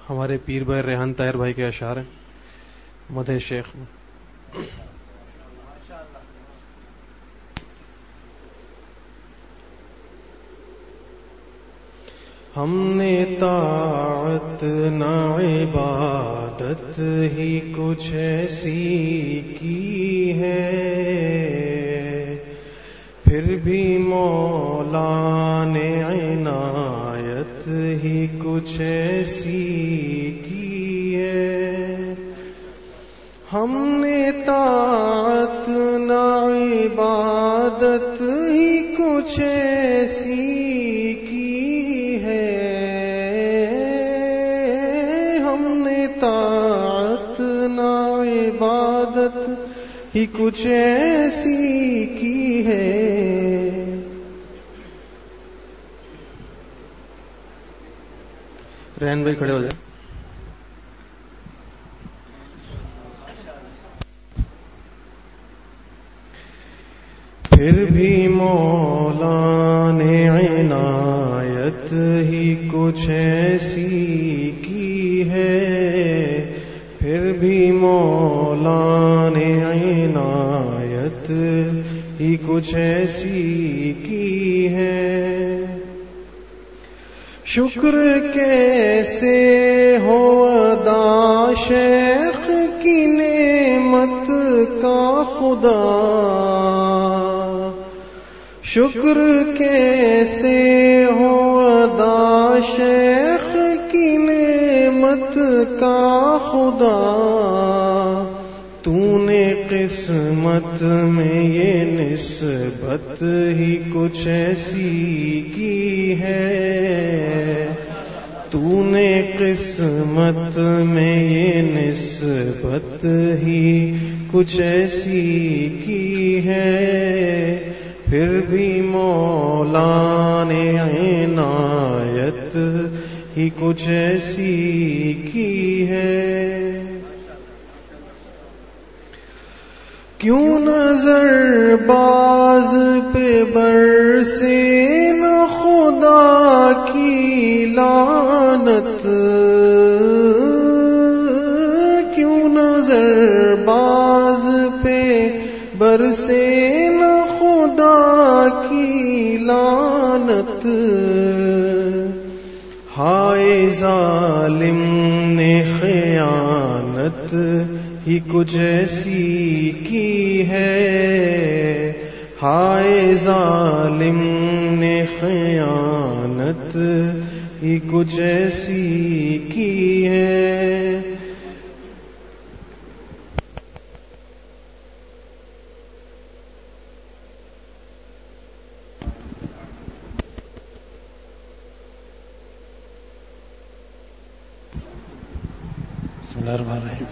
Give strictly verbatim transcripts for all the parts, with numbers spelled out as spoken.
ہمارے پیر بھائی ریحان طاہر بھائی کے اشعار ہیں مدح شیخ میں. ہم نے طاعت نہ عبادت ہی کچھ ایسی کی ہے، پھر بھی مولا نے عنایت ہی کچھ ایسی کی ہے. ہم نے طاعت نہ عبادت ہی کچھ ایسی کی ہے، ہم نے طاعت نہ عبادت ہی کچھ ایسی کی ہے. رین بھائی کھڑے ہو جائیں. پھر بھی مولا نے عنایت ہی کچھ ایسی کی ہے، پھر بھی مولا نے عنایت ہی کچھ ایسی کی ہے. شکر کیسے ہو ادا شیخ کی نعمت کا خدا، شکر کیسے ہو ادا شیخ کی نعمت کا خدا. تو نے قسمت میں یہ نسبت ہی کچھ ایسی کی ہے، تو نے قسمت میں یہ نسبت ہی کچھ ایسی کی ہے، پھر بھی مولا نے عنایت ہی کچھ ایسی کی ہے. کیوں نظر باز پہ برسے نہ خدا کی لعنت، کیوں نظر باز پہ برسے نہ خدا کی لعنت. ہائے ظالم نے خیانت ہی کچھ ایسی کی ہے، ہائے ظالم نے خیانت ہی کچھ ایسی کی ہے. بسم اللہ الرحمن الرحیم.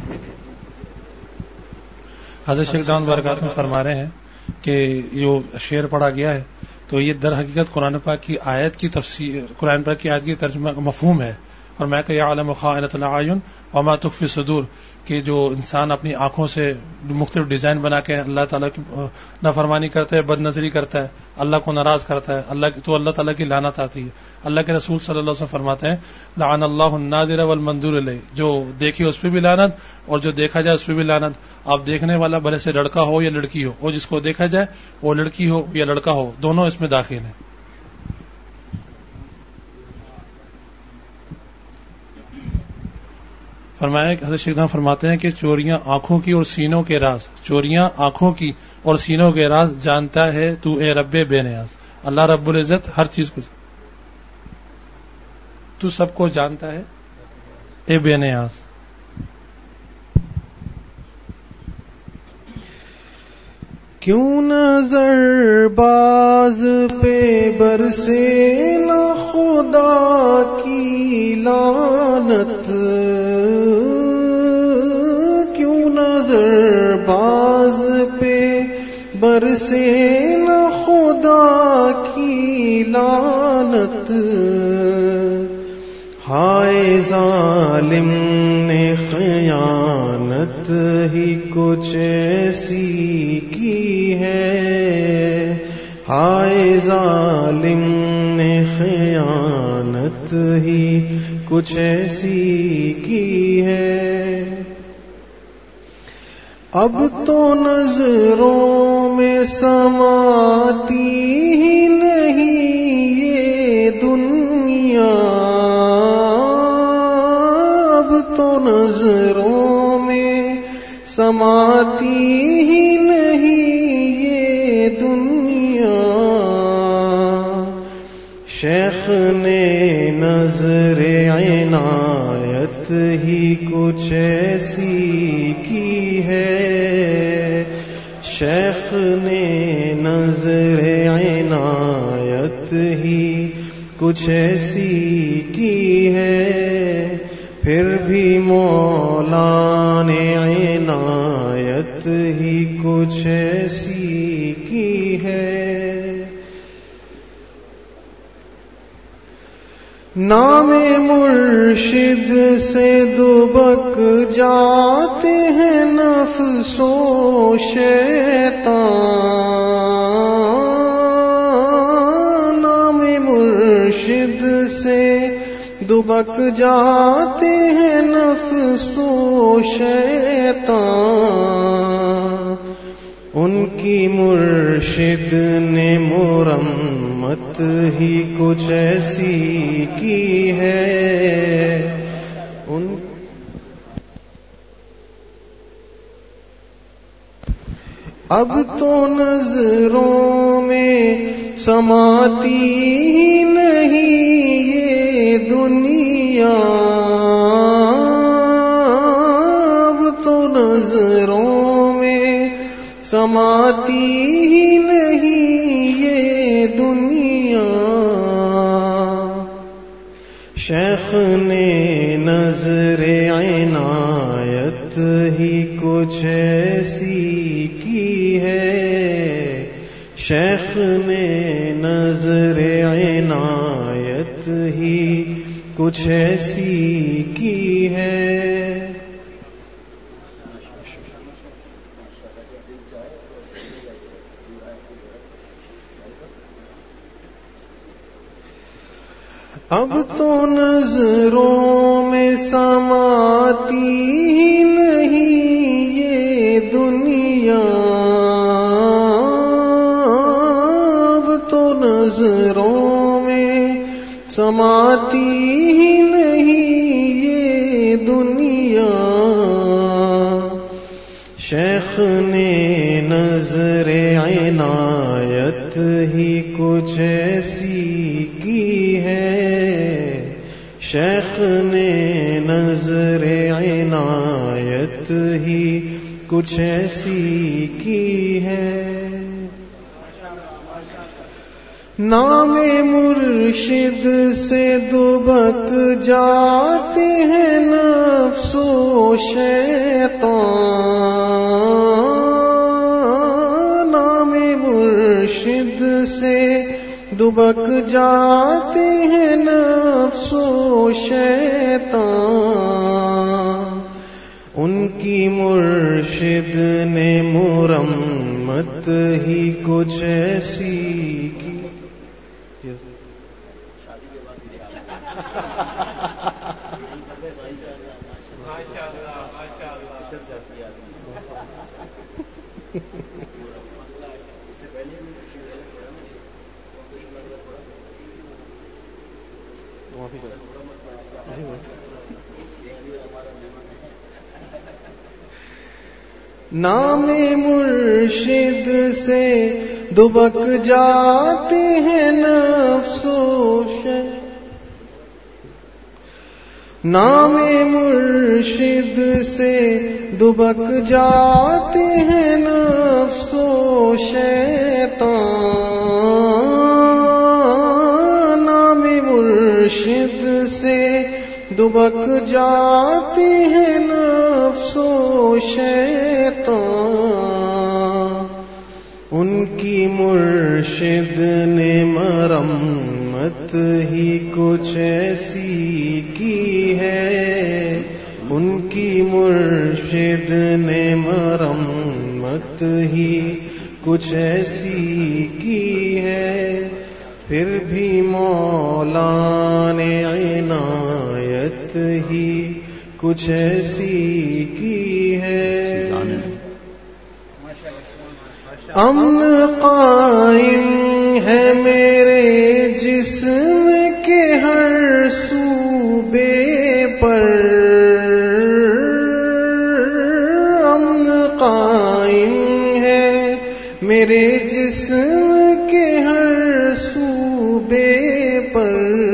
حضرت شیخ دامت برکاتہ میں فرما رہے ہیں کہ جو شعر پڑھا گیا ہے تو یہ در حقیقت قرآن پاک کی آیت کی تفسیر، قرآن پاک کی آیت کی ترجمہ مفہوم ہے. اور میں کہ یعلم خائنۃ الاعین وما تخفی الصدور، کہ جو انسان اپنی آنکھوں سے مختلف ڈیزائن بنا کے اللہ تعالیٰ کی نافرمانی کرتا ہے، بد نظری کرتا ہے، اللہ کو ناراض کرتا ہے، اللہ تو اللہ تعالیٰ کی لعنت آتی ہے. اللہ کے رسول صلی اللہ علیہ وسلم فرماتے ہیں لعن اللہ الناظر والمنظور الیہ، جو دیکھے اس پہ بھی لعنت اور جو دیکھا جائے اس پہ بھی لعنت. آپ دیکھنے والا بھلے سے لڑکا ہو یا لڑکی ہو، اور جس کو دیکھا جائے وہ لڑکی ہو یا لڑکا ہو، دونوں اس میں داخل ہیں. فرمایا کہ حضرت شیخ فرماتے ہیں کہ چوریاں آنکھوں کی اور سینوں کے راز، چوریاں آنکھوں کی اور سینوں کے راز جانتا ہے تو اے رب بے نیاز. اللہ رب العزت ہر چیز کو، تو سب کو جانتا ہے اے بے نیاز. کیوں نظر باز پہ برسے نہ خدا کی لعنت، کیوں نظر باز پہ برسے نہ خدا کی لعنت. ہائے ظالم نے خیانت ہی کچھ ایسی کی ہے، ہائے ظالم نے خیانت مرمت ہی کچھ ایسی کی ہے. اب تو نظروں میں سماتی ہی نہیں یہ دنیا، اب تو نظروں میں سماتی ہی نہیں یہ دنیا. شیخ نے نظر عنایت ہی کچھ ایسی کی ہے، شیخ نے نظر عنایت ہی کچھ ایسی کی ہے. پھر بھی مولا نے عنایت ہی کچھ ایسی کی ہے. نام مرشد سے دبک جاتے ہیں نفس و شیطان، نام مرشد سے دبک جاتے ہیں نفس و شیطان. ان کی مرشد نے مرمت ہی کچھ ایسی کی ہے. ان اب تو نظروں میں سماتی ہی نہیں یہ دنیا، اب تو نظروں میں سماتی ہی نہیں یہ دنیا. شیخ نے نظر عنایت ہی کچھ ایسی کی ہے، شیخ نے نظر عنایت ہی کچھ ایسی کی ہے. اب تو نظروں میں سماتی ہی نہیں یہ دنیا، اب تو نظروں میں سماتی ہی نہیں یہ دنیا. شیخ نے نظر عنایت ہی کچھ ایسی کی ہے، شیخ نے نظر عنایت ہی کچھ ایسی کی ہے. نام مرشد سے دبک جاتے ہیں نفس و شیطان، نام مرشد سے دبک جاتے ہیں نفس و شیطان. ان کی مرشد نے مرمت ہی کچھ ایسی کی. نام مرشد سے دبک جاتے ہیں نفس و شیطان، نام مرشد سے دبک جاتے ہیں نفس و شیطان، نام مرشد سے دبک جاتے ہیں نفس و شیطان. ان کی مرشد نے مرمت ہی کچھ ایسی کی ہے، ان کی مرشد نے مرمت ہی کچھ ایسی کی ہے. پھر بھی مولا نے عنایت ہی کچھ ایسی کی ہے، امن قائم ہے میرے جسم کے ہر صوبے پر، امن قائم ہے میرے جسم کے ہر صوبے پر،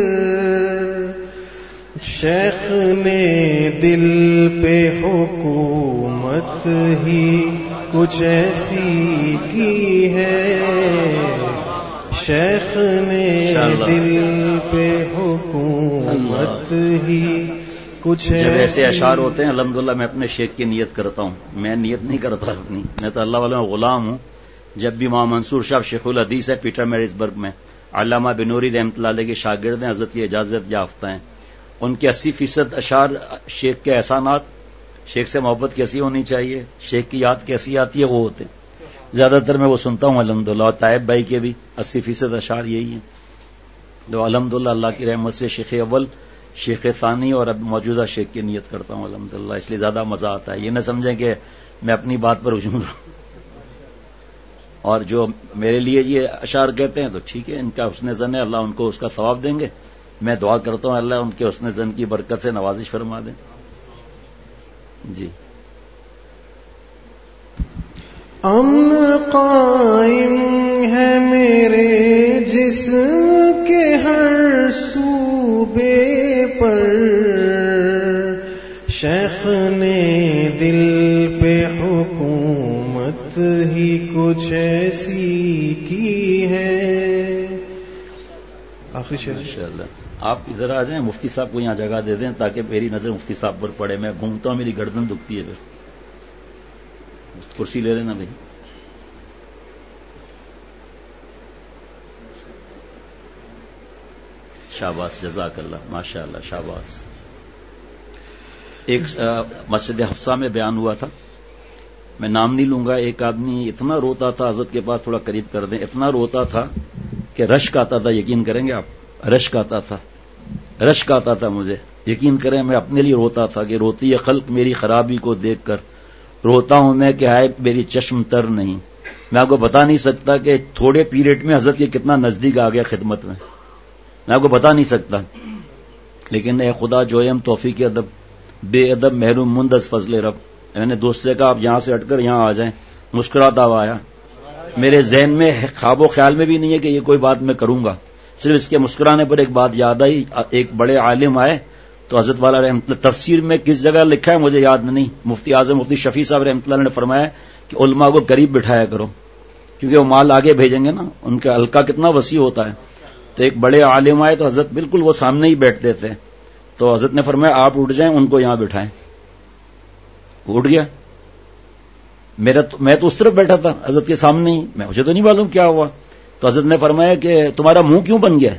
شیخ نے دل پہ حکومت ہی کچھ ایسی کی ہے، شیخ نے دل پہ حکومت ہی کچھ ایسی۔ جب ایسے اشعار ہوتے ہیں الحمدللہ میں اپنے شیخ کی نیت کرتا ہوں، میں نیت نہیں کرتا اپنی، میں تو اللہ والوں کا غلام ہوں۔ جب بھی ماں منصور صاحب شیخ الحدیث ہے پیٹر میرز برگ میں، علامہ بنوری رحمۃ اللہ علیہ کے شاگرد ہیں، حضرت کی اجازت یافتہ ہیں، ان کے اسی فیصد اشعار شیخ کے احسانات، شیخ سے محبت کیسی ہونی چاہیے، شیخ کی یاد کیسی آتی ہے، وہ ہوتے ہیں زیادہ تر میں وہ سنتا ہوں الحمدللہ۔ اور طائب بھائی کے بھی اسی فیصد اشعار یہی ہیں، تو الحمدللہ اللہ کی رحمت سے شیخ اول، شیخ ثانی اور اب موجودہ شیخ کی نیت کرتا ہوں الحمدللہ، اس لیے زیادہ مزہ آتا ہے۔ یہ نہ سمجھیں کہ میں اپنی بات پر ہجوم رہا ہوں، اور جو میرے لیے یہ اشعار کہتے ہیں تو ٹھیک ہے، ان کا حسن ظن ہے، اللہ ان کو اس کا ثواب دیں گے، میں دعا کرتا ہوں اللہ ان کے حسن ظن کی برکت سے نوازش فرما دیں۔ جی امن قائم ہے میرے جسم کے ہر صوبے پر، شیخ نے دل پہ حکومت ہی کچھ ایسی کی ہے۔ آخری شعر انشاءاللہ آپ ادھر آ جائیں، مفتی صاحب کو یہاں جگہ دے دیں تاکہ میری نظر مفتی صاحب پر پڑے، میں گھومتا ہوں میری گردن دکھتی ہے، پھر کرسی لے لینا بھائی۔ شاباش، جزاک اللہ، ماشاء اللہ، شاباش۔ ایک مسجد حفصہ میں بیان ہوا تھا، میں نام نہیں لوں گا، ایک آدمی اتنا روتا تھا، حضرت کے پاس تھوڑا قریب کر دیں، اتنا روتا تھا کہ رشک آتا تھا، یقین کریں گے آپ، رشک آتا تھا، رشک آتا تھا مجھے، یقین کریں میں اپنے لیے روتا تھا کہ روتی ہے خلق میری خرابی کو دیکھ کر، روتا ہوں میں کہ آئے میری چشم تر نہیں۔ میں آپ کو بتا نہیں سکتا کہ تھوڑے پیریڈ میں حضرت کے کتنا نزدیک آ گیا خدمت میں، میں آپ کو بتا نہیں سکتا، لیکن اے خدا جویم توفیق ادب، بے ادب محروم مند از فضل رب۔ میں نے دوست سے کہا آپ یہاں سے ہٹ کر یہاں آ جائیں، مسکراتا ہوا آیا، میرے ذہن میں خواب و خیال میں بھی نہیں ہے کہ یہ کوئی بات میں کروں گا، صرف اس کے مسکرانے پر ایک بات یاد آئی، ایک بڑے عالم آئے تو حضرت والا رحمت اللہ، تفسیر میں کس جگہ لکھا ہے مجھے یاد نہیں، مفتی اعظم مفتی شفیع صاحب رحمت اللہ نے فرمایا کہ علماء کو قریب بٹھایا کرو کیونکہ وہ مال آگے بھیجیں گے نا، ان کا حلقہ کتنا وسیع ہوتا ہے۔ تو ایک بڑے عالم آئے تو حضرت بالکل وہ سامنے ہی بیٹھتے تھے، تو حضرت نے فرمایا آپ اٹھ جائیں ان کو یہاں بٹھائیں، وہ اٹھ گیا، میرا میں تو اس طرف بیٹھا تھا حضرت کے سامنے ہی، میں مجھے تو نہیں معلوم کیا ہوا، تو حضرت نے فرمایا کہ تمہارا منہ کیوں بن گیا ہے؟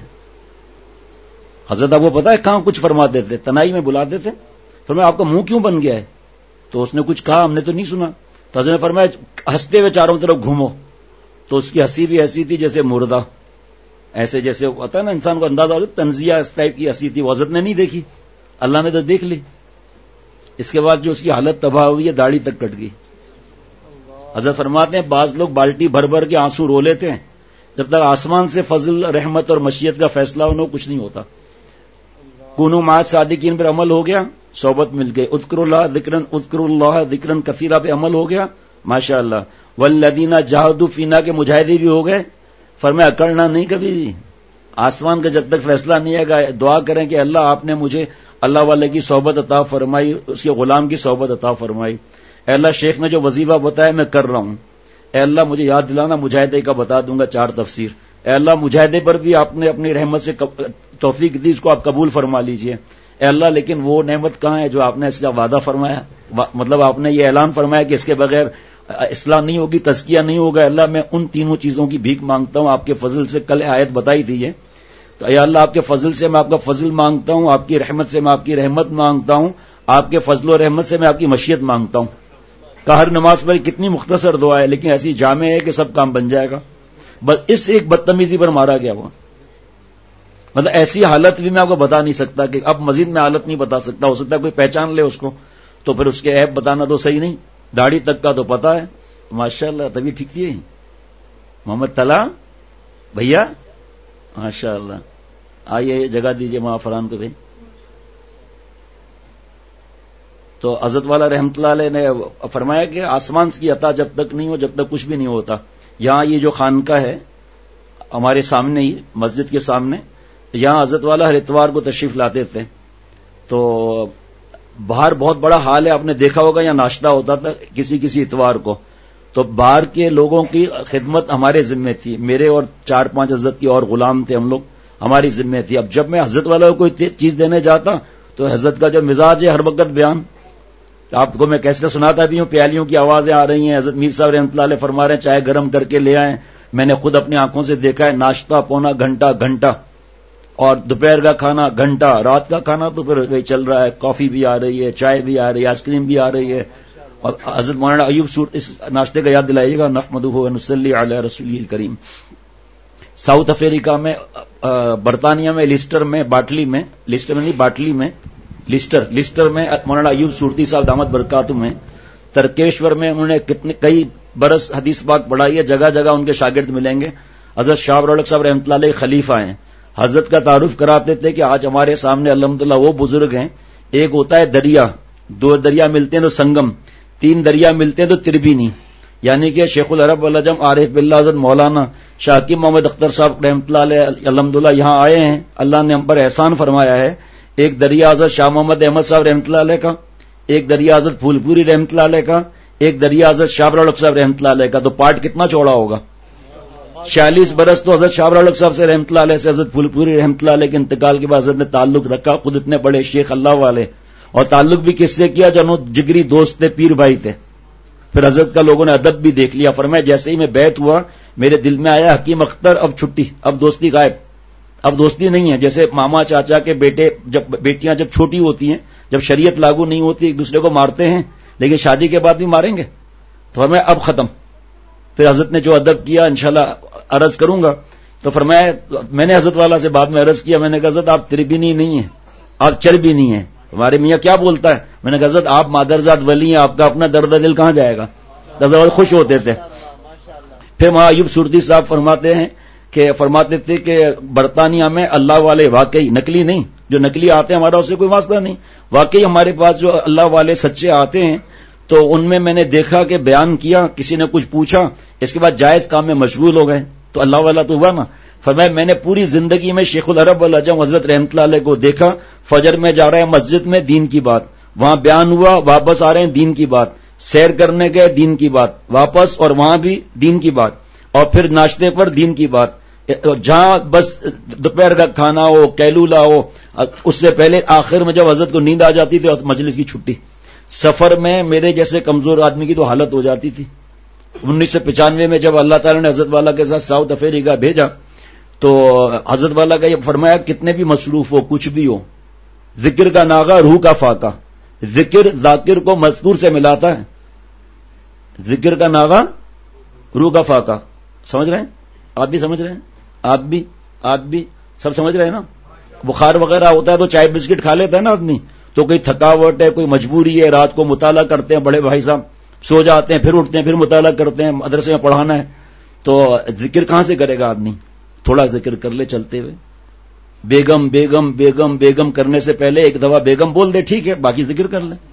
حضرت آپ کو پتا ہے کہاں کچھ فرماتے تھے، تنائی میں بلاتے تھے، فرمایا آپ کا منہ کیوں بن گیا ہے؟ تو اس نے کچھ کہا، ہم نے تو نہیں سنا، تو حضرت نے فرمایا ہنستے ہوئے چاروں طرف گھومو، تو اس کی ہنسی بھی ایسی تھی جیسے مردہ، ایسے جیسے ہوتا ہے نا انسان کو اندازہ ہوتا ہے، تنزیہ اس ٹائپ کی ہنسی تھی، وہ حضرت نے نہیں دیکھی، اللہ نے تو دیکھ لی۔ اس کے بعد جو اس کی حالت تباہ ہوئی ہے، داڑھی تک کٹ گئی۔ حضرت فرماتے ہیں بعض لوگ بالٹی بھر بھر کے آنسو رو لیتے ہیں، جب تک آسمان سے فضل رحمت اور مشیت کا فیصلہ انہوں کچھ نہیں ہوتا۔ کونو مع صادقین پر عمل ہو گیا، صحبت مل گئی، اذکر اللہ ذکرن اذکر اللہ ذکرن کثیرہ پہ عمل ہو گیا، ماشاءاللہ، والذین جاہدوا فینا کے مجاہدے بھی ہو گئے۔ فرمایا اکڑنا نہیں کبھی بھی، آسمان کا جب تک فیصلہ نہیں آئے گا دعا کریں کہ اللہ آپ نے مجھے اللہ والے کی صحبت عطا فرمائی، اس کے غلام کی صحبت عطا فرمائی، اے اللہ شیخ نے جو وظیفہ بتایا میں کر رہا ہوں، اے اللہ مجھے یاد دلانا، مجاہدے کا بتا دوں گا چار تفسیر، اے اللہ مجاہدے پر بھی آپ نے اپنی رحمت سے توفیق دی، اس کو آپ قبول فرما لیجئے، اے اللہ لیکن وہ نعمت کہاں ہے جو آپ نے اس کا وعدہ فرمایا، مطلب آپ نے یہ اعلان فرمایا کہ اس کے بغیر اصلاح نہیں ہوگی، تزکیہ نہیں ہوگا، اللہ میں ان تینوں چیزوں کی بھیک مانگتا ہوں آپ کے فضل سے، کل آیت بتائی تھی یہ، تو اے اللہ آپ کے فضل سے میں آپ کا فضل مانگتا ہوں، آپ کی رحمت سے میں آپ کی رحمت مانگتا ہوں، آپ کے فضل و رحمت سے میں آپ کی مشیت مانگتا ہوں۔ کہ ہر نماز پر کتنی مختصر دعا ہے لیکن ایسی جامع ہے کہ سب کام بن جائے گا، بس اس ایک بدتمیزی پر مارا گیا وہ، مطلب ایسی حالت بھی میں آپ کو بتا نہیں سکتا کہ اب مزید میں حالت نہیں بتا سکتا. ہو سکتا ہے کوئی پہچان لے اس کو تو پھر اس کے عیب بتانا تو صحیح نہیں. داڑھی تک کا تو پتا ہے. ماشاء اللہ تبھی ٹھیک تھی محمد طلا بھیا, ماشاء اللہ. آئیے جگہ دیجیے وہاں فرحان کو. بھائی تو حضرت والا رحمت اللہ علیہ نے فرمایا کہ آسمان کی عطا جب تک نہیں ہو جب تک کچھ بھی نہیں ہوتا. یہاں یہ جو خانقاہ ہے ہمارے سامنے ہی مسجد کے سامنے, یہاں حضرت والا ہر اتوار کو تشریف لاتے تھے. تو باہر بہت بڑا حال ہے, آپ نے دیکھا ہوگا یہاں ناشتہ ہوتا تھا کسی کسی اتوار کو. تو باہر کے لوگوں کی خدمت ہمارے ذمے تھی, میرے اور چار پانچ حضرت کی اور غلام تھے ہم لوگ, ہماری ذمے تھی. اب جب میں حضرت والا کو کوئی چیز دینے جاتا تو حضرت کا جو مزاج ہے ہر وقت بیان, آپ کو میں کیسے سناتا بھی ہوں, پیالیوں کی آوازیں آ رہی ہیں, حضرت میر صاحب رحمۃ اللہ علیہ فرما رہے ہیں چائے گرم کر کے لے آئیں. میں نے خود اپنی آنکھوں سے دیکھا ہے, ناشتہ پونا گھنٹہ گھنٹہ, اور دوپہر کا کھانا گھنٹہ, رات کا کھانا تو پھر وہی چل رہا ہے, کافی بھی آ رہی ہے, چائے بھی آ رہی ہے, آئس کریم بھی آ رہی ہے. اور حضرت مولانا ایوب سور اس ناشتے کا یاد دلائیے گا, نحمدہ و نصلی علی رسولہ الکریم. ساؤتھ افریقہ میں, برطانیہ میں, لسٹر میں, باٹلی میں, لسٹر میں نہیں باٹلی میں, لسٹر لسٹر میں مولانا ایوب سورتی صاحب دامت برکاتہ میں, ترکیشور میں انہوں نے کتنے کئی برس حدیث پاک پڑھائی ہے. جگہ جگہ ان کے شاگرد ملیں گے. حضرت شاہ رولک صاحب رحمۃ اللہ علیہ خلیفہ ہیں. حضرت کا تعارف کراتے تھے کہ آج ہمارے سامنے الحمدللہ وہ بزرگ ہیں, ایک ہوتا ہے دریا, دو دریا ملتے ہیں تو سنگم, تین دریا ملتے ہیں تو تربینی, یعنی کہ شیخ العرب والعجم عارف باللہ حضرت مولانا شاہ حکیم محمد اختر صاحب رحمۃ اللہ علیہ الحمدللہ یہاں آئے ہیں. اللہ نے ہم پر احسان فرمایا ہے. ایک دریا حضرت شاہ محمد احمد صاحب رحمۃ اللہ علیہ کا, ایک دریا حضرت پھول پوری رحمۃ اللہ علیہ کا, ایک دریا حضرت شاہ رولک صاحب رحمۃ اللہ علیہ کا. تو پارٹ کتنا چوڑا ہوگا, چھیالیس برس تو حضرت شاہ رولک صاحب سے رحمۃ اللہ علیہ سے حضرت پھول پوری رحمۃ اللہ علیہ کے انتقال کے بعد حضرت نے تعلق رکھا. خود اتنے بڑے شیخ اللہ والے, اور تعلق بھی کس سے کیا, جنہوں جگری دوست تھے, پیر بھائی تھے. پھر حضرت کا لوگوں نے ادب بھی دیکھ لیا. فرمایا جیسے ہی میں بیعت ہوا میرے دل میں آیا حکیم اختر اب چھٹی, اب دوستی غائب, اب دوستی نہیں ہے. جیسے ماما چاچا کے بیٹے جب بیٹیاں جب چھوٹی ہوتی ہیں, جب شریعت لاگو نہیں ہوتی, ایک دوسرے کو مارتے ہیں, لیکن شادی کے بعد بھی ماریں گے. تو فرمایا اب ختم. پھر حضرت نے جو ادب کیا انشاءاللہ عرض کروں گا. تو فرمایا میں نے حضرت والا سے بعد میں عرض کیا, میں نے کہا حضرت آپ تربینی نہیں ہیں, آپ چربی نہیں ہیں. ہمارے میاں کیا بولتا ہے, میں نے کہا حضرت آپ مادرزاد ولی ہیں, آپ کا اپنا درد دل کہاں جائے گا. حضرت خوش ہوتے تھے. پھر وہاں ایوب سورتی صاحب فرماتے ہیں کہ فرماتے تھے کہ برطانیہ میں اللہ والے واقعی, نکلی نہیں, جو نکلی آتے ہیں ہمارا اس سے کوئی واسطہ نہیں, واقعی ہمارے پاس جو اللہ والے سچے آتے ہیں تو ان میں میں نے دیکھا کہ بیان کیا, کسی نے کچھ پوچھا, اس کے بعد جائز کام میں مشغول ہو گئے, تو اللہ والا تو ہوا نا. فرمایا میں نے پوری زندگی میں شیخ العرب والعجم حضرت رحمۃ اللہ علیہ کو دیکھا, فجر میں جا رہے ہیں مسجد میں, دین کی بات, وہاں بیان ہوا, واپس آ رہے ہیں, دین کی بات, سیر کرنے گئے, دین کی بات, واپس, اور وہاں بھی دین کی بات, اور پھر ناشتے پر دین کی بات. جہاں بس دوپہر کا کھانا ہو, کیلولا ہو, اس سے پہلے آخر میں جب حضرت کو نیند آ جاتی تھی مجلس کی چھٹی. سفر میں میرے جیسے کمزور آدمی کی تو حالت ہو جاتی تھی. انیس سو پچانوے میں جب اللہ تعالیٰ نے حضرت والا کے ساتھ ساؤتھ افریقہ بھیجا تو حضرت والا کا یہ فرمایا کتنے بھی مصروف ہو, کچھ بھی ہو, ذکر کا ناغہ روح کا فاقہ. ذکر ذاکر کو مذکور سے ملاتا ہے, ذکر کا ناغہ روح کا فاقہ. سمجھ رہے ہیں آپ بھی, سمجھ رہے ہیں آپ بھی, آپ بھی سب سمجھ رہے ہیں نا. بخار وغیرہ ہوتا ہے تو چائے بسکٹ کھا لیتا ہے نا آدمی, تو کوئی تھکاوٹ ہے, کوئی مجبوری ہے, رات کو مطالعہ کرتے ہیں بڑے بھائی صاحب, سو جاتے ہیں, پھر اٹھتے ہیں, پھر مطالعہ کرتے ہیں, مدرسے میں پڑھانا ہے, تو ذکر کہاں سے کرے گا آدمی. تھوڑا ذکر کر لے چلتے ہوئے. بیگم بیگم بیگم بیگم کرنے سے پہلے ایک دفعہ بیگم بول دے, ٹھیک ہے, باقی ذکر کر لے,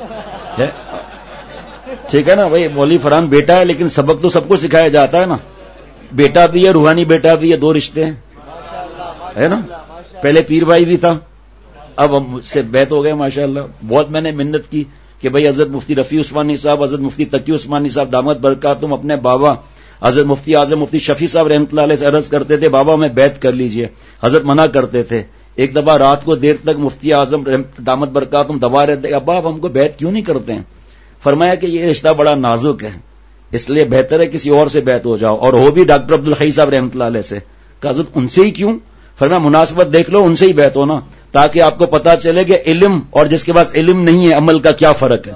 ٹھیک ہے نا بھائی. مولوی فرحان بیٹا ہے لیکن سبق تو سب کو سکھایا جاتا ہے نا. بیٹا بھی ہے, روحانی بیٹا بھی ہے, دو رشتے ہیں, ہے نا. پہلے پیر بھائی بھی تھا, اب ہم سے بیعت ہو گئے ماشاءاللہ. بہت میں نے محنت کی کہ بھائی حضرت مفتی رفیع عثمانی صاحب, حضرت مفتی تقی عثمانی صاحب دامت برکاتہم اپنے بابا حضرت مفتی اعظم مفتی شفیع صاحب رحمۃ اللہ علیہ سے عرض کرتے تھے بابا ہمیں بیعت کر لیجئے. حضرت منع کرتے تھے. ایک دفعہ رات کو دیر تک مفتی اعظم دامت برکاتہم دبا رہے تھے, ابا آپ ہم کو بیعت کیوں نہیں کرتے ہیں. فرمایا کہ یہ رشتہ بڑا نازک ہے, اس لیے بہتر ہے کسی اور سے بیعت ہو جاؤ, اور وہ بھی ڈاکٹر عبدالحی صاحب رحمۃ اللہ علیہ سے. کہ حضرت ان سے ہی کیوں. فرمایا مناسبت دیکھ لو, ان سے ہی بیعت ہونا, تاکہ آپ کو پتا چلے کہ علم اور جس کے پاس علم نہیں ہے عمل کا کیا فرق ہے.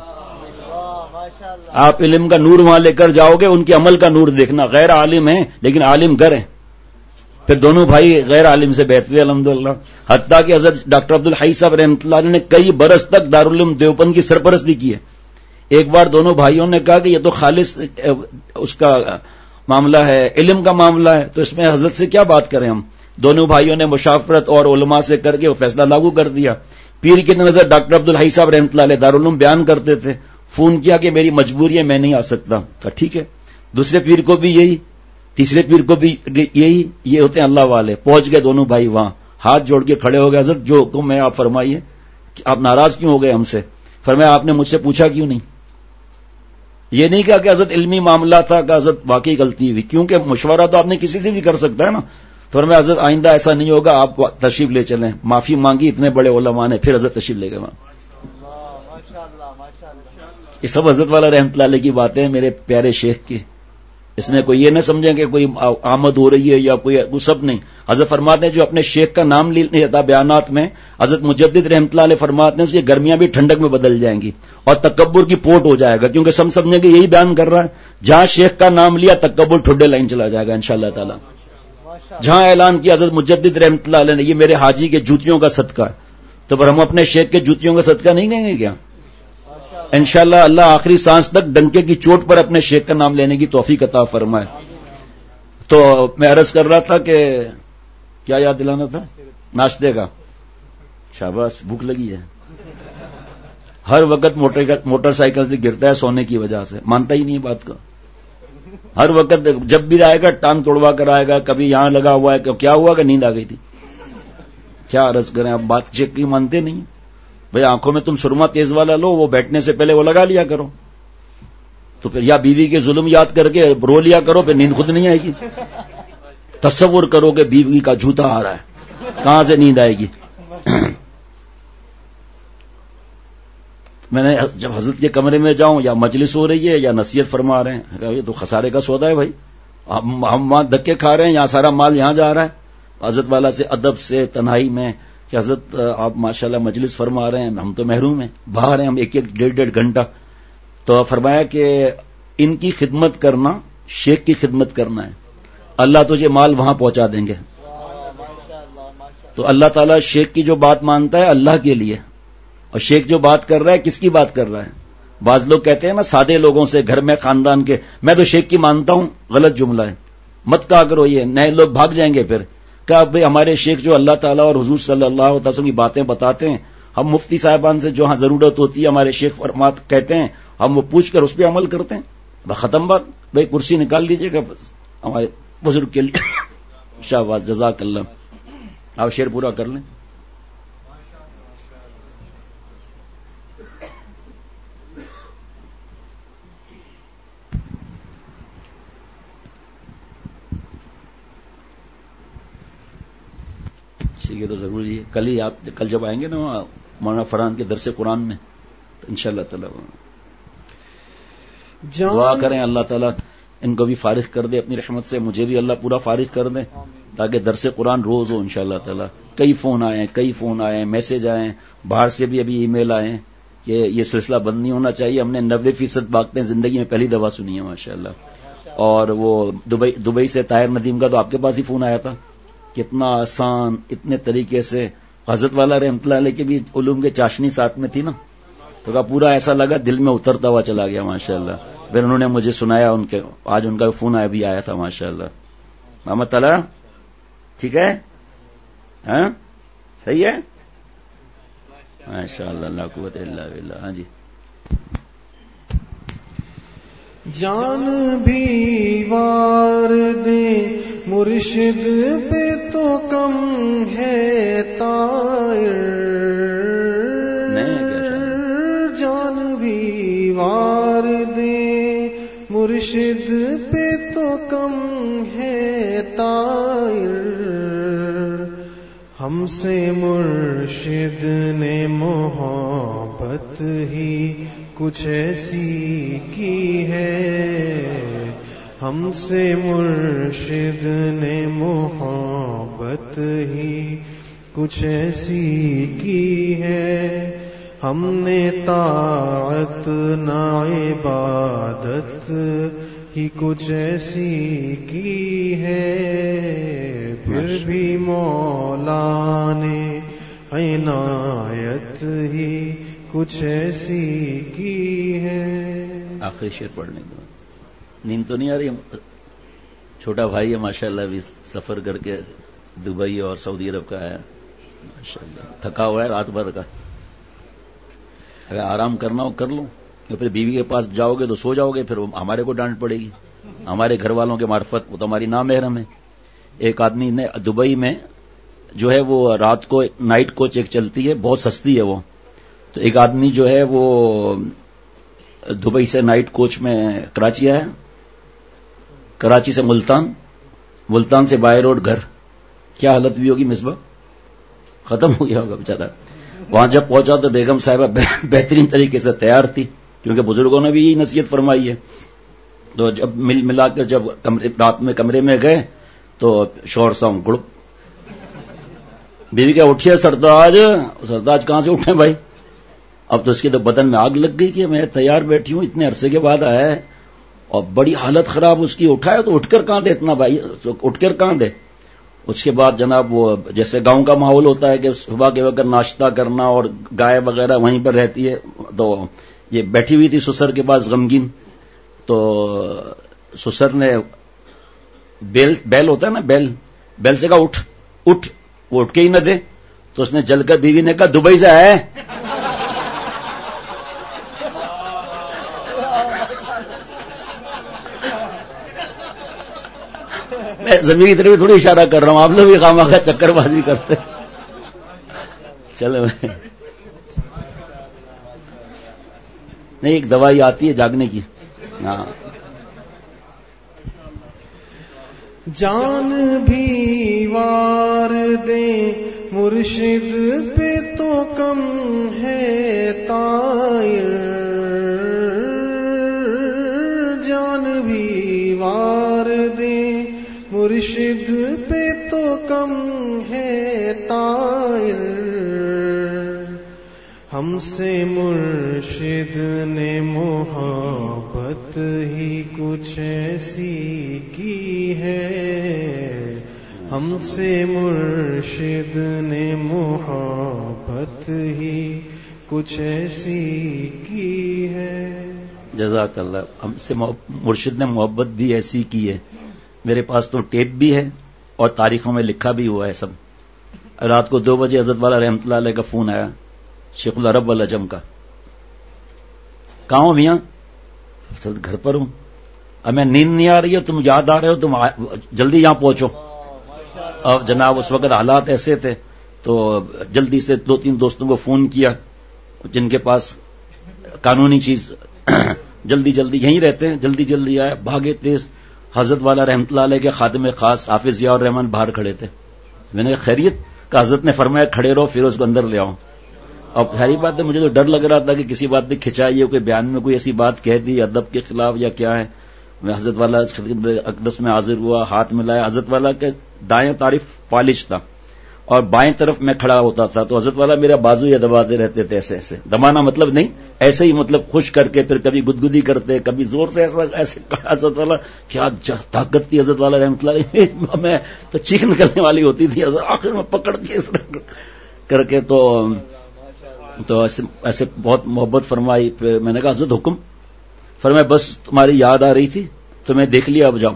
آپ علم کا نور وہاں لے کر جاؤ گے, ان کے عمل کا نور دیکھنا. غیر عالم ہیں لیکن عالم گر ہیں, پھر دونوں بھائی غیر عالم سے بیعت ہوئے الحمدللہ، حتیٰ کہ حضرت ڈاکٹر عبدالحی صاحب رحمۃ اللہ علیہ نے کئی برس تک دارالعلوم دیوبند کی سرپرستی کی ہے۔ ایک بار دونوں بھائیوں نے کہا کہ یہ تو خالص اس کا معاملہ ہے، علم کا معاملہ ہے، تو اس میں حضرت سے کیا بات کریں ہم۔ دونوں بھائیوں نے مشاورت اور علماء سے کر کے وہ فیصلہ لاگو کر دیا۔ پیر کی نظر ڈاکٹر عبدالحی صاحب رحمۃ اللہ علیہ دارالعلوم بیان کرتے تھے، فون کیا کہ میری مجبوری ہے میں نہیں آ سکتا، کہا ٹھیک ہے۔ دوسرے پیر کو بھی یہی، تیسرے پیر کو بھی یہی، یہ ہوتے ہیں اللہ والے۔ پہنچ گئے دونوں بھائی وہاں، ہاتھ جوڑ کے کھڑے ہو گئے، حضرت جو حکم ہے آپ فرمائیے، آپ ناراض کیوں ہو گئے ہم سے؟ فرمایا آپ نے مجھ سے پوچھا کیوں نہیں؟ یہ نہیں کہا کہ حضرت علمی معاملہ تھا کہ حضرت واقعی غلطی ہوئی، کیونکہ مشورہ تو آپ نے کسی سے بھی کر سکتا ہے نا۔ تو فرمایا حضرت آئندہ ایسا نہیں ہوگا، آپ تشریف لے چلیں۔ معافی مانگی اتنے بڑے علماء نے، پھر حضرت تشریف لے گئے وہاں۔ یہ سب حضرت والا رحمۃ اللہ علیہ کی باتیں ہیں میرے پیارے شیخ کی، اس میں کوئی یہ نہ سمجھیں کہ کوئی آمد ہو رہی ہے یا کوئی، وہ سب نہیں۔ حضرت فرماتے ہیں جو اپنے شیخ کا نام لیتا بیانات میں، حضرت مجدد رحمۃ اللہ علیہ فرماتے ہیں اس کی گرمیاں بھی ٹھنڈک میں بدل جائیں گی اور تکبر کی پوٹ ہو جائے گا، کیونکہ سب سمجھیں گے یہی بیان کر رہا ہے۔ جہاں شیخ کا نام لیا تکبر ٹھڈے لائن چلا جائے گا انشاءاللہ تعالی۔ جہاں اعلان کیا حضرت مجدد رحمۃ اللہ علیہ نے یہ میرے حاجی کے جوتیوں کا صدقہ ہے، تو پر ہم اپنے شیخ کے جوتیوں کا صدقہ نہیں دیں گے کیا؟ انشاءاللہ اللہ آخری سانس تک ڈنکے کی چوٹ پر اپنے شیخ کا نام لینے کی توفیق عطا فرمائے۔ تو میں عرض کر رہا تھا کہ کیا یاد دلانا تھا؟ ناشتے کا۔ شاباش، بھوک لگی ہے۔ ہر وقت موٹر سائیکل سے گرتا ہے سونے کی وجہ سے، مانتا ہی نہیں بات کا۔ ہر وقت جب بھی آئے گا ٹانگ توڑوا کر آئے گا، کبھی یہاں لگا ہوا ہے، کیا ہوا کہ نیند آ گئی تھی۔ کیا عرض کریں، اب بات چیک کی مانتے نہیں بھئی، آنکھوں میں تم سرما تیز والا لو، وہ بیٹھنے سے پہلے وہ لگا لیا کرو، تو پھر یا بیوی کے ظلم یاد کر کے رو لیا کرو، پھر نیند خود نہیں آئے گی۔ تصور کرو کہ بیوی کا جوتا آ رہا ہے، کہاں سے نیند آئے گی؟ میں نے جب حضرت کے کمرے میں جاؤں، یا مجلس ہو رہی ہے یا نصیحت فرما رہے ہیں، یہ تو خسارے کا سودا ہے بھائی، ہم وہاں دھکے کھا رہے ہیں، یہاں سارا مال یہاں جا رہا ہے۔ حضرت والا سے ادب سے تنہائی میں کہ حضرت آپ ماشاءاللہ مجلس فرما رہے ہیں، ہم تو محروم ہیں، باہر ہیں ہم ایک ایک ڈیڑھ ڈیڑھ گھنٹہ۔ تو فرمایا کہ ان کی خدمت کرنا شیخ کی خدمت کرنا ہے، اللہ تجھے مال وہاں پہنچا دیں گے۔ تو اللہ تعالیٰ شیخ کی جو بات مانتا ہے اللہ کے لیے، اور شیخ جو بات کر رہا ہے کس کی بات کر رہا ہے؟ بعض لوگ کہتے ہیں نا سادے لوگوں سے، گھر میں خاندان کے، میں تو شیخ کی مانتا ہوں، غلط جملہ ہے، مت کہا کرو یہ، نئے لوگ بھاگ جائیں گے پھر۔ کہا بھئی ہمارے شیخ جو اللہ تعالیٰ اور حضور صلی اللہ علیہ وسلم کی باتیں بتاتے ہیں، ہم مفتی صاحبان سے جہاں ضرورت ہوتی ہے ہمارے شیخ فرمات کہتے ہیں، ہم وہ پوچھ کر اس پہ عمل کرتے ہیں۔ ختم بات، بھئی کرسی نکال لیجئے گا ہمارے بزرگ کے لیے۔ شاباش، جزاک اللہ۔ آپ شعر پورا کر لیں۔ ٹھیک ہے، تو ضروری ہے، کل ہی آپ کل جب آئیں گے نا مولانا فرحان کے درس قرآن میں، تو انشاءاللہ تعالی دعا کریں اللہ تعالیٰ ان کو بھی فارغ کر دے اپنی رحمت سے، مجھے بھی اللہ پورا فارغ کر دے، تاکہ درس قرآن روز ہو انشاءاللہ تعالیٰ۔ کئی فون آئے ہیں، کئی فون آئے ہیں، میسج آئے ہیں، باہر سے بھی ابھی ای میل آئے ہیں کہ یہ سلسلہ بند نہیں ہونا چاہیے۔ ہم نے نوے فیصد باتیں زندگی میں پہلی دفعہ سنی ہے ماشاءاللہ۔ اور وہ دبئی دبئی سے طاہر ندیم کا تو آپ کے پاس ہی فون آیا تھا، کتنا آسان، اتنے طریقے سے۔ حضرت والا رحمۃ اللہ علیہ کے بھی علوم کے چاشنی ساتھ میں تھی نا، تو کا پورا ایسا لگا دل میں اترتا ہوا چلا گیا ماشاءاللہ۔ پھر انہوں نے مجھے سنایا، ان کے آج ان کا فون آیا بھی آیا تھا ماشاءاللہ۔ محمد تعالی ٹھیک ہے، ہاں صحیح ہے ماشاءاللہ، لا قوت الا باللہ۔ ہاں جی، جان بھی وار دے مرشد پہ تو کم ہے طائر، جان بھی وار دے مرشد پہ تو کم ہے طائر، ہم سے مرشد نے محبت ہی کچھ ایسی کی ہے، ہم سے مرشد نے محبت ہی کچھ ایسی کی ہے، ہم نے طاعت نہ عبادت ہی کچھ ایسی کی ہے، پھر بھی مولا نے عنایت ہی کچھ ایسی کی ہے. آخری شعر پڑھنے دو. نیند تو نہیں آ رہی؟ چھوٹا بھائی ہے ماشاءاللہ بھی سفر کر کے دبئی اور سعودی عرب کا آیا ماشاءاللہ. تھکا ہوا ہے رات بھر کا. اگر آرام کرنا ہو کر لو, پھر بیوی کے پاس جاؤ گے تو سو جاؤ گے, پھر ہمارے کو ڈانٹ پڑے گی. ہمارے گھر والوں کے معرفت وہ تو ہماری نامحرم ہے. ایک آدمی نے دبئی میں جو ہے وہ رات کو نائٹ کوچ ایک چلتی ہے, بہت سستی ہے وہ. تو ایک آدمی جو ہے وہ دبئی سے نائٹ کوچ میں کراچی آیا, کراچی سے ملتان, ملتان سے بائی روڈ گھر. کیا حالت بھی ہوگی مصباح, ختم ہو گیا ہوگا بیچارہ. وہاں جب پہنچا تو بیگم صاحبہ بہترین طریقے سے تیار تھی, کیونکہ بزرگوں نے بھی یہی نصیحت فرمائی ہے. تو جب مل ملا کر جب رات میں کمرے میں گئے تو شور ساؤنڈ گڑ. بیوی کیا اٹھیے سرداج, سرداج کہاں سے اٹھے بھائی؟ اب تو اس کے تو بدن میں آگ لگ گئی کہ میں تیار بیٹھی ہوں, اتنے عرصے کے بعد آیا ہے اور بڑی حالت خراب اس کی. اٹھایا تو اٹھ کر کہاں دے اتنا بھائی, اٹھ کر کہاں دے. اس کے بعد جناب وہ جیسے گاؤں کا ماحول ہوتا ہے کہ صبح کے وقت ناشتہ کرنا اور گائے وغیرہ وہیں پر رہتی ہے, تو یہ بیٹھی ہوئی تھی سسر کے پاس غمگین. تو سسر نے بیل بیل ہوتا ہے نا بیل, بیل سے کہا اٹھ اٹھ, وہ اٹھ کے ہی نہ دے. تو اس نے جل کر بیوی نے کہا دبئی سے آئے. میں زمین کی طرف تھوڑی اشارہ کر رہا ہوں, آپ لوگ بھی خواہ کا چکر بازی کرتے. چلو نہیں, ایک دوائی آتی ہے جاگنے کی. ہاں, جان بھی وار دے مرشد پہ تو کم ہے طائر, جان بھی وار دے مرشد پہ تو کم ہے طائر. ہم سے مرشد نے محبت ہی کچھ ایسی کی ہے, ہم سے مرشد نے محبت ہی کچھ ایسی کی ہے. جزاک اللہ. ہم سے مرشد نے محبت بھی ایسی کی ہے. میرے پاس تو ٹیپ بھی ہے اور تاریخوں میں لکھا بھی ہوا ہے سب. رات کو دو بجے حضرت والا رحمۃ اللہ علیہ کا فون آیا, شیخ العرب والعجم کا. کہاں ہو میاں؟ گھر پر ہوں. اب میں نیند نہیں آ رہی ہے, تم یاد آ رہے ہو, تم جلدی یہاں پہنچو. اور جناب اس وقت حالات ایسے تھے تو جلدی سے دو تین دوستوں کو فون کیا جن کے پاس قانونی چیز جلدی جلدی یہیں رہتے ہیں, جلدی جلدی آئے, بھاگے تیز. حضرت والا رحمۃ اللہ علیہ کے خادم خاص حافظ ضیاء الرحمن باہر کھڑے تھے. میں نے خیریت کا, حضرت نے فرمایا کھڑے رہو, پھر اس کو اندر لے آؤں. اب ساری بات ہے, مجھے تو ڈر لگ رہا تھا کہ کسی بات پہ کھنچائی ہے, کوئی بیان میں کوئی ایسی بات کہہ دی ادب کے خلاف یا کیا ہے. میں حضرت والا اقدس میں حاضر ہوا, ہاتھ ملایا. حضرت والا کے دائیں طرف فالج تھا اور بائیں طرف میں کھڑا ہوتا تھا, تو حضرت والا میرا بازو یا دباتے رہتے تھے ایسے ایسے. دبانا مطلب نہیں, ایسے ہی مطلب خوش کر کے, پھر کبھی گدگدی کرتے, کبھی زور سے ایسا ایسے. حضرت والا کیا طاقت تھی حضرت والا رحمۃ اللہ, میں تو چیخ نکلنے والی ہوتی تھی. آخر میں پکڑ کے اس طرح کر کے تو تو ایسے, ایسے بہت محبت فرمائی. پھر میں نے کہا حضرت حکم فرمایا, بس تمہاری یاد آ رہی تھی تو میں دیکھ لیا, اب جاؤ.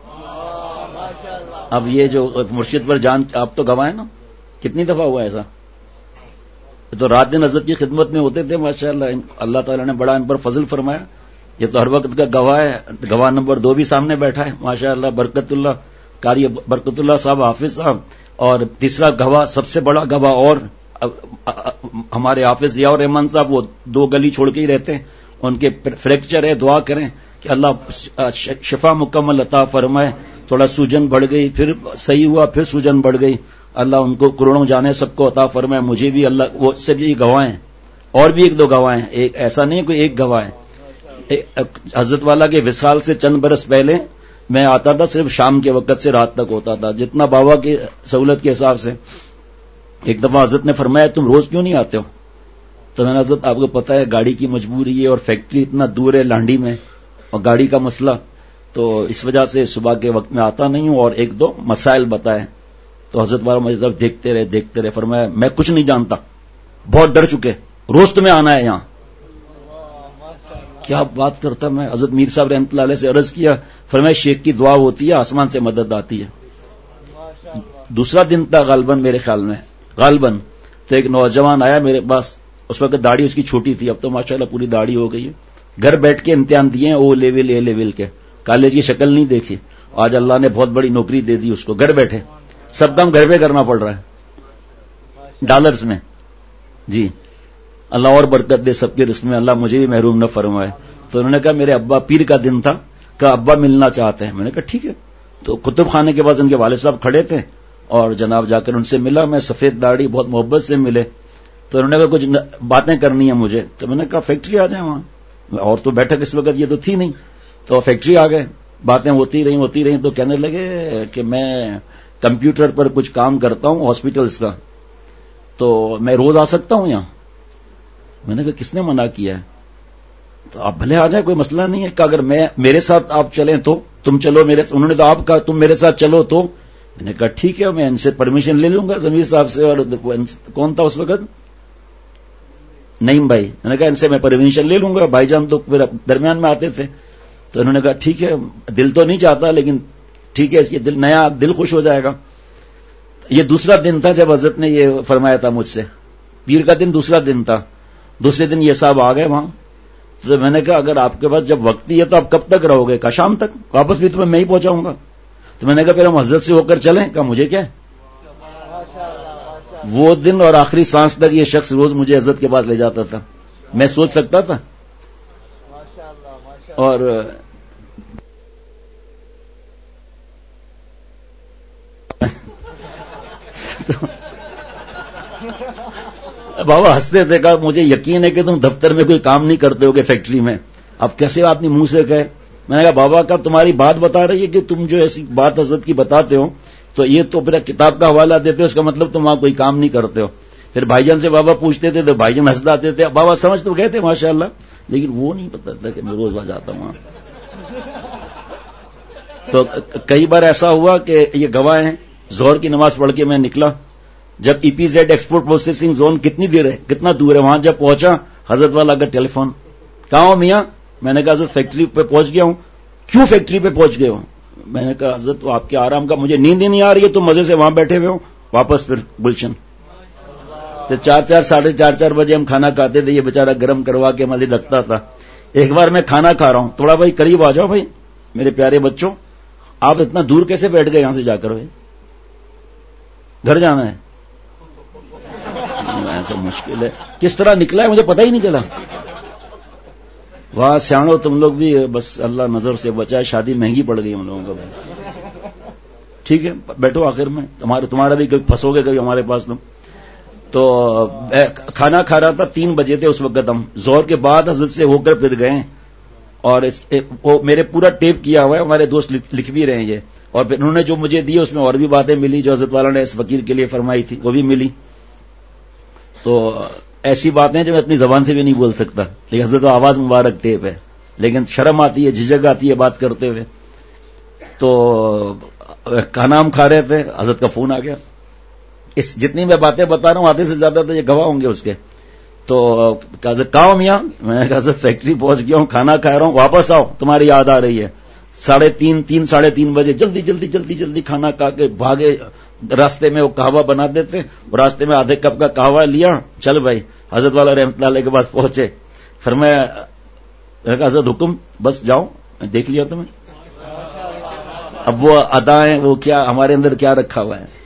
اب یہ جو مرشد پر جان, آپ تو گواہ نا, کتنی دفعہ ہوا ایسا. تو رات دن حضرت کی خدمت میں ہوتے تھے ماشاءاللہ. اللہ تعالیٰ نے بڑا ان پر فضل فرمایا. یہ تو ہر وقت کا گواہ ہے. گواہ نمبر دو بھی سامنے بیٹھا ہے ماشاءاللہ, برکت اللہ قاری برکت اللہ صاحب حافظ صاحب. اور تیسرا گواہ, سب سے بڑا گواہ اور ہمارے حافظ ضیاء الرحمن صاحب, وہ دو گلی چھوڑ کے ہی رہتے ہیں, ان کے فریکچر ہے. دعا کریں کہ اللہ شفا مکمل عطا فرمائے. تھوڑا سوجن بڑھ گئی, پھر صحیح ہوا, پھر سوجن بڑھ گئی. اللہ ان کو کروڑوں جانے سب کو عطا فرمائے. مجھے بھی اللہ, وہ سے بھی گواہ ہیں, اور بھی ایک دو گواہ ہیں. ایک ایسا نہیں کوئی ایک گواہ ہے. حضرت والا کے وصال سے چند برس پہلے میں آتا تھا, صرف شام کے وقت سے رات تک ہوتا تھا, جتنا بابا کی سہولت کے حساب سے. ایک دفعہ حضرت نے فرمایا تم روز کیوں نہیں آتے ہو؟ تو میں نے حضرت آپ کو پتا ہے گاڑی کی مجبوری ہے اور فیکٹری اتنا دور ہے لانڈی میں, اور گاڑی کا مسئلہ, تو اس وجہ سے صبح کے وقت میں آتا نہیں ہوں. اور ایک دو مسائل بتائے. تو حضرت والا مجھے طرف دیکھتے رہے دیکھتے رہے فرمایا میں کچھ نہیں جانتا، بہت ڈر چکے، روز تمہیں آنا ہے یہاں. کیا بات کرتا میں. حضرت میر صاحب رحمۃ اللہ علیہ سے عرض کیا، فرمایا شیخ کی دعا ہوتی ہے، آسمان سے مدد آتی ہے. دوسرا دن تھا غالباً میرے خیال میں، غالباً تو ایک نوجوان آیا میرے پاس، اس وقت داڑھی اس کی چھوٹی تھی، اب تو ماشاءاللہ پوری داڑھی ہو گئی ہے. گھر بیٹھ کے امتحان دیے ہیں، او لیول اے لیول کے، کالج کی شکل نہیں دیکھی. آج اللہ نے بہت بڑی نوکری دے دی اس کو، گھر بیٹھے سب کام گھر پہ کرنا پڑ رہا ہے ڈالرز میں. جی اللہ اور برکت دے سب کے رزق میں، اللہ مجھے بھی محروم نہ فرمائے. تو انہوں نے کہا میرے ابا، پیر کا دن تھا، کہا ابا ملنا چاہتے ہیں. میں نے کہا ٹھیک ہے. تو کتب خانے کے پاس ان کے والد صاحب کھڑے تھے اور جناب جا کر ان سے ملا. میں سفید داڑھی، بہت محبت سے ملے. تو انہوں نے کہا کچھ باتیں کرنی ہیں مجھے. تو میں نے کہا فیکٹری آ جائیں وہاں، اور تو بیٹھک اس وقت یہ تو تھی نہیں. تو فیکٹری آ گئے، باتیں ہوتی رہیں ہوتی رہیں تو کہنے لگے کہ میں کمپیوٹر پر کچھ کام کرتا ہوں ہاسپٹلس کا، تو میں روز آ سکتا ہوں یہاں. میں نے کہا کس نے منع کیا ہے؟ تو آپ بھلے آ جائیں، کوئی مسئلہ نہیں ہے. کہ اگر میں میرے ساتھ آپ چلیں تو تم چلو میرے. انہوں نے تو آپ کہا تم میرے ساتھ چلو تو میں نے کہا ٹھیک ہے، میں ان سے پرمیشن لے لوں گا ضمیر صاحب سے. اور کون تھا اس وقت؟ نعیم بھائی. میں نے کہا ان سے میں پرمیشن لے لوں گا، بھائی جان تو پھر درمیان میں آتے تھے. تو انہوں نے کہا ٹھیک ہے، دل تو نہیں چاہتا لیکن ٹھیک ہے، اس کے دل نیا دل خوش ہو جائے گا. یہ دوسرا دن تھا جب حضرت نے یہ فرمایا تھا مجھ سے. پیر کا دن دوسرا دن تھا. دوسرے دن یہ صاحب آ گئے وہاں. تو میں نے کہا اگر آپ کے پاس جب وقت ہی ہے تو آپ کب تک رہو گے؟ کہا شام تک، واپس بھی تمہیں میں ہی پہنچاؤں گا. تو میں نے کہا پھر ہم حضرت سے ہو کر چلیں. کہا مجھے کیا ہے. وہ دن اور آخری سانس تک یہ شخص روز مجھے حضرت کے پاس لے جاتا تھا. میں سوچ سکتا تھا. اور بابا ہنستے تھے، کہا مجھے یقین ہے کہ تم دفتر میں کوئی کام نہیں کرتے ہو گے فیکٹری میں، اب کیسے آدمی منہ سے کہے. میں نے کہا بابا کا تمہاری بات بتا رہی ہے کہ تم جو ایسی بات حضرت کی بتاتے ہو تو یہ تو پھر کتاب کا حوالہ دیتے ہو، اس کا مطلب تم وہاں کوئی کام نہیں کرتے ہو. پھر بھائی جان سے بابا پوچھتے تھے تو بھائی جان ہنس لاتے تھے. بابا سمجھ تو گئے تھے ماشاء اللہ، لیکن وہ نہیں پتا تھا کہ میں روز وہاں جاتا ہوں. تو کئی بار ایسا ہوا کہ یہ گواہ ہیں، ظہر کی نماز پڑھ کے میں نکلا. جب E P Z export processing zone کتنی دیر ہے، کتنا دور ہے، وہاں جب پہنچا حضرت والا کا ٹیلی فون. کہاں ہو میاں؟ میں نے کہا حضرت فیکٹری پہ پہنچ گیا ہوں. کیوں فیکٹری پہ پہنچ گئے ہو؟ میں نے کہا حضرت تو آپ کے آرام کا مجھے نیند ہی نہیں آ رہی ہے، تو مزے سے وہاں بیٹھے ہوئے ہوں. واپس پھر گلشن. تو چار چار ساڑھے چار چار بجے ہم کھانا کھاتے تھے، یہ بیچارہ گرم کروا کے مزید رکھتا تھا. ایک بار میں کھانا کھا رہا ہوں، تھوڑا بھائی قریب آ جاؤ بھائی میرے پیارے بچوں، آپ اتنا دور کیسے بیٹھ گئے یہاں سے جا کر؟ بھائی گھر جانا ہے. ایسا مشکل ہے، کس طرح نکلا ہے مجھے پتہ ہی نہیں چلا. واہ سیاڑو تم لوگ بھی، بس اللہ نظر سے بچائے. شادی مہنگی پڑ گئی ہم لوگوں کو. بھائی ٹھیک ہے بیٹھو، آخر میں تمہارا تمہارا بھی کبھی پھنسو گے کبھی ہمارے پاس. تم تو کھانا کھا رہا تھا، تین بجے تھے اس وقت. ہم ظہر کے بعد حضرت سے ہو کر پھر گئے اور اس وہ میرے پورا ٹیپ کیا ہوا ہے، ہمارے دوست لکھ بھی رہے ہیں یہ. اور پھر انہوں نے جو مجھے دی اس میں اور بھی باتیں ملی جو حضرت والا نے اس فقیر کے لیے فرمائی تھی، وہ بھی ملی. تو ایسی باتیں جو میں اپنی زبان سے بھی نہیں بول سکتا، لیکن حضرت آواز مبارک ٹیپ ہے، لیکن شرم آتی ہے، جھجک آتی ہے بات کرتے ہوئے. تو کھانا ہم کھا رہے تھے، حضرت کا فون آ گیا. اس جتنی میں باتیں بتا رہا ہوں آدھے سے زیادہ تو یہ گواہ ہوں گے اس کے. تو حضرت کہا ہوں میاں؟ میں نے کہا حضرت فیکٹری پہنچ گیا ہوں، کھانا کھا رہا ہوں، واپس آؤ تمہاری یاد آ رہی ہے. ساڑھے تین تین ساڑھے تین بجے جلدی جلدی جلدی جلدی کھانا کھا کے بھاگے. راستے میں وہ قہوہ بنا دیتے، راستے میں آدھے کپ کا قہوہ لیا. چل بھائی حضرت والا رحمۃ اللہ علیہ کے پاس پہنچے. فرمایا حضرت حکم، بس جاؤ، میں دیکھ لیا تمہیں. اب وہ ادائیں، وہ کیا ہمارے اندر کیا رکھا ہوا ہے.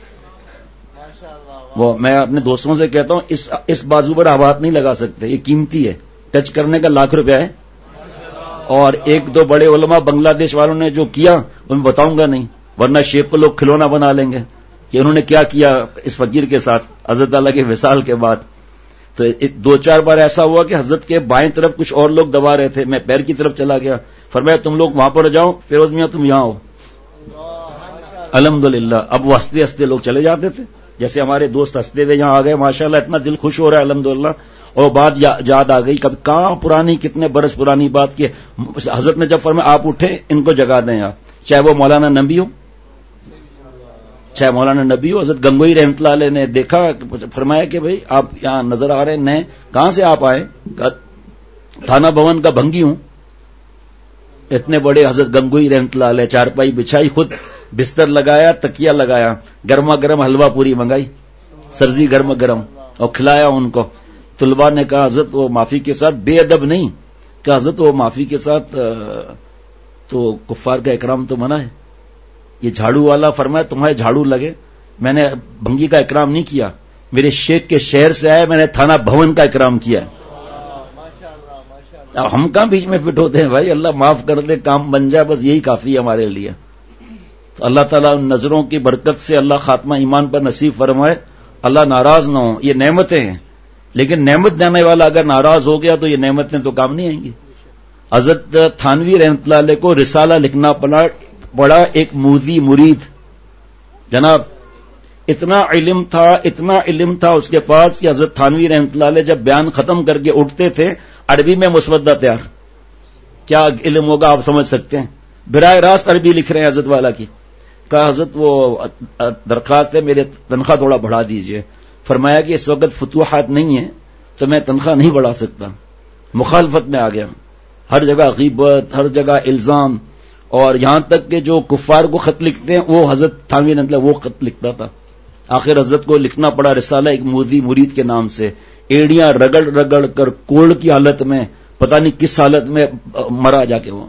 وہ میں اپنے دوستوں سے کہتا ہوں اس اس بازو پر آپ ہاتھ نہیں لگا سکتے، یہ قیمتی ہے، ٹچ کرنے کا لاکھ روپیہ ہے. اور ایک دو بڑے علماء بنگلہ دیش والوں نے جو کیا وہ میں بتاؤں گا نہیں، ورنہ شیخ کو لوگ کھلونا بنا لیں گے کہ انہوں نے کیا کیا اس فقیر کے ساتھ حضرت اللہ کے وصال کے بعد. تو دو چار بار ایسا ہوا کہ حضرت کے بائیں طرف کچھ اور لوگ دبا رہے تھے، میں پیر کی طرف چلا گیا. فرمایا تم لوگ وہاں پر جاؤ، فیروز میاں تم یہاں ہو. الحمدللہ اب وہ ہنستے ہنستے لوگ چلے جاتے تھے، جیسے ہمارے دوست ہنستے ہوئے یہاں آ گئے. ماشاءاللہ اتنا دل خوش ہو رہا ہے الحمدللہ. اور بات یاد آ گئی، کب کہاں پرانی، کتنے برس پرانی بات کی. حضرت نے جب فرمایا آپ اٹھیں ان کو جگا دیں آپ، چاہے وہ مولانا نبی ہو، چاہے مولانا نبی ہو. حضرت گنگوئی رحمۃ اللہ علیہ نے دیکھا, فرمایا کہ بھئی آپ یہاں نظر آ رہے ہیں نئے, کہاں سے آپ آئے؟ تھانہ بھون کا بھنگی ہوں. اتنے بڑے حضرت گنگوئی رحمۃ اللہ علیہ, چارپائی بچھائی, خود بستر لگایا, تکیہ لگایا, گرما گرم حلوہ پوری منگائی, سبزی گرم گرم, اور کھلایا ان کو. طلباء نے کہا حضرت وہ معافی کے ساتھ بے ادب نہیں, کہ حضرت وہ معافی کے ساتھ تو کفار کا اکرام تو منع ہے. یہ جھاڑو والا فرمایا تمہارے جھاڑو لگے, میں نے بھنگی کا اکرام نہیں کیا, میرے شیخ کے شہر سے آئے, میں نے تھانہ بھون کا اکرام کیا. اب ہم کہاں بیچ میں فٹ ہوتے ہیں بھائی, اللہ معاف کر دے, کام بن جائے, بس یہی کافی ہے ہمارے لیے. تو اللہ تعالیٰ ان نظروں کی برکت سے اللہ خاتمہ ایمان پر نصیب فرمائے, اللہ ناراض نہ ہو. یہ نعمتیں ہیں, لیکن نعمت دینے والا اگر ناراض ہو گیا تو یہ نعمتیں تو کام نہیں آئیں گی. حضرت تھانوی رحمۃ اللہ علیہ کو رسالہ لکھنا پڑا, بڑا ایک مودی مرید جناب, اتنا علم تھا اتنا علم تھا اس کے پاس کہ حضرت تھانوی رحمۃ اللہ علیہ جب بیان ختم کر کے اٹھتے تھے عربی میں مسودہ تیار. کیا علم ہوگا آپ سمجھ سکتے ہیں, براہ راست عربی لکھ رہے ہیں حضرت والا کی. کہا حضرت وہ درخواست ہے میرے تنخواہ تھوڑا بڑھا دیجئے. فرمایا کہ اس وقت فتوحات نہیں ہیں تو میں تنخواہ نہیں بڑھا سکتا. مخالفت میں آ گیا, ہر جگہ غیبت, ہر جگہ الزام, اور یہاں تک کہ جو کفار کو خط لکھتے ہیں وہ حضرت تھانوی رحمۃ اللہ وہ خط لکھتا تھا. آخر حضرت کو لکھنا پڑا رسالہ ایک مودی مرید کے نام سے, ایڑیاں رگڑ رگڑ کر کوڑ کی حالت میں, پتہ نہیں کس حالت میں مرا جا کے وہ.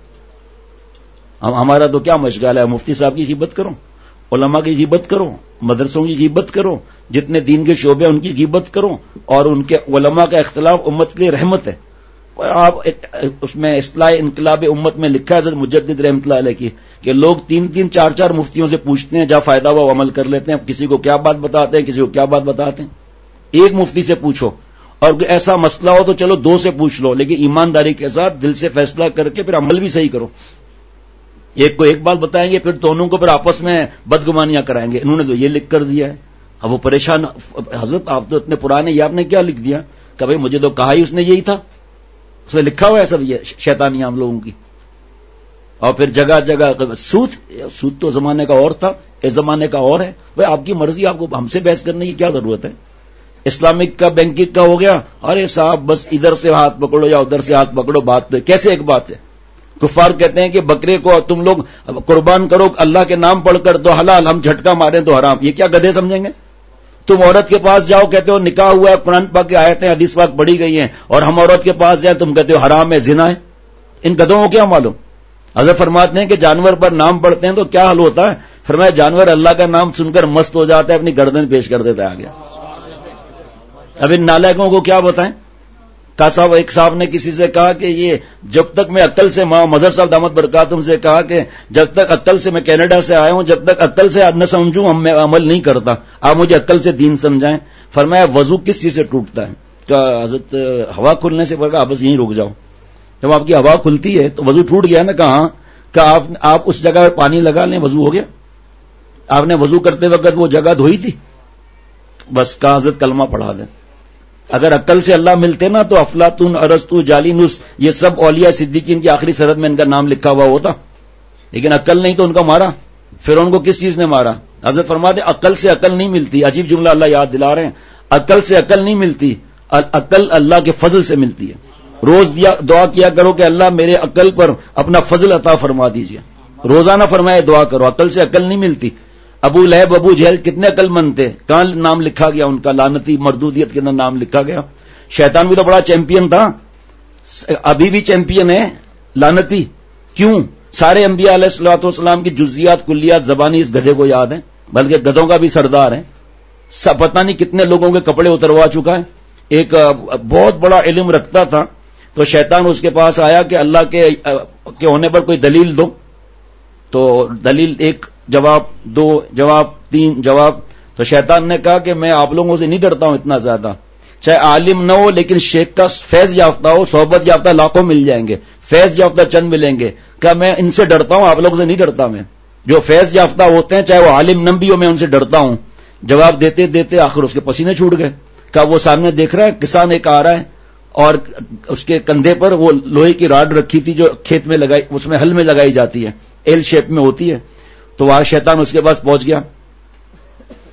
ہمارا تو کیا مشغلہ ہے, مفتی صاحب کی غیبت کرو, علماء کی غیبت کرو, مدرسوں کی غیبت کرو, جتنے دین کے شعبے ان کی غیبت کرو, اور ان کے علماء کا اختلاف امت کے لیے رحمت ہے. آپ اس میں اصلاح انقلاب امت میں لکھا ہے حضرت مجدد رحمۃ اللہ علیہ کی کہ لوگ تین تین چار چار مفتیوں سے پوچھتے ہیں, جہاں فائدہ ہوا وہ عمل کر لیتے ہیں. کسی کو کیا بات بتاتے ہیں, کسی کو کیا بات بتاتے ہیں. ایک مفتی سے پوچھو, اور ایسا مسئلہ ہو تو چلو دو سے پوچھ لو, لیکن ایمانداری کے ساتھ دل سے فیصلہ کر کے پھر عمل بھی صحیح کرو. ایک کو ایک بات بتائیں گے, پھر دونوں کو پھر آپس میں بدگمانیاں کرائیں گے, انہوں نے تو یہ لکھ کر دیا ہے. اب وہ پریشان, حضرت آپ تو اتنے پرانے, یہ آپ نے کیا لکھ دیا؟ کہ بھائی مجھے تو کہا ہی اس نے یہی تھا, اس میں لکھا ہوا ہے سب یہ شیطانیاں ہم لوگوں کی. اور پھر جگہ جگہ سود, سود تو زمانے کا اور تھا, اس زمانے کا اور ہے. بھائی آپ کی مرضی, آپ کو ہم سے بحث کرنے کی کیا ضرورت ہے؟ اسلامک کا بینکنگ کا ہو گیا, ارے صاحب بس ادھر سے ہاتھ پکڑو یا ادھر سے ہاتھ پکڑو, بات تو کیسے ایک بات ہے. کفار کہتے ہیں کہ بکرے کو تم لوگ قربان کرو اللہ کے نام پڑھ کر تو حلال, ہم جھٹکا ماریں تو حرام. یہ کیا گدھے سمجھیں گے؟ تم عورت کے پاس جاؤ, کہتے ہو نکاح ہوا ہے, قرآن پاک کی آیتیں حدیث پاک پڑھی گئی ہیں, اور ہم عورت کے پاس جائیں تم کہتے ہو حرام ہے, زنا ہے. ان گدھوں کو کیا معلوم؟ حضرت فرماتے ہیں کہ جانور پر نام پڑھتے ہیں تو کیا حل ہوتا ہے؟ فرمایا جانور اللہ کا نام سن کر مست ہو جاتا ہے, اپنی گردن پیش کر دیتا ہے آگے. اب ان نالائقوں کو کیا بتائیں؟ کا صاحب ایک صاحب نے کسی سے کہا کہ یہ جب تک میں عقل سے, ماں مظہر صاحب دامت برکاتہم سے کہا کہ جب تک عقل سے, میں کینیڈا سے آیا ہوں, جب تک عقل سے نہ سمجھوں میں عمل نہیں کرتا, آپ مجھے عقل سے دین سمجھائیں. فرمایا وضو کس چیز سے ٹوٹتا ہے؟ کہ حضرت ہوا کھلنے سے پڑا, بس یہیں رک جاؤ. جب آپ کی ہوا کھلتی ہے تو وضو ٹوٹ گیا نا. کہاں کہ آپ آپ اس جگہ پر پانی لگا لیں, وضو ہو گیا. آپ نے وضو کرتے وقت وہ جگہ دھوئی تھی, بس کہا حضرت کلمہ پڑھا دیں. اگر عقل سے اللہ ملتے نا تو افلاطون, ارسطو, جالینوس, یہ سب اولیاء صدیقین کی آخری سرحد میں ان کا نام لکھا ہوا ہوتا. لیکن عقل نہیں تو ان کا مارا. فرعون کو کس چیز نے مارا؟ حضرت فرماتے عقل سے عقل نہیں ملتی. عجیب جملہ اللہ یاد دلا رہے ہیں, عقل سے عقل نہیں ملتی, عقل اللہ کے فضل سے ملتی ہے. روز دعا کیا کرو کہ اللہ میرے عقل پر اپنا فضل عطا فرما دیجیے. روزانہ فرمائے دعا کرو, عقل سے عقل نہیں ملتی. ابو لہب, ابو جہل کتنے عقل مند تھے, کہاں نام لکھا گیا ان کا؟ لعنتی مردودیت کے اندر نام لکھا گیا. شیطان بھی تو بڑا چیمپئن تھا, ابھی بھی چیمپئن ہے, لعنتی. کیوں؟ سارے انبیاء علیہ الصلوۃ والسلام کی جزیات کلیات زبانی اس گدھے کو یاد ہیں, بلکہ گدھوں کا بھی سردار ہے. سب پتہ نہیں کتنے لوگوں کے کپڑے اتروا چکا ہے. ایک بہت بڑا علم رکھتا تھا, تو شیطان اس کے پاس آیا کہ اللہ کے کے ہونے پر کوئی دلیل دو. تو دلیل ایک, جواب دو, جواب تین, جواب. تو شیطان نے کہا کہ میں آپ لوگوں سے نہیں ڈرتا ہوں اتنا زیادہ, چاہے عالم نہ ہو لیکن شیخ کا فیض یافتہ ہو, صحبت یافتہ لاکھوں مل جائیں گے, فیض یافتہ چند ملیں گے. کہا میں ان سے ڈرتا ہوں, آپ لوگوں سے نہیں ڈرتا. میں جو فیض یافتہ ہوتے ہیں چاہے وہ عالم نہ بھی ہو, میں ان سے ڈرتا ہوں. جواب دیتے دیتے آخر اس کے پسینے چھوٹ گئے. کہا وہ سامنے دیکھ رہا ہے, کسان ایک آ رہا ہے اور اس کے کندھے پر وہ لوہے کی راڈ رکھی تھی جو کھیت میں لگائی, اس میں ہل میں لگائی جاتی ہے, ایل شیپ میں ہوتی ہے. تو وہاں شیطان اس کے پاس پہنچ گیا.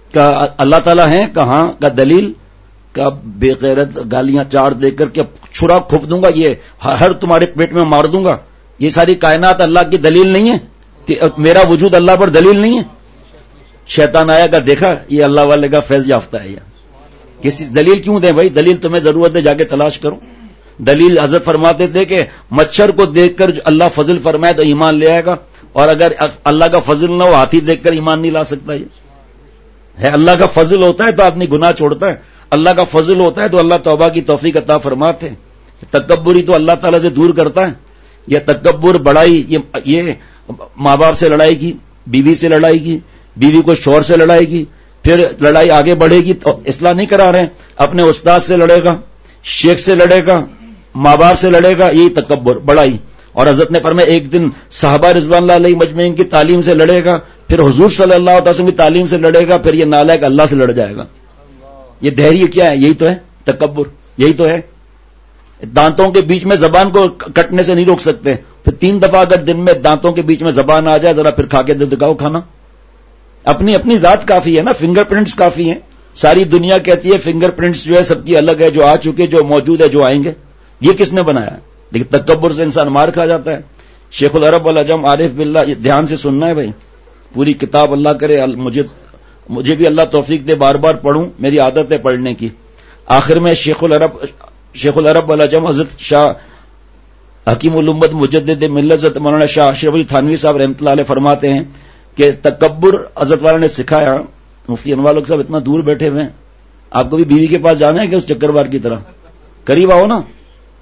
کا اللہ تعالیٰ ہیں کہاں کا دلیل کا بے غیرت گالیاں چار دے کر کے چھرا کھوپ دوں گا، یہ ہر تمہارے پیٹ میں مار دوں گا، یہ ساری کائنات اللہ کی دلیل نہیں ہے، میرا وجود اللہ پر دلیل نہیں ہے. شیطان آیا کہ دیکھا یہ اللہ والے کا فیض یافتہ ہے، یہ کس چیز دلیل کیوں دیں بھائی؟ دلیل تمہیں ضرورت ہے جا کے تلاش کرو. دلیل حضرت فرماتے تھے کہ مچھر کو دیکھ کر جو اللہ فضل فرمائے تو ایمان لے آئے گا، اور اگر اللہ کا فضل نہ ہو ہاتھی دیکھ کر ایمان نہیں لا سکتا. یہ ہے اللہ کا فضل ہوتا ہے تو آدمی گناہ چھوڑتا ہے، اللہ کا فضل ہوتا ہے تو اللہ توبہ کی توفیق عطا فرماتے ہیں. تکبری تو اللہ تعالیٰ سے دور کرتا ہے. یہ تکبر بڑائی، یہ ماں باپ سے لڑائی کی، بیوی سے لڑائی کی، بیوی کو شوہر سے لڑائی کی، پھر لڑائی آگے بڑھے گی تو اصلاح نہیں کرا رہے ہیں، اپنے استاد سے لڑے گا، شیخ سے لڑے گا، ماں باپ سے لڑے گا، یہی تکبر بڑائی. اور حضرت نے فرمایا ایک دن صحابہ رضوان اللہ علیہ مجمعین کی تعلیم سے لڑے گا، پھر حضور صلی اللہ علیہ وسلم کی تعلیم سے لڑے گا، پھر یہ نالائق اللہ سے لڑ جائے گا. یہ دہریہ کیا ہے؟ یہی تو ہے تکبر، یہی تو ہے. دانتوں کے بیچ میں زبان کو کٹنے سے نہیں روک سکتے، پھر تین دفعہ اگر دن میں دانتوں کے بیچ میں زبان آ جائے ذرا پھر کھا کے دکھاؤ کھانا. اپنی اپنی ذات کافی ہے نا، فنگر پرنٹس کافی ہیں. ساری دنیا کہتی ہے فنگر پرنٹس جو ہے سب کی الگ ہے، جو آ چکے، جو موجود ہے، جو آئیں گے. یہ کس نے بنایا؟ لیکن تکبر سے انسان مار کھا جاتا ہے. شیخ العرب والعجم عارف باللہ، یہ دھیان سے سننا ہے بھائی، پوری کتاب اللہ کرے مجھے مجھے بھی اللہ توفیق دے بار بار پڑھوں، میری عادت ہے پڑھنے کی. آخر میں شیخ العرب شیخ العرب والعجم حضرت شاہ حکیم الامت مجدد ملت مولانا شاہ اشرف علی تھانوی صاحب رحمۃ اللہ علیہ فرماتے ہیں کہ تکبر حضرت والا نے سکھایا. مفتی انوار صاحب اتنا دور بیٹھے ہوئے ہیں، آپ کو بھی بیوی کے پاس جانا ہے کہ اس چکر بار کی طرح؟ قریب آؤ نا،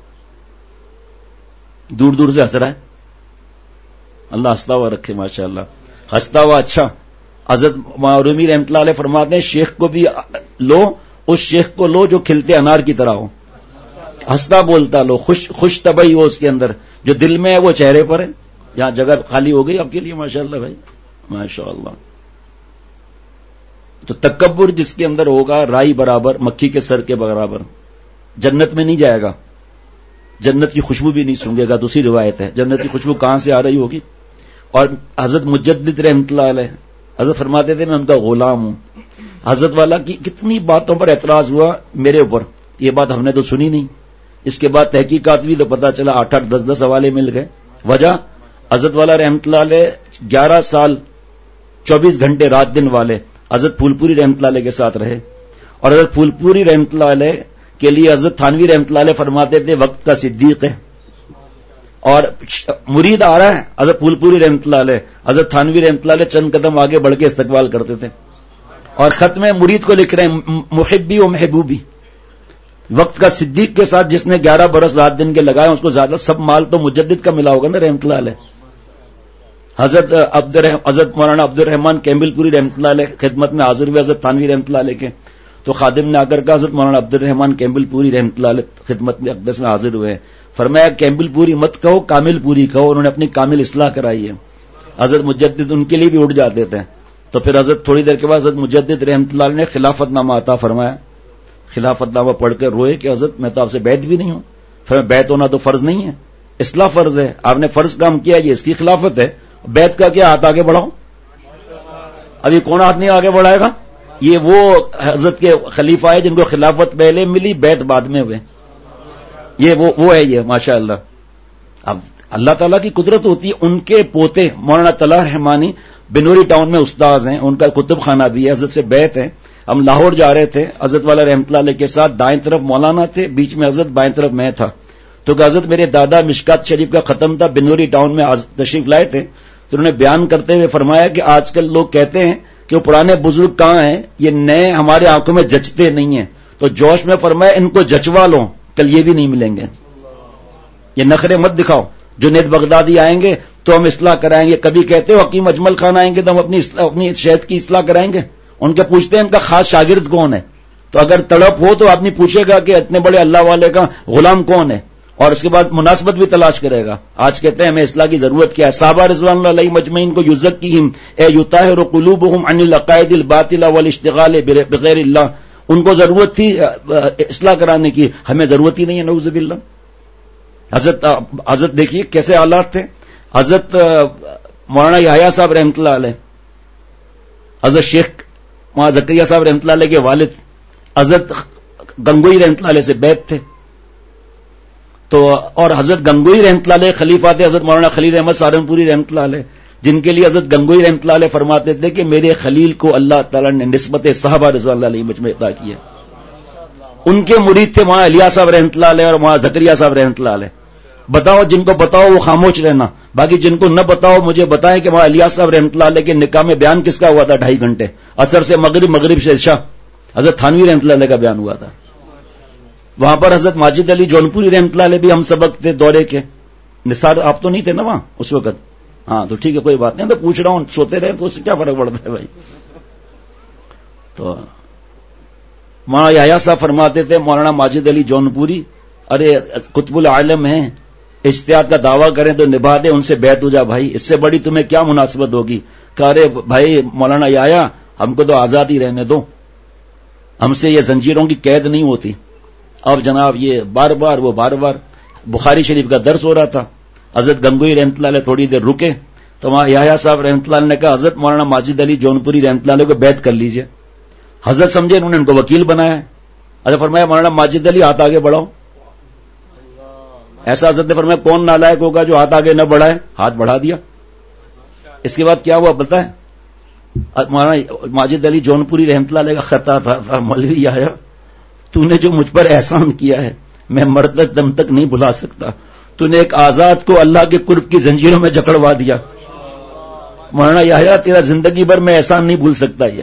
دور دور سے ہنس رہا ہے. اللہ ہنستا ہوا رکھے، ماشاء اللہ ہنستا ہوا. اچھا، حضرت رومی رحمۃ اللہ علیہ فرماتے ہیں شیخ کو بھی لو، اس شیخ کو لو جو کھلتے انار کی طرح ہو، ہنستا بولتا لو، خوش خوش طبعی ہو اس کے اندر، جو دل میں ہے وہ چہرے پر ہے. یہاں جگہ خالی ہو گئی آپ کے لیے، ماشاء اللہ بھائی، ماشاء اللہ. تو تکبر جس کے اندر ہوگا رائی برابر، مکھی کے سر کے برابر، جنت میں نہیں جائے گا، جنت کی خوشبو بھی نہیں سونگے گا. دوسری روایت ہے جنت کی خوشبو کہاں سے آ رہی ہوگی. اور حضرت مجدد رحمۃ اللہ علیہ حضرت فرماتے تھے میں ان کا غلام ہوں. حضرت والا کی کتنی باتوں پر اعتراض ہوا میرے اوپر، یہ بات ہم نے تو سنی نہیں. اس کے بعد تحقیقات بھی تو پتا چلا آٹھ آٹھ دس دس حوالے مل گئے. وجہ حضرت والا رحمۃ اللہ علیہ گیارہ سال چوبیس گھنٹے رات دن والے حضرت پھول پوری رحمۃ اللہ علیہ کے ساتھ رہے. اور حضرت پھول پوری رحمۃ اللہ علیہ کے لیے حضرت تھانوی رحمۃ اللہ علیہ فرماتے تھے وقت کا صدیق ہے. اور مرید آ رہا ہے حضرت پھول پوری رحمۃ اللہ علیہ، حضرت تھانوی رحمۃ اللہ علیہ چند قدم آگے بڑھ کے استقبال کرتے تھے. اور خط میں مرید کو لکھ رہے ہیں محبی و محبوبی، وقت کا صدیق کے ساتھ جس نے گیارہ برس رات دن کے لگائے اس کو زیادہ سب مال تو مجدد کا ملا ہوگا نا رحمۃ اللہ علیہ. حضرت عبد حضرت مولانا عبد الرحمان کیمبل پوری رحمۃ اللہ علیہ خدمت میں حاضر ہوئے حضرت تھانوی رحمۃ اللہ علیہ کے. تو خادم نے آ کر کہا حضرت مولانا عبد الرحمان کیمبل پوری رحمۃ اللہ علیہ خدمت میں اقدس میں حاضر ہوئے. فرمایا کیمبل پوری مت کہو، کامل پوری کہو. انہوں نے اپنی کامل اصلاح کرائی ہے. حضرت مجدد ان کے لیے بھی اٹھ جاتے تھے. تو پھر حضرت تھوڑی دیر کے بعد حضرت مجدد رحمۃ اللہ علیہ نے خلافت نامہ عطا فرمایا. خلافت نامہ پڑھ کر روئے کہ حضرت میں تو آپ سے بیعت بھی نہیں ہوں. پھر بیعت ہونا تو فرض نہیں ہے، اصلاح فرض ہے. آپ نے فرض کام کیا، یہ اس کی خلافت ہے. بیعت کا کیا، ہاتھ آگے بڑھاؤ. ابھی کون ہاتھ نہیں آگے بڑھائے گا؟ یہ وہ حضرت کے خلیفہ ہے جن کو خلافت پہلے ملی، بیعت بعد میں ہوئے. یہ وہ وہ ہے یہ ماشاء اللہ. اب اللہ تعالیٰ کی قدرت ہوتی ہے. ان کے پوتے مولانا طلحہ رحمانی بنوری ٹاؤن میں استاذ ہیں، ان کا کتب خانہ بھی ہے، حضرت سے بیعت ہے. ہم لاہور جا رہے تھے حضرت والا رحمۃ اللہ علیہ کے ساتھ، دائیں طرف مولانا تھے، بیچ میں حضرت، بائیں طرف میں تھا. تو کہ حضرت میرے دادا مشکات شریف کا ختم تھا، بنوری ٹاؤن میں تشریف لائے تھے. تو انہوں نے بیان کرتے ہوئے فرمایا کہ آج کل لوگ کہتے ہیں کہ وہ پرانے بزرگ کہاں ہیں، یہ نئے ہمارے آنکھوں میں جچتے نہیں ہیں. تو جوش میں فرمایا ان کو جچوا لو، کل یہ بھی نہیں ملیں گے. یہ نخرے مت دکھاؤ. جنید بغدادی آئیں گے تو ہم اصلاح کرائیں گے. کبھی کہتے ہو حکیم اجمل خان آئیں گے تو ہم اپنی اپنی شہد کی اصلاح کرائیں گے. ان کے پوچھتے ہیں ان کا خاص شاگرد کون ہے. تو اگر تڑپ ہو تو آدمی پوچھے گا کہ اتنے بڑے اللہ والے کا غلام کون ہے، اور اس کے بعد مناسبت بھی تلاش کرے گا. آج کہتے ہیں ہمیں اصلاح کی ضرورت کیا ہے. صحابہ رضوان اللہ علیہ مجمعین کو یزکیہم اے یطہر قلوبہم عن العقائد الباطلہ والاشتغال بغیر اللہ، ان کو ضرورت تھی اصلاح کرانے کی، ہمیں ضرورت ہی نہیں ہے نعوذ باللہ. حضرت حضرت دیکھیے کیسے حالات تھے. حضرت مولانا یحییٰ صاحب رحمۃ اللہ علیہ، حضرت شیخ وہاں زکریا صاحب رحمۃ اللہ علیہ کے والد حضرت گنگوئی رحمۃ اللہ علیہ سے بیعت تھے. تو اور حضرت گنگوئی رحمۃ اللہ علیہ خلیفہ تھے حضرت مولانا خلیل احمد سہارنپوری رحمۃ اللہ علیہ, جن کے لیے حضرت گنگوئی رحمۃ اللہ علیہ فرماتے تھے کہ میرے خلیل کو اللہ تعالیٰ نے نسبت صحابہ رضوان اللہ علیہ مجھ میں عطا کیا. ان کے مرید تھے وہاں الیاس صاحب رحمۃ اللہ علیہ اور وہاں زکریا صاحب رحمۃ اللہ علیہ. بتاؤ جن کو بتاؤ وہ خاموش رہنا, باقی جن کو نہ بتاؤ مجھے بتائیں کہ وہاں الیاس صاحب رحمۃ اللہ علیہ کے نکاح میں بیان کس کا ہوا تھا ڈھائی گھنٹے, عصر سے مغرب, مغرب سے عشاء. حضرت تھانوی رحمۃ اللہ علیہ کا بیان ہوا تھا. وہاں پر حضرت ماجد علی جونپوری رحمۃ اللہ علیہ بھی ہم سبق تھے دورے کے. نثار آپ تو نہیں تھے نا وہاں اس وقت؟ ہاں تو ٹھیک ہے کوئی بات نہیں, تو پوچھ رہا ہوں, سوتے رہے تو اس سے کیا فرق پڑتا ہے بھائی. تو وہاں یحییٰ صاحب فرماتے تھے مولانا ماجد علی جونپوری ارے قطب العالم ہیں, اجتہاد کا دعویٰ کریں تو نبھا دے, ان سے بیعت ہو جا بھائی, اس سے بڑی تمہیں کیا مناسبت ہوگی. کہ ارے بھائی مولانا یحییٰ ہم کو تو آزاد ہی رہنے دو, ہم سے یہ زنجیروں کی قید نہیں ہوتی. اب جناب یہ بار بار وہ بار بار بخاری شریف کا درس ہو رہا تھا, حضرت گنگوئی رحمۃ اللہ علیہ تھوڑی دیر رکے تو وہاں یحییٰ صاحب رحمۃ اللہ علیہ نے کہا حضرت مولانا ماجد علی جونپوری رحمۃ اللہ علیہ کو بیعت کر لیجئے. حضرت سمجھے انہوں نے ان کو وکیل بنایا ہے. حضرت فرمایا مولانا ماجد علی ہاتھ آگے بڑھاؤ. ایسا حضرت نے فرمایا کون نالائق ہوگا جو ہاتھ آگے نہ بڑھائے, ہاتھ بڑھا دیا. اس کے بعد کیا ہوا پتہ ہے؟ مولانا ماجد علی جونپوری رحمۃ اللہ علیہ کا خطا تھا, مولوی یحییٰ تو نے جو مجھ پر احسان کیا ہے میں مرتے دم تک نہیں بھلا سکتا. تو نے ایک آزاد کو اللہ کے قرب کی زنجیروں میں جکڑوا دیا. مولانا یحییٰ تیرا زندگی بھر میں احسان نہیں بھول سکتا. یہ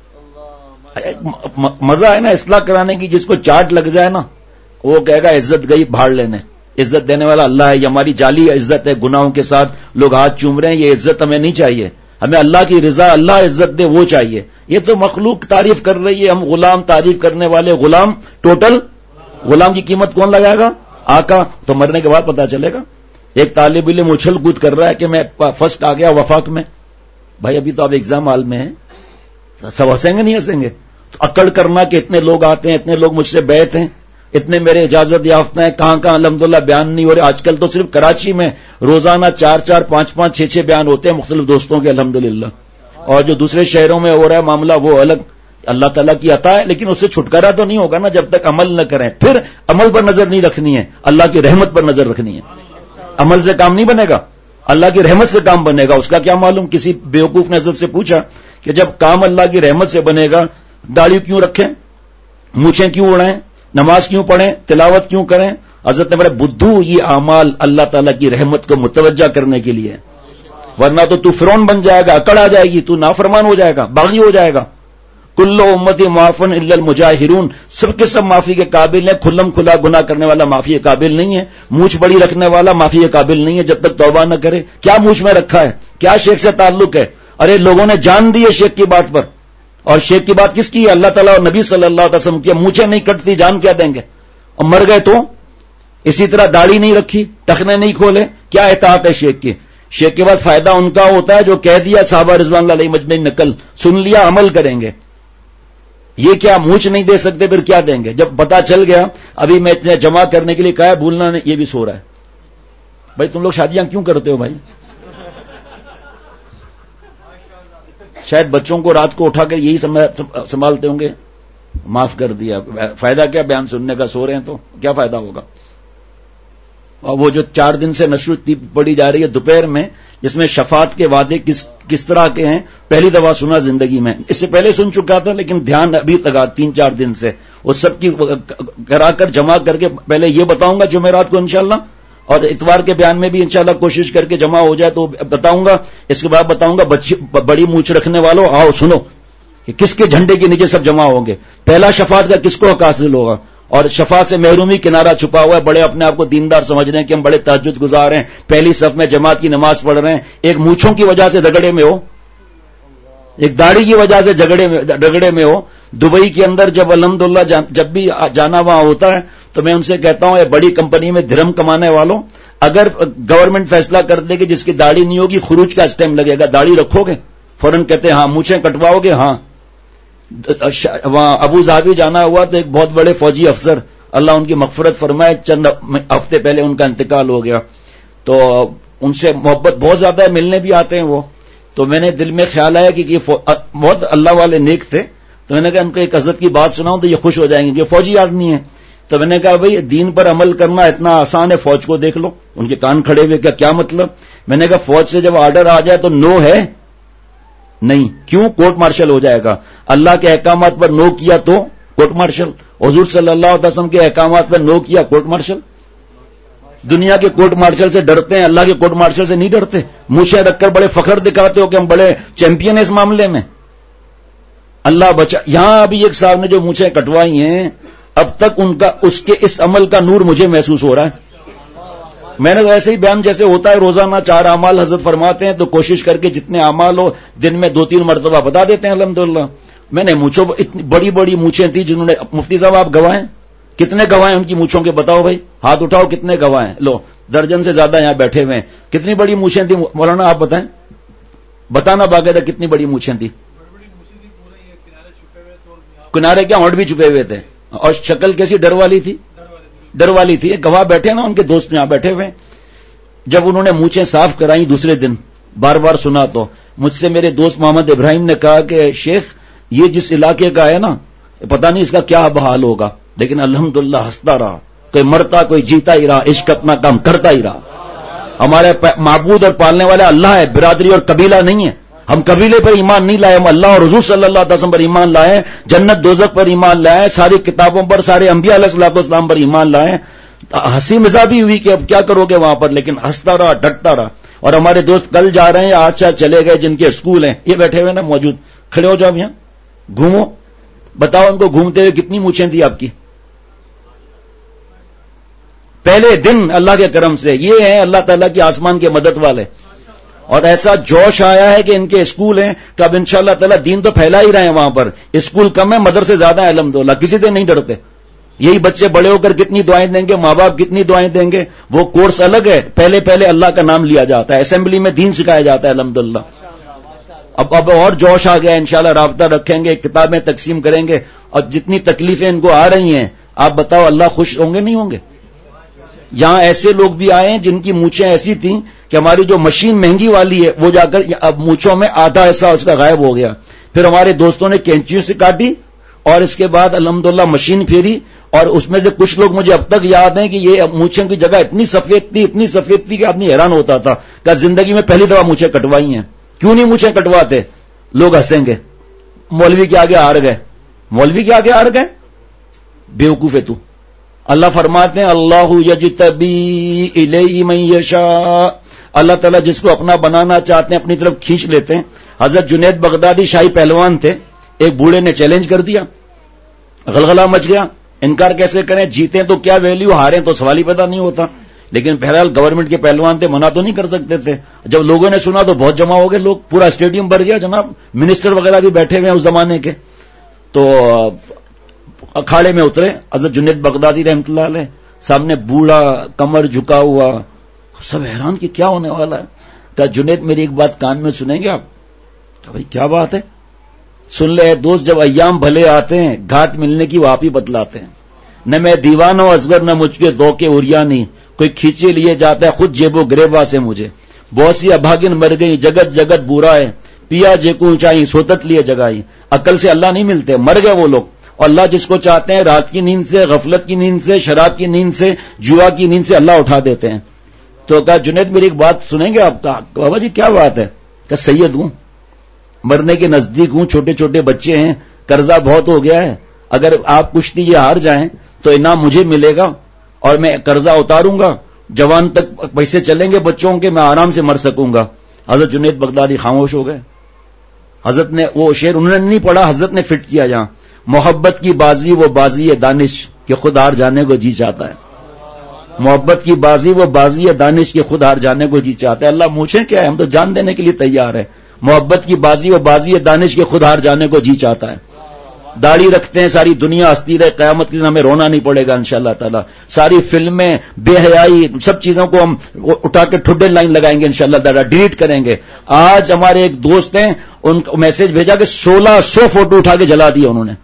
مزہ ہے نا اصلاح کرانے کی, جس کو چاٹ لگ جائے نا وہ کہے گا عزت گئی بھاڑ لینے, عزت دینے والا اللہ ہے. یہ ہماری جعلی عزت ہے, گناہوں کے ساتھ لوگ ہاتھ چوم رہے ہیں, یہ عزت ہمیں نہیں چاہیے. ہمیں اللہ کی رضا, اللہ عزت دے وہ چاہیے. یہ تو مخلوق تعریف کر رہی ہے, ہم غلام تعریف کرنے والے غلام. ٹوٹل غلام کی قیمت کون لگائے گا؟ آقا. تو مرنے کے بعد پتا چلے گا. ایک طالب علم اچھل کود کر رہا ہے کہ میں فرسٹ آ گیا وفاق میں. بھائی ابھی تو آپ ایگزام ہال میں ہیں, سب ہنسیں گے نہیں ہنسیں گے؟ تو اکڑ کرنا کہ اتنے لوگ آتے ہیں, اتنے لوگ مجھ سے بیعت ہیں, اتنے میرے اجازت یافتہ ہیں, کہاں کہاں الحمدللہ بیان نہیں ہو رہے. آج کل تو صرف کراچی میں روزانہ چار چار پانچ پانچ چھ چھ بیان ہوتے ہیں مختلف دوستوں کے الحمدللہ. اور جو دوسرے شہروں میں ہو رہا ہے معاملہ وہ الگ, اللہ تعالیٰ کی عطا ہے, لیکن اس سے چھٹکارا تو نہیں ہوگا نا جب تک عمل نہ کریں. پھر عمل پر نظر نہیں رکھنی ہے, اللہ کی رحمت پر نظر رکھنی ہے. عمل سے کام نہیں بنے گا, اللہ کی رحمت سے کام بنے گا. اس کا کیا معلوم؟ کسی بیوقوف نے حضرت سے پوچھا کہ جب کام اللہ کی رحمت سے بنے گا داڑھی کیوں رکھیں, مونچھیں کیوں اڑائیں, نماز کیوں پڑھیں, تلاوت کیوں کریں؟ حضرت نے بڑے بدھو یہ اعمال اللہ تعالیٰ کی رحمت کو متوجہ کرنے کے لیے, ورنہ تو تو فرعون بن جائے گا, اکڑ آ جائے گی, تو نافرمان ہو جائے گا, باغی ہو جائے گا. کلو امتی معافن الا المجاہرون, سب کے سب معافی کے قابل ہیں. کھلم کھلا گناہ کرنے والا معافی کے قابل نہیں ہے. مونچھ بڑی رکھنے والا معافی کے قابل نہیں ہے جب تک توبہ نہ کرے. کیا مونچھ میں رکھا ہے, کیا شیخ سے تعلق ہے؟ ارے لوگوں نے جان دی ہے شیخ کی بات پر, اور شیخ کی بات کس کی ہے؟ اللہ تعالیٰ اور نبی صلی اللہ علیہ وسلم کی. مونچھیں نہیں کٹتی, جان کیا دیں گے؟ اور مر گئے تو اسی طرح داڑھی نہیں رکھی, ٹخنے نہیں کھولے, کیا اطاعت ہے شیخ کی؟ شیخ کے بعد فائدہ ان کا ہوتا ہے جو کہہ دیا صحابہ رضوان اللہ علیہ مجمعین نقل سن لیا, عمل کریں گے. یہ کیا مونچھ نہیں دے سکتے, پھر کیا دیں گے؟ جب پتا چل گیا, ابھی میں اتنے جمع کرنے کے لیے کہا ہے, بھولنا نہیں یہ بھی سو رہا ہے. بھائی تم لوگ شادیاں کیوں کرتے ہو بھائی؟ شاید بچوں کو رات کو اٹھا کر یہی سنبھالتے ہوں گے. معاف کر دیا, فائدہ کیا بیان سننے کا؟ سو رہے ہیں تو کیا فائدہ ہوگا؟ اور وہ جو چار دن سے نشر پڑی جا رہی ہے دوپہر میں, جس میں شفاعت کے وعدے کس کس طرح کے ہیں, پہلی دفعہ سنا زندگی میں. اس سے پہلے سن چکا تھا لیکن دھیان ابھی لگا تین چار دن سے. وہ سب کی کرا کر جمع کر کے پہلے یہ بتاؤں گا جمعرات کو انشاءاللہ, اور اتوار کے بیان میں بھی انشاءاللہ کوشش کر کے جمع ہو جائے تو بتاؤں گا. اس کے بعد بتاؤں گا بڑی مونچھ رکھنے والوں آؤ سنو کہ کس کے جھنڈے کے نیچے سب جمع ہوں گے. پہلا شفاعت کا کس کو حق حاصل ہوگا, اور شفاعت سے محرومی کنارہ چھپا ہوا ہے. بڑے اپنے آپ کو دیندار سمجھ رہے ہیں کہ ہم بڑے تہجد گزار ہیں, پہلی صف میں جماعت کی نماز پڑھ رہے ہیں, ایک مونچھوں کی وجہ سے رگڑے میں ہو, ایک داڑھی کی وجہ سے جھگڑے میں رگڑے میں ہو. دبئی کے اندر جب الحمدللہ جب بھی جانا وہاں ہوتا ہے تو میں ان سے کہتا ہوں, بڑی کمپنی میں دھرم کمانے والوں, اگر گورنمنٹ فیصلہ کر دے کہ جس کی داڑھی نہیں ہوگی خروج کا اسٹیمپ لگے گا, داڑھی رکھو گے؟ فوراً کہتے ہیں ہاں. مونچھیں کٹواؤ گے؟ ہاں. وہاں ابو ظہبی جانا ہوا تو ایک بہت بڑے فوجی افسر, اللہ ان کی مغفرت فرمائے, چند ہفتے پہلے ان کا انتقال ہو گیا. تو ان سے محبت بہت زیادہ ہے, ملنے بھی آتے ہیں وہ. تو میں نے دل میں خیال آیا کہ یہ بہت اللہ والے نیک تھے, تو میں نے کہا ان کو ایک حضرت کی بات سناؤں تو یہ خوش ہو جائیں گے، یہ فوجی آدمی ہے. تو میں نے کہا بھائی دین پر عمل کرنا اتنا آسان ہے، فوج کو دیکھ لو. ان کے کان کھڑے ہوئے، کیا کیا مطلب؟ میں نے کہا فوج سے جب آرڈر آ جائے تو نو ہے نہیں، کیوں؟ کورٹ مارشل ہو جائے گا. اللہ کے احکامات پر نو کیا تو کورٹ مارشل، حضور صلی اللہ علیہ وسلم کے احکامات پر نو کیا کورٹ مارشل. دنیا کے کورٹ مارشل سے ڈرتے ہیں، اللہ کے کورٹ مارشل سے نہیں ڈرتے. مونچھیں رکھ کر بڑے فخر دکھاتے ہو کہ ہم بڑے چیمپئن ہیں اس معاملے میں. اللہ بچا. یہاں ابھی ایک صاحب نے جو مونچھیں کٹوائی ہیں، اب تک ان کا اس کے اس عمل کا نور مجھے محسوس ہو رہا ہے. میں نے تو ایسے ہی بیان جیسے ہوتا ہے روزانہ چار اعمال حضرت فرماتے ہیں، تو کوشش کر کے جتنے اعمال ہو دن میں دو تین مرتبہ بتا دیتے ہیں الحمدللہ. میں نے مونچھوں اتنی بڑی بڑی مونچھیں تھی جنہوں نے، مفتی صاحب آپ گواہ ہیں، کتنے گواہ ہیں ان کی مونچھوں کے؟ بتاؤ بھائی، ہاتھ اٹھاؤ کتنے گواہ ہیں. لو درجن سے زیادہ یہاں بیٹھے ہوئے ہیں. کتنی بڑی مونچھیں تھی مولانا آپ بتائیں، بتانا باقاعدہ کتنی بڑی مونچھیں تھی؟ کنارے کیا ہونٹ بھی چھپے ہوئے تھے. اور شکل کیسی؟ ڈر والی تھی، ڈر والی تھی. گواہ بیٹھے نا ان کے دوست یہاں بیٹھے ہوئے. جب انہوں نے مونچھیں صاف کرائیں دوسرے دن، بار بار سنا تو مجھ سے میرے دوست محمد ابراہیم نے کہا کہ شیخ یہ جس علاقے کا ہے نا، پتہ نہیں اس کا کیا بحال ہوگا، لیکن الحمدللہ ہنستا رہا. کوئی مرتا کوئی جیتا ہی رہا، عشق اپنا کام کرتا ہی رہا. ہمارے معبود اور پالنے والا اللہ ہے، برادری اور قبیلہ نہیں ہے. ہم قبیلے پر ایمان نہیں لائے، ہم اللہ اور حضور صلی اللہ علیہ وسلم پر ایمان لائے، جنت دوزخ پر ایمان لائے، ساری کتابوں پر، سارے انبیاء علیہ الصلوۃ والسلام پر ایمان لائے. ہنسی مزاح بھی ہوئی کہ اب کیا کرو گے وہاں پر، لیکن ہنستا رہا، ڈٹتا رہا. اور ہمارے دوست کل جا رہے ہیں، آج چلے گئے، جن کے اسکول ہیں یہ بیٹھے ہوئے نا موجود، کھڑے ہو جاؤ یہاں، گھومو، بتاؤ ان کو گھومتے ہوئے کتنی مونچھیں تھی آپ کی پہلے دن اللہ کے کرم سے. یہ ہیں اللہ تعالیٰ کی آسمان کے مدد والے. اور ایسا جوش آیا ہے کہ ان کے اسکول ہیں کہ اب انشاءاللہ تعالیٰ دین تو پھیلا ہی رہے ہیں وہاں پر. اسکول کم ہے، مدرسے زیادہ ہیں الحمدللہ، کسی سے نہیں ڈرتے. یہی بچے بڑے ہو کر کتنی دعائیں دیں گے، ماں باپ کتنی دعائیں دیں گے. وہ کورس الگ ہے، پہلے پہلے اللہ کا نام لیا جاتا ہے، اسمبلی میں دین سکھایا جاتا ہے الحمدللہ. اب اب اور جوش آ گیا، انشاءاللہ رابطہ رکھیں گے، کتابیں تقسیم کریں گے. اور جتنی تکلیفیں ان کو آ رہی ہیں، آپ بتاؤ اللہ خوش ہوں گے نہیں ہوں گے؟ یہاں ایسے لوگ بھی آئے ہیں جن کی مونچھیں ایسی تھیں کہ ہماری جو مشین مہنگی والی ہے وہ جا کر اب مونچھوں میں آدھا حصہ اس کا غائب ہو گیا. پھر ہمارے دوستوں نے کینچیوں سے کاٹی اور اس کے بعد الحمدللہ مشین پھیری. اور اس میں سے کچھ لوگ مجھے اب تک یاد ہیں کہ یہ مونچھوں کی جگہ اتنی سفید تھی، اتنی سفید تھی کہ آدمی حیران ہوتا تھا کہ زندگی میں پہلی دفعہ مونچھیں کٹوائی ہیں. کیوں نہیں مونچھیں کٹواتے؟ لوگ ہنسیں گے، مولوی کے آگے ہار گئے. مولوی کے آگے ہار گئے؟ بیوقوف ہے تو. اللہ فرماتے ہیں اللہ یجتبی الیہ من یشاء، اللہ تعالیٰ جس کو اپنا بنانا چاہتے ہیں اپنی طرف کھینچ لیتے ہیں. حضرت جنید بغدادی شاہی پہلوان تھے، ایک بوڑھے نے چیلنج کر دیا، غلغلہ مچ گیا. انکار کیسے کریں؟ جیتیں تو کیا ویلیو، ہاریں تو سوال ہی پیدا نہیں ہوتا. لیکن بہرحال گورنمنٹ کے پہلوان تھے، منع تو نہیں کر سکتے تھے. جب لوگوں نے سنا تو بہت جمع ہو گئے لوگ، پورا اسٹیڈیم بھر گیا جناب. منسٹر وغیرہ بھی بیٹھے ہوئے ہیں اس زمانے کے. تو اکھاڑے میں اترے حضرت جنید بغدادی رحمۃ اللہ علیہ، سامنے بوڑھا کمر جھکا ہوا. سب حیران کہ کیا ہونے والا ہے. کہا جنید میری ایک بات کان میں سنیں گے آپ؟ کہا بھائی کیا بات ہے؟ سن لے دوست، جب ایام بھلے آتے ہیں گھات ملنے کی وہ آپ ہی بتلاتے ہیں. نہ میں دیوانہ ازغر نہ مجھ کے دو کے اریانی، کوئی کھینچے لیے جاتا ہے خود جیب و گریبا سے مجھے. بہت سی ابھاگن مر گئی، جگت جگت برا ہے، پیا جے کو اونچائی سوتت لیے جگائی. عقل سے اللہ نہیں ملتے، مر گئے وہ لوگ. اور اللہ جس کو چاہتے ہیں رات کی نیند سے، غفلت کی نیند سے، شراب کی نیند سے، جوا کی نیند سے اللہ اٹھا دیتے ہیں. تو کہا جنید میری ایک بات سنیں گے آپ؟ کا بابا جی کیا بات ہے؟ کہ سید ہوں، مرنے کے نزدیک ہوں، چھوٹے چھوٹے بچے ہیں، قرضہ بہت ہو گیا ہے. اگر آپ کشتی یہ ہار جائیں تو انعام مجھے ملے گا اور میں قرضہ اتاروں گا، جوان تک پیسے چلیں گے بچوں کے، میں آرام سے مر سکوں گا. حضرت جنید بغدادی خاموش ہو گئے. حضرت نے وہ شعر انہوں نے نہیں پڑھا، حضرت نے فٹ کیا جہاں، محبت کی بازی وہ بازی ہے دانش کہ خود ہار جانے کو جی چاہتا ہے. محبت کی بازی وہ بازی ہے دانش کے خود ہار جانے کو جی چاہتا ہے. اللہ مونچھیں کیا ہے، ہم تو جان دینے کے لیے تیار ہے. محبت کی بازی وہ بازی ہے دانش کے خود ہار جانے کو جی چاہتا ہے. داڑھی رکھتے ہیں ساری دنیا ہستی رہے، قیامت کے دن ہمیں رونا نہیں پڑے گا انشاءاللہ تعالی. ساری فلمیں، بے حیائی، سب چیزوں کو ہم اٹھا کے ٹھڈے لائن لگائیں گے انشاءاللہ تعالی، ڈیلیٹ کریں گے. آج ہمارے ایک دوست ہیں، ان کو میسج بھیجا کہ سولہ سو فوٹو اٹھا کے جلا دیا انہوں نے.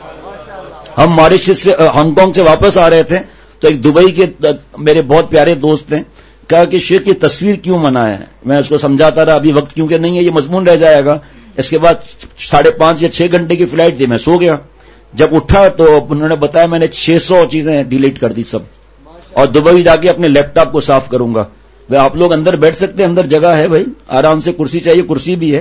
ہم ماریشس سے ہانگ کانگ سے واپس آ رہے تھے تو ایک دبئی کے میرے بہت پیارے دوست ہیں، کہا کہ شیخ یہ تصویر کیوں منع ہے؟ میں اس کو سمجھاتا رہا، ابھی وقت کیونکہ نہیں ہے، یہ مضمون رہ جائے گا اس کے بعد ساڑھے پانچ یا چھ گھنٹے کی فلائٹ تھی, میں سو گیا. جب اٹھا تو انہوں نے بتایا میں نے چھ سو چیزیں ڈیلیٹ کر دی سب, اور دبئی جا کے اپنے لیپ ٹاپ کو صاف کروں گا. بھائی آپ لوگ اندر بیٹھ سکتے ہیں, اندر جگہ ہے بھائی, آرام سے کرسی چاہیے کرسی بھی ہے,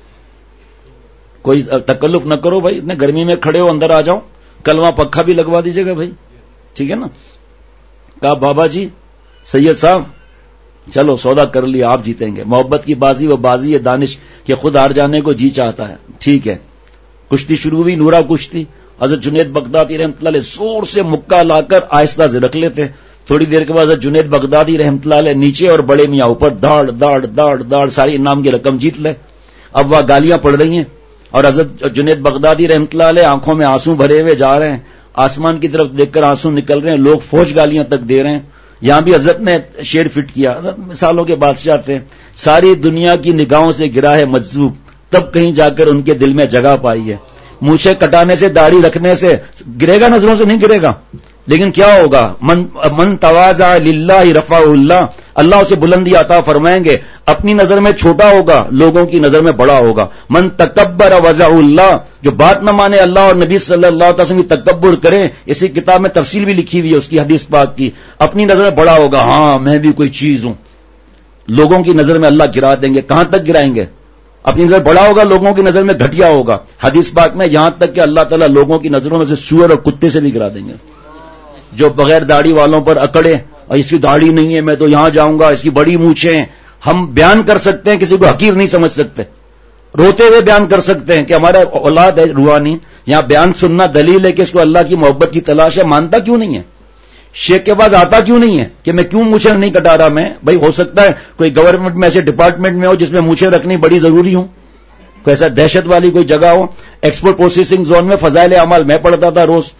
کوئی تکلف نہ کرو بھائی, اتنے گرمی میں کھڑے ہو اندر آ جاؤ, کل وہاں پکھا بھی لگوا دیجیے گا بھائی, ٹھیک ہے نا. کہا بابا جی سید صاحب چلو سودا کر لیا, آپ جیتیں گے. محبت کی بازی وہ بازی ہے دانش کہ خود ہار جانے کو جی چاہتا ہے, ٹھیک ہے. کشتی شروع ہوئی, نورا کشتی. حضرت جنید بغدادی رحمۃ اللہ علیہ زور سے مکہ لا کر آہستہ سے رکھ لیتے. تھوڑی دیر کے بعد حضرت جنید بغدادی رحمۃ اللہ علیہ نیچے اور بڑے میاں اوپر, داڑ داڑ داڑ داڑ ساری انعام کی رقم جیت لے. اب وہ گالیاں پڑ رہی ہیں اور حضرت جنید بغدادی رحمۃ اللہ علیہ آنکھوں میں آنسو بھرے ہوئے جا رہے ہیں, آسمان کی طرف دیکھ کر آنسو نکل رہے ہیں, لوگ فوج گالیاں تک دے رہے ہیں. یہاں بھی حضرت نے شعر فٹ کیا. حضرت مثالوں کے بادشاہ تھے, ساری دنیا کی نگاہوں سے گرا ہے مجذوب, تب کہیں جا کر ان کے دل میں جگہ پائی ہے. مونچھیں کٹانے سے داڑھی رکھنے سے گرے گا, نظروں سے نہیں گرے گا, لیکن کیا ہوگا؟ من من تواضع للہ رفعہ اللہ, اللہ اسے بلندی عطا فرمائیں گے. اپنی نظر میں چھوٹا ہوگا, لوگوں کی نظر میں بڑا ہوگا. من تکبر وضع اللہ, جو بات نہ مانے اللہ اور نبی صلی اللہ علیہ وسلم کی تکبر کریں, اسی کتاب میں تفصیل بھی لکھی ہوئی ہے اس کی حدیث پاک کی, اپنی نظر میں بڑا ہوگا, ہاں میں بھی کوئی چیز ہوں. لوگوں کی نظر میں اللہ گرا دیں گے. کہاں تک گرائیں گے؟ اپنی نظر بڑا ہوگا, لوگوں کی نظر میں گھٹیا ہوگا. حدیث پاک میں یہاں تک کہ اللہ تعالیٰ لوگوں کی نظروں میں سے سور اور کتے سے بھی گرا دیں گے. جو بغیر داڑھی والوں پر اکڑے, اور اس کی داڑھی نہیں ہے میں تو یہاں جاؤں گا, اس کی بڑی مونچھیں. ہم بیان کر سکتے ہیں, کسی کو حقیر نہیں سمجھ سکتے, روتے ہوئے بیان کر سکتے ہیں کہ ہمارا اولاد ہے روحانی. یہاں بیان سننا دلیل ہے کہ اس کو اللہ کی محبت کی تلاش ہے. مانتا کیوں نہیں ہے؟ شیخ کے پاس آتا کیوں نہیں ہے کہ میں کیوں مونچھیں نہیں کٹا رہا؟ میں بھائی ہو سکتا ہے کوئی گورنمنٹ میں ایسے ڈپارٹمنٹ میں ہو جس میں مونچھیں رکھنی بڑی ضروری ہوں, کوئی ایسا دہشت والی کوئی جگہ ہو. ایکسپورٹ پروسیسنگ زون میں فضائل اعمال میں پڑھتا تھا روز.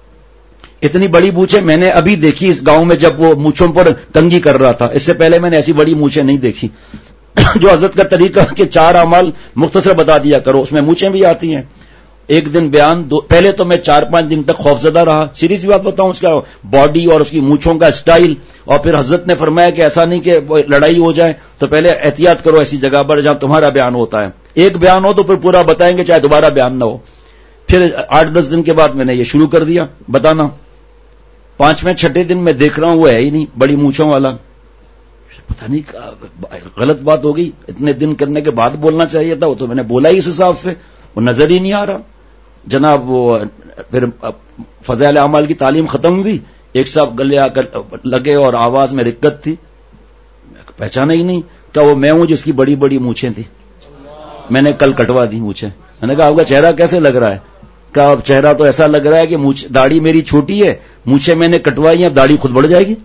اتنی بڑی مونچھیں میں نے ابھی دیکھی اس گاؤں میں جب وہ مونچھوں پر کنگھی کر رہا تھا. اس سے پہلے میں نے ایسی بڑی مونچھیں نہیں دیکھی. جو حضرت کا طریقہ کہ چار اعمال مختصر بتا دیا کرو, اس میں مونچھیں بھی آتی ہیں. ایک دن بیان دو, پہلے تو میں چار پانچ دن تک خوفزدہ رہا. سیدھی سی بات بتاؤں, اس کا باڈی اور اس کی مونچھوں کا سٹائل. اور پھر حضرت نے فرمایا کہ ایسا نہیں کہ لڑائی ہو جائے, تو پہلے احتیاط کرو ایسی جگہ پر جہاں تمہارا بیان ہوتا ہے. ایک بیان ہو تو پھر پورا بتائیں گے چاہے دوبارہ بیان نہ ہو. پھر آٹھ دس دن کے بعد میں نے یہ شروع کر دیا بتانا. پانچویں چھٹے دن میں دیکھ رہا ہوں وہ ہے ہی نہیں بڑی مونچھوں والا. پتہ نہیں غلط بات ہو گئی, اتنے دن کرنے کے بعد بولنا چاہیے تھا, وہ تو میں نے بولا ہی اس حساب سے, وہ نظر ہی نہیں آ رہا. جناب وہ پھر فضائل اعمال کی تعلیم ختم ہوئی, ایک صاحب گلے آ کر لگے اور آواز میں رکت تھی, پہچانا ہی نہیں. کیا وہ میں ہوں جس کی بڑی بڑی مونچھیں تھی؟ میں نے کل کٹوا دی مونچھیں. میں نے کہا آپ کا چہرہ کیسے لگ رہا ہے؟ کہا اب چہرہ تو ایسا لگ رہا ہے کہ داڑھی میری چھوٹی ہے, مونچھیں میں نے کٹوائی ہیں, اب داڑھی خود بڑھ جائے گی.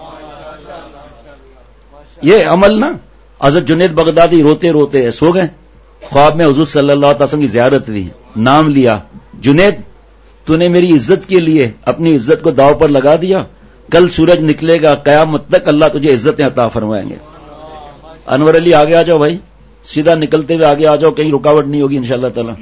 یہ عمل نا. حضرت جنید بغدادی روتے روتے سو گئے. خواب میں حضور صلی اللہ علیہ وسلم کی زیارت ہوئی, نام لیا, جنید تو نے میری عزت کے لیے اپنی عزت کو داؤ پر لگا دیا, کل سورج نکلے گا, قیامت تک اللہ تجھے عزتیں عطا فرمائیں گے. انور علی آگے آ جاؤ بھائی, سیدھا نکلتے ہوئے آگے آ جاؤ, کہیں رکاوٹ نہیں ہوگی انشاءاللہ تعالی.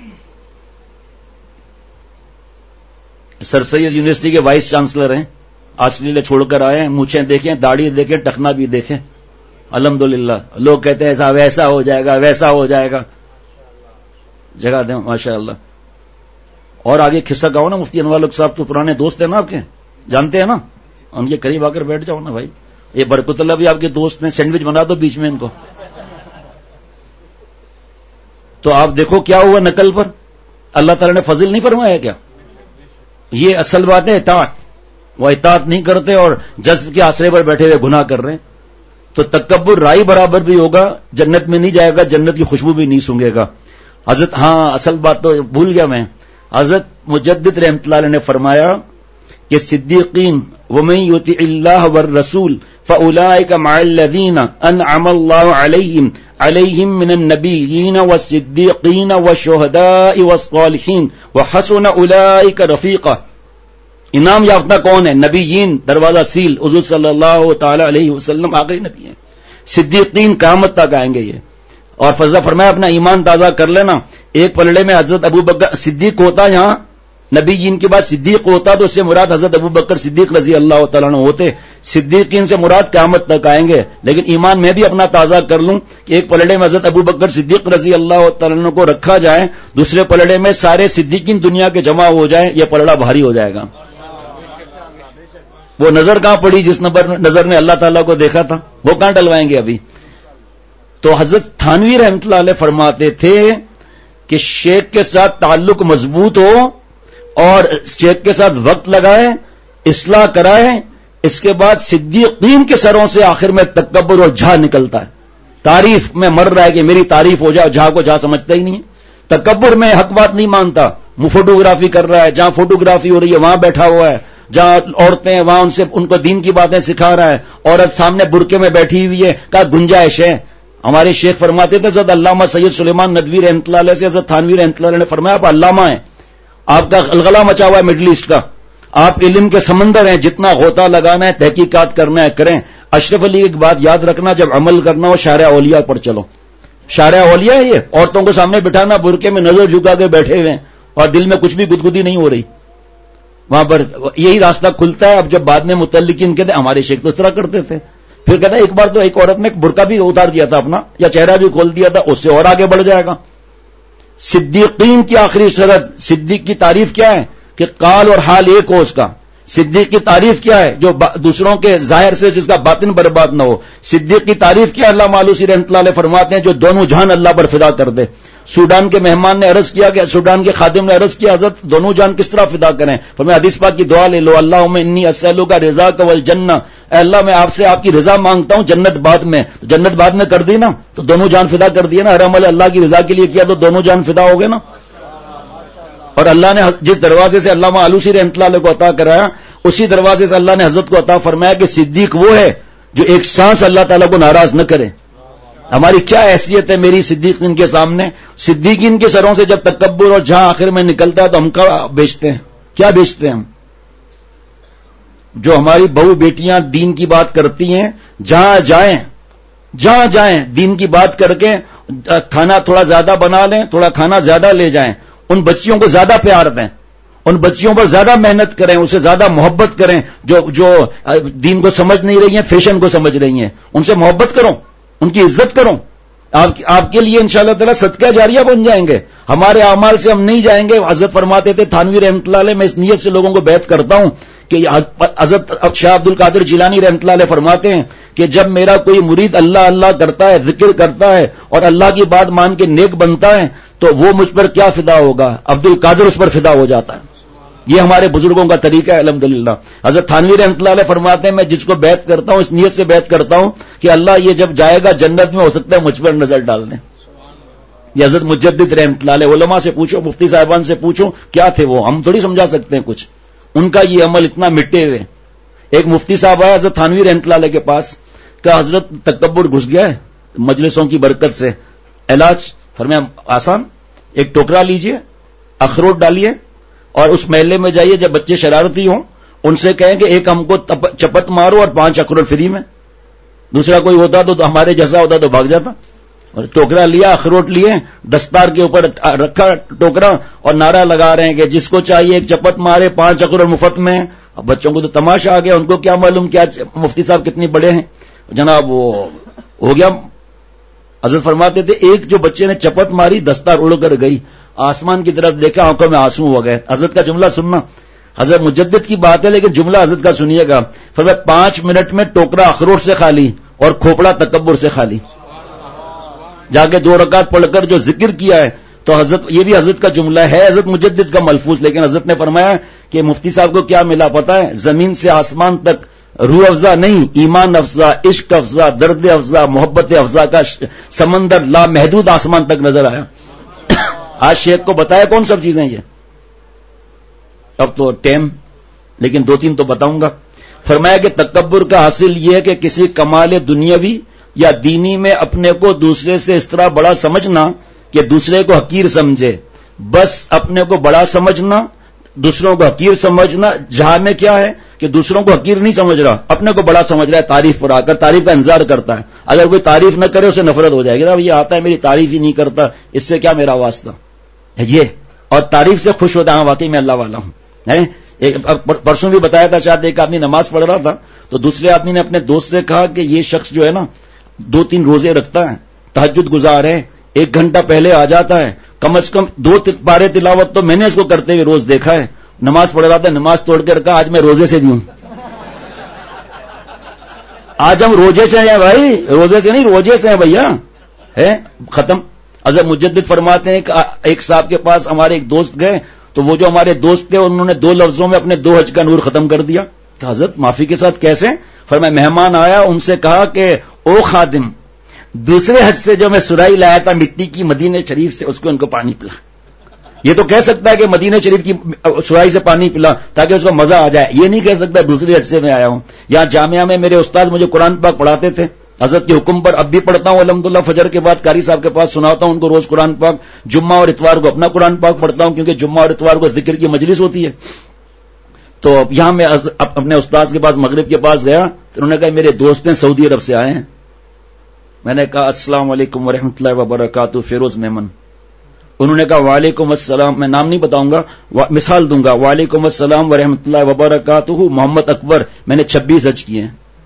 سر سید یونیورسٹی کے وائس چانسلر ہیں, آسٹریلیا چھوڑ کر آئے ہیں. مونچھیں دیکھیں, داڑھی دیکھیں, ٹخنا بھی دیکھیں. الحمدللہ. لوگ کہتے ہیں صاحب ایسا ہو جائے گا ویسا ہو جائے گا, جگہ دیں ماشاء اللہ. اور آگے کھسک آؤ نا, مفتی انوار الحق صاحب تو پرانے دوست ہیں نا آپ کے, جانتے ہیں نا, ان کے قریب آ کر بیٹھ جاؤ نا بھائی. یہ برکت اللہ بھی آپ کے دوست نے, سینڈوچ بنا دو بیچ میں ان کو. تو آپ دیکھو کیا ہوا نقل پر, اللہ تعالی نے فضل نہیں فرمایا کیا؟ یہ اصل بات ہے اطاعت. وہ اطاعت نہیں کرتے اور جذب کے آسرے پر بیٹھے ہوئے گناہ کر رہے ہیں. تو تکبر رائی برابر بھی ہوگا, جنت میں نہیں جائے گا, جنت کی خوشبو بھی نہیں سونگے گا. حضرت ہاں اصل بات تو بھول گیا میں, حضرت مجدد رحمۃ اللہ علیہ نے فرمایا کہ صدیقین ومن یطع اللہ والرسول فاولئک مع الذین انعم اللہ علیہم علیہم من النبیین والصدیقین والشہداء والصالحین وحسن اولئک رفیقا. انعام یافتہ کون ہے؟ نبیین, دروازہ سیل, حضور صلی اللہ تعالی علیہ وسلم آخری نبی ہیں. صدیقین قیامت تک آئیں گے یہ. اور فضلہ فرمایا اپنا ایمان تازہ کر لینا. ایک پلڑے میں حضرت ابو بکر صدیق ہوتا یہاں نبی جن کے بعد صدیق ہوتا تو اس سے مراد حضرت ابو بکر صدیق رضی اللہ تعالیٰ عنہ ہوتے. صدیقین سے مراد قیامت تک آئیں گے. لیکن ایمان میں بھی اپنا تازہ کر لوں کہ ایک پلڑے میں حضرت ابو بکر صدیق رضی اللہ تعالیٰ عنہ کو رکھا جائے, دوسرے پلڑے میں سارے صدیقین دنیا کے جمع ہو جائیں, یہ پلڑا بھاری ہو جائے گا. وہ نظر کہاں پڑی جس نظر نے اللہ تعالیٰ کو دیکھا تھا, وہ کہاں ڈلوائیں گے ابھی. تو حضرت تھانوی رحمۃ اللہ علیہ فرماتے تھے کہ شیخ کے ساتھ تعلق مضبوط ہو اور شیخ کے ساتھ وقت لگائے, اصلاح کرائے, اس کے بعد صدیقین کے سروں سے آخر میں تکبر اور جھا نکلتا ہے. تعریف میں مر رہا ہے کہ میری تعریف ہو جائے, جھا کو جھا سمجھتا ہی نہیں ہے. تکبر میں حق بات نہیں مانتا, وہ فوٹوگرافی کر رہا ہے, جہاں فوٹوگرافی ہو رہی ہے وہاں بیٹھا ہوا ہے, جہاں عورتیں وہاں ان سے ان کو دین کی باتیں سکھا رہا ہے, عورت سامنے برقعے میں بیٹھی ہوئی ہے, کہا گنجائش ہے. ہمارے شیخ فرماتے تھے حضرت علامہ سید سلیمان ندوی رحمۃ اللہ علیہ سے حضرت تھانوی رحمۃ اللہ علیہ نے فرمایا آپ علامہ ہیں, آپ کا غلغلہ مچا ہوا ہے مڈل ایسٹ کا, آپ علم کے سمندر ہیں, جتنا غوطہ لگانا ہے تحقیقات کرنا ہے کریں. اشرف علی ایک بات یاد رکھنا, جب عمل کرنا ہو شارع اولیاء پر چلو. شارع اولیاء ہے یہ, عورتوں کو سامنے بٹھانا, برقعے میں نظر جھکا کے بیٹھے ہوئے ہیں اور دل میں کچھ بھی گدگدی نہیں ہو رہی, وہاں پر یہی راستہ کھلتا ہے. اب جب بعد میں متعلقین کہتے ہمارے شیخ تو اس طرح کرتے تھے, پھر کہتا ہے ایک بار تو ایک عورت نے برقع بھی اتار دیا تھا اپنا, یا چہرہ بھی کھول دیا تھا, اس سے اور آگے بڑھ جائے گا. صدیقین کی آخری شرط, صدیق کی تعریف کیا ہے کہ قال اور حال ایک ہو اس کا. صدیق کی تعریف کیا ہے جو دوسروں کے ظاہر سے جس کا باطن برباد نہ ہو. صدیق کی تعریف کیا, اللہ مالوسی رحمۃ اللہ علیہ فرماتے ہیں جو دونوں جہان اللہ پر فدا کر دے. سوڈان کے مہمان نے عرض کیا کہ سوڈان کے خادم نے عرض کیا حضرت دونوں جان کس طرح فدا کریں, فرمایا حدیث پاک کی دعا لے لو, اللہم انی اسألک رضاک والجنہ, اے اللہ میں آپ سے آپ کی رضا مانگتا ہوں, جنت بعد میں. جنت بعد میں کر دی نا تو دونوں جان فدا کر دیے نا, ہر عمل اللہ کی رضا کے لیے کیا تو دونوں جان فدا ہو گئے نا. اور اللہ نے جس دروازے سے علامہ آلوسی رحمۃ اللہ علیہ کو عطا کرایا, اسی دروازے سے اللہ نے حضرت کو عطا فرمایا کہ صدیق وہ ہے جو ایک سانس اللہ تعالیٰ کو ناراض نہ کرے. ہماری کیا حیثیت ہے میری صدیقین کے سامنے. صدیقین کے سروں سے جب تکبر اور جہاں آخر میں نکلتا ہے تو ہم کیا بیچتے ہیں, کیا بیچتے ہیں ہم. جو ہماری بہو بیٹیاں دین کی بات کرتی ہیں, جہاں جائیں جہاں جائیں دین کی بات کر کے کھانا تھوڑا زیادہ بنا لیں, تھوڑا کھانا زیادہ لے جائیں, ان بچیوں کو زیادہ پیار دیں, ان بچیوں پر زیادہ محنت کریں, اسے زیادہ محبت کریں. جو جو دین کو سمجھ نہیں رہی ہیں, فیشن کو سمجھ رہی ہیں, ان سے محبت کرو, ان کی عزت کرو. آپ آپ کے لیے انشاءاللہ تعالی صدقہ جاریہ بن جائیں گے. ہمارے اعمال سے ہم نہیں جائیں گے. حضرت فرماتے تھے تھانوی رحمۃ اللہ علیہ, میں اس نیت سے لوگوں کو بیعت کرتا ہوں کہ حضرت شاہ عبد القادر جیلانی رحمۃ اللہ علیہ فرماتے ہیں کہ جب میرا کوئی مرید اللہ اللہ کرتا ہے, ذکر کرتا ہے اور اللہ کی بات مان کے نیک بنتا ہے تو وہ مجھ پر کیا فدا ہوگا, عبد القادر اس پر فدا ہو جاتا ہے. یہ ہمارے بزرگوں کا طریقہ ہے الحمدللہ. حضرت تھانوی رحمۃ اللہ علیہ فرماتے ہیں میں جس کو بیعت کرتا ہوں اس نیت سے بیعت کرتا ہوں کہ اللہ یہ جب جائے گا جنت میں ہو سکتا ہے مجھ پر نظر ڈال دیں. یہ حضرت مجدد رحمۃ اللہ علیہ, علماء سے پوچھو, مفتی صاحبان سے پوچھو کیا تھے وہ, ہم تھوڑی سمجھا سکتے ہیں کچھ. ان کا یہ عمل اتنا مٹے ہوئے. ایک مفتی صاحب آیا حضرت تھانوی رحمۃ اللہ علیہ کے پاس, کہ حضرت تکبر گھس گیا ہے مجلسوں کی برکت سے, علاج. فرمایا آسان, ایک ٹوکرا لیجئے, اخروٹ ڈالیے اور اس محلے میں جائیے, جب بچے شرارتی ہوں ان سے کہیں کہ ایک ہم کو چپت مارو اور پانچ اخروٹ فری میں. دوسرا کوئی ہوتا تو ہمارے جیسا ہوتا تو بھاگ جاتا. اور ٹوکرا لیا, اخروٹ لیے, دستار کے اوپر رکھا ٹوکرا اور نعرہ لگا رہے ہیں کہ جس کو چاہیے ایک چپت مارے, پانچ اخروٹ مفت میں. اب بچوں کو تو تماشا آ گیا, ان کو کیا معلوم کیا مفتی صاحب کتنی بڑے ہیں جناب. وہ ہو گیا. حضرت فرماتے تھے ایک جو بچے نے چپت ماری دستار اڑ کر گئی, آسمان کی طرف دیکھا, آنکھوں میں آنسو ہو گئے. حضرت کا جملہ سننا, حضرت مجدد کی بات ہے لیکن جملہ حضرت کا سنیے گا. فرمایا پانچ منٹ میں ٹوکرا اخروٹ سے خالی اور کھوپڑا تکبر سے خالی. جا کے دو رکعت پڑھ کر جو ذکر کیا ہے تو حضرت, یہ بھی حضرت کا جملہ ہے, حضرت مجدد کا ملفوظ, لیکن حضرت نے فرمایا کہ مفتی صاحب کو کیا ملا پتا ہے, زمین سے آسمان تک روح افزا نہیں, ایمان افزا, عشق افزا, درد افزا, محبت افزا کا سمندر لامحدود آسمان تک نظر آیا. آج شیخ کو بتایا کون سب چیزیں یہ, اب تو ٹیم, لیکن دو تین تو بتاؤں گا. فرمایا کہ تکبر کا حاصل یہ ہے کہ کسی کمال دنیاوی یا دینی میں اپنے کو دوسرے سے اس طرح بڑا سمجھنا کہ دوسرے کو حقیر سمجھے. بس اپنے کو بڑا سمجھنا, دوسروں کو حقیر سمجھنا. جہاں میں کیا ہے کہ دوسروں کو حقیر نہیں سمجھ رہا, اپنے کو بڑا سمجھ رہا ہے, تعریف پر آ کر تعریف کا انتظار کرتا ہے. اگر کوئی تعریف نہ کرے اسے نفرت ہو جائے گی, یہ آتا ہے میری تعریف ہی نہیں کرتا, اس سے کیا میرا واسطہ. یہ اور تعریف سے خوش ہوتا ہے, ہاں واقعی میں اللہ والا ہوں. پرسوں بھی بتایا تھا, شاید ایک آدمی نماز پڑھ رہا تھا تو دوسرے آدمی نے اپنے دوست سے کہا کہ یہ شخص جو ہے نا دو تین روزے رکھتا ہے, تہجد گزار ہے, ایک گھنٹہ پہلے آ جاتا ہے, کم از کم دو پارے تلاوت تو میں نے اس کو کرتے ہوئے روز دیکھا ہے. نماز پڑھ رہا تھا, نماز توڑ کر کہا آج میں روزے سے بھی ہوں. آج ہم روزے سے ہیں بھائی, روزے سے نہیں روزے سے ہیں بھیا, ہے ختم. حضرت مجدد فرماتے ہیں کہ ایک صاحب کے پاس ہمارے ایک دوست گئے تو وہ جو ہمارے دوست تھے انہوں نے دو لفظوں میں اپنے دو حج کا نور ختم کر دیا. کہ حضرت معافی کے ساتھ کیسے؟ فرمایا مہمان آیا, ان سے کہا کہ او خادم, دوسرے حج سے جو میں سرائی لایا تھا مٹی کی مدینہ شریف سے, اس کو ان کو پانی پلا. یہ تو کہہ سکتا ہے کہ مدینہ شریف کی سرائی سے پانی پلا تاکہ اس کو مزہ آ جائے, یہ نہیں کہہ سکتا دوسرے حج سے میں آیا ہوں. یہاں جامعہ میں میرے استاد مجھے قرآن پاک پڑھاتے تھے, حضرت کے حکم پر اب بھی پڑھتا ہوں الحمدللہ. فجر کے بعد قاری صاحب کے پاس سناتا ہوں ان کو روز قرآن پاک. جمعہ اور اتوار کو اپنا قرآن پاک پڑھتا ہوں کیونکہ جمعہ اور اتوار کو ذکر کی مجلس ہوتی ہے. تو یہاں میں اپنے استاد کے پاس مغرب کے پاس گیا تو انہوں نے کہا میرے دوست ہیں سعودی عرب سے آئے ہیں. میں نے کہا السلام علیکم ورحمۃ اللہ وبرکاتہ, فیروز میمن. انہوں نے کہا وعلیکم السلام, میں نام نہیں بتاؤں گا, مثال دوں گا, وعلیکم السلام ورحمۃ اللہ وبرکاتہ, محمد اکبر, میں نے چھبیس حج کیے ہیں.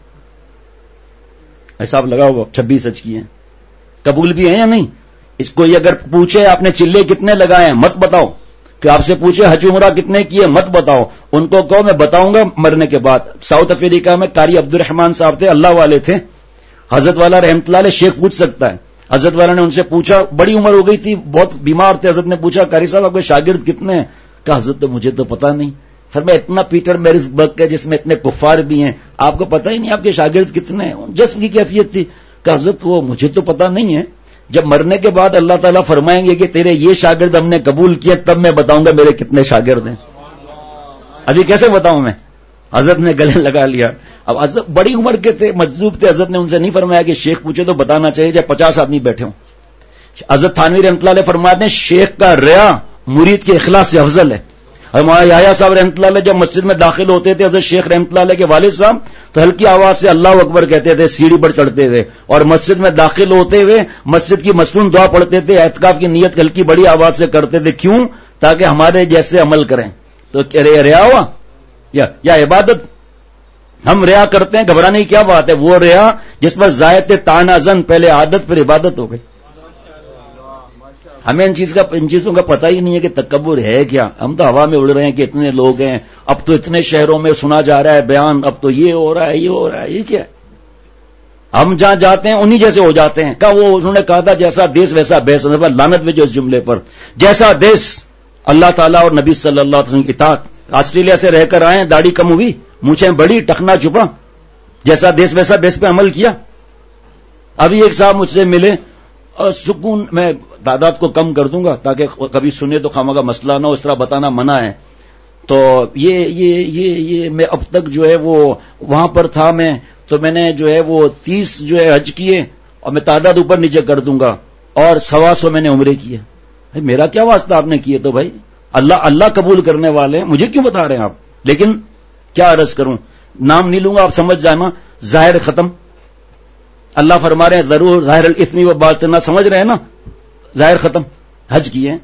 حساب لگا ہوا, چھبیس حج کیے ہیں. قبول بھی ہیں یا نہیں؟ اس کو یہ اگر پوچھے آپ نے چلے کتنے لگائے ہیں مت بتاؤ, کہ آپ سے پوچھے حج عمرہ کتنے کیے مت بتاؤ, ان کو کہو میں بتاؤں گا مرنے کے بعد. ساؤتھ افریقہ میں قاری عبد الرحمان صاحب تھے, اللہ والے تھے. حضرت والا رحمۃ اللہ علیہ شیخ پوچھ سکتا ہے. حضرت والا نے ان سے پوچھا, بڑی عمر ہو گئی تھی, بہت بیمار تھے. حضرت نے پوچھا قاری صاحب آپ کے شاگرد کتنے ہیں؟ کہا حضرت تو مجھے تو پتا نہیں. فرمایا اتنا پیٹر میرز برگ ہے جس میں اتنے کفار بھی ہیں, آپ کو پتہ ہی نہیں آپ کے شاگرد کتنے ہیں؟ جسم کی کیفیت تھی. کہ حضرت وہ مجھے تو پتا نہیں ہے, جب مرنے کے بعد اللہ تعالیٰ فرمائیں گے کہ تیرے یہ شاگرد ہم نے قبول کیے تب میں بتاؤں گا میرے کتنے شاگرد ہیں. ابھی کیسے بتاؤں میں؟ حضرت نے گلے لگا لیا. اب حضرت بڑی عمر کے تھے, مجذوب تھے. حضرت نے ان سے نہیں فرمایا کہ شیخ پوچھے تو بتانا چاہیے چاہے پچاس آدمی بیٹھے ہوں. حضرت تھانوی رحمۃ اللہ علیہ فرماتے ہیں شیخ کا ریا مرید کے اخلاص سے افضل ہے. ہمارا یحییٰ صاحب رحمۃ اللہ علیہ جب مسجد میں داخل ہوتے تھے حضرت شیخ رحمۃ اللہ علیہ کے والد صاحب تو ہلکی آواز سے اللہ اکبر کہتے تھے, سیڑھی پر چڑھتے تھے, اور مسجد میں داخل ہوتے ہوئے مسجد کی مسنون دعا پڑھتے تھے, اعتکاف کی نیت ہلکی بڑی آواز سے کرتے تھے. کیوں؟ تاکہ ہمارے جیسے عمل کریں. تو ریا ہوا یا, یا عبادت؟ ہم ریا کرتے ہیں, گھبرانے کی کیا بات ہے. وہ ریا جس پر زائد تانا زن, پہلے عادت پھر عبادت ہو گئی. ہمیں ان چیز کا ان چیزوں کا پتہ ہی نہیں ہے کہ تکبر ہے کیا. ہم تو ہوا میں اڑ رہے ہیں کہ اتنے لوگ ہیں, اب تو اتنے شہروں میں سنا جا رہا ہے بیان, اب تو یہ ہو رہا ہے یہ ہو رہا ہے, یہ کیا ہے؟ ہم جہاں جاتے ہیں انہی جیسے ہو جاتے ہیں. کہا وہ انہوں نے کہا تھا جیسا دیس ویسا بیس, لعنت بھیجو اس جملے پر. جیسا دیس اللہ تعالیٰ اور نبی صلی اللہ علیہ وسلم کی اطاعت. آسٹریلیا سے رہ کر آئے, داڑھی کم ہوئی, مونچھیں بڑی, ٹخنا چھپا, جیسا دیس ویسا بیس پہ عمل کیا. ابھی ایک صاحب مجھ سے ملے, اور سکون میں تعداد کو کم کر دوں گا تاکہ کبھی سنے تو خامہ کا مسئلہ نہ ہو, اس طرح بتانا منع ہے. تو یہ یہ یہ یہ میں اب تک جو ہے وہ وہاں پر تھا میں, تو میں نے جو ہے وہ تیس جو ہے حج کیے, اور میں تعداد اوپر نیچے کر دوں گا, اور سوا سو میں نے عمرے کیے. میرا کیا واسطہ آپ نے کیے؟ تو بھائی اللہ اللہ قبول کرنے والے ہیں, مجھے کیوں بتا رہے ہیں آپ؟ لیکن کیا عرض کروں, نام نہیں لوں گا, آپ سمجھ جانا. ظاہر ختم. اللہ فرما رہے ہیں ضرور ظاہر الاثم و باطنہ, سمجھ رہے ہیں نا, ظاہر ختم. حج کیے.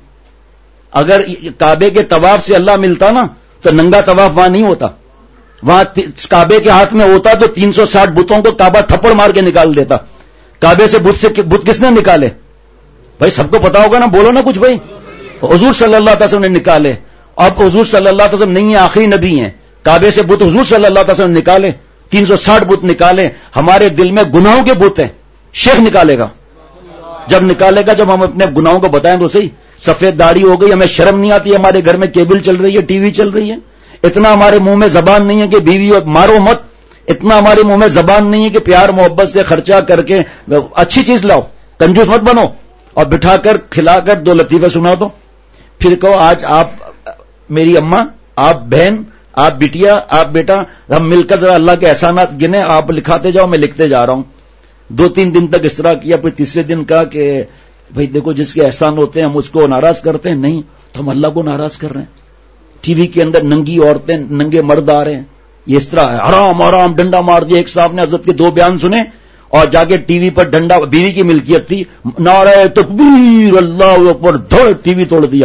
اگر کعبے کے طواف سے اللہ ملتا نا تو ننگا طواف وہاں نہیں ہوتا. وہاں کعبے کے ہاتھ میں ہوتا تو تین سو ساٹھ بتوں کو کعبہ تھپڑ مار کے نکال دیتا. کعبے سے بت سے بت کس نے نکالے بھائی؟ سب کو پتا ہوگا نا, بولو نا کچھ بھائی. حضور صلی اللہ علیہ وسلم نے نکالے. اب حضور صلی اللہ علیہ وسلم نہیں ہے, آخری نبی ہیں. کعبے سے بت حضور صلی اللہ علیہ وسلم نے نکالے, تین سو ساٹھ بت نکالے. ہمارے دل میں گناہوں کے بت ہیں, شیخ نکالے گا. جب نکالے گا, جب ہم اپنے گناہوں کو بتائیں تو صحیح. سفید داڑھی ہو گئی, ہمیں شرم نہیں آتی, ہمارے گھر میں کیبل چل رہی ہے, ٹی وی چل رہی ہے. اتنا ہمارے منہ میں زبان نہیں ہے کہ بیوی اور مارو مت. اتنا ہمارے منہ میں زبان نہیں ہے کہ پیار محبت سے خرچہ کر کے اچھی چیز لاؤ, کنجوس مت بنو, اور بٹھا کر کھلا کر دو لطیفے سنا دو. پھر کہو آج آپ میری اماں, آپ بہن, آپ بیٹیا, آپ بیٹا, ہم مل کر ذرا اللہ کے احسانات گنے, آپ لکھاتے جاؤ, میں لکھتے جا رہا ہوں. دو تین دن تک اس طرح کیا. پھر تیسرے دن کہا کہ بھئی دیکھو جس کے احسان ہوتے ہیں ہم اس کو ناراض کرتے ہیں, نہیں تو ہم اللہ کو ناراض کر رہے ہیں. ٹی وی کے اندر ننگی عورتیں, ننگے مرد آ رہے ہیں, یہ اس طرح ہے. حرام حرام, ڈنڈا مار دیا. ایک صاحب نے حضرت کے دو بیان سنے اور جا کے ٹی وی پر ڈنڈا, بیوی کی ملکیت تھی, نعرہ تکبیر اللہ اکبر, دھڑ ٹی وی توڑ دیا.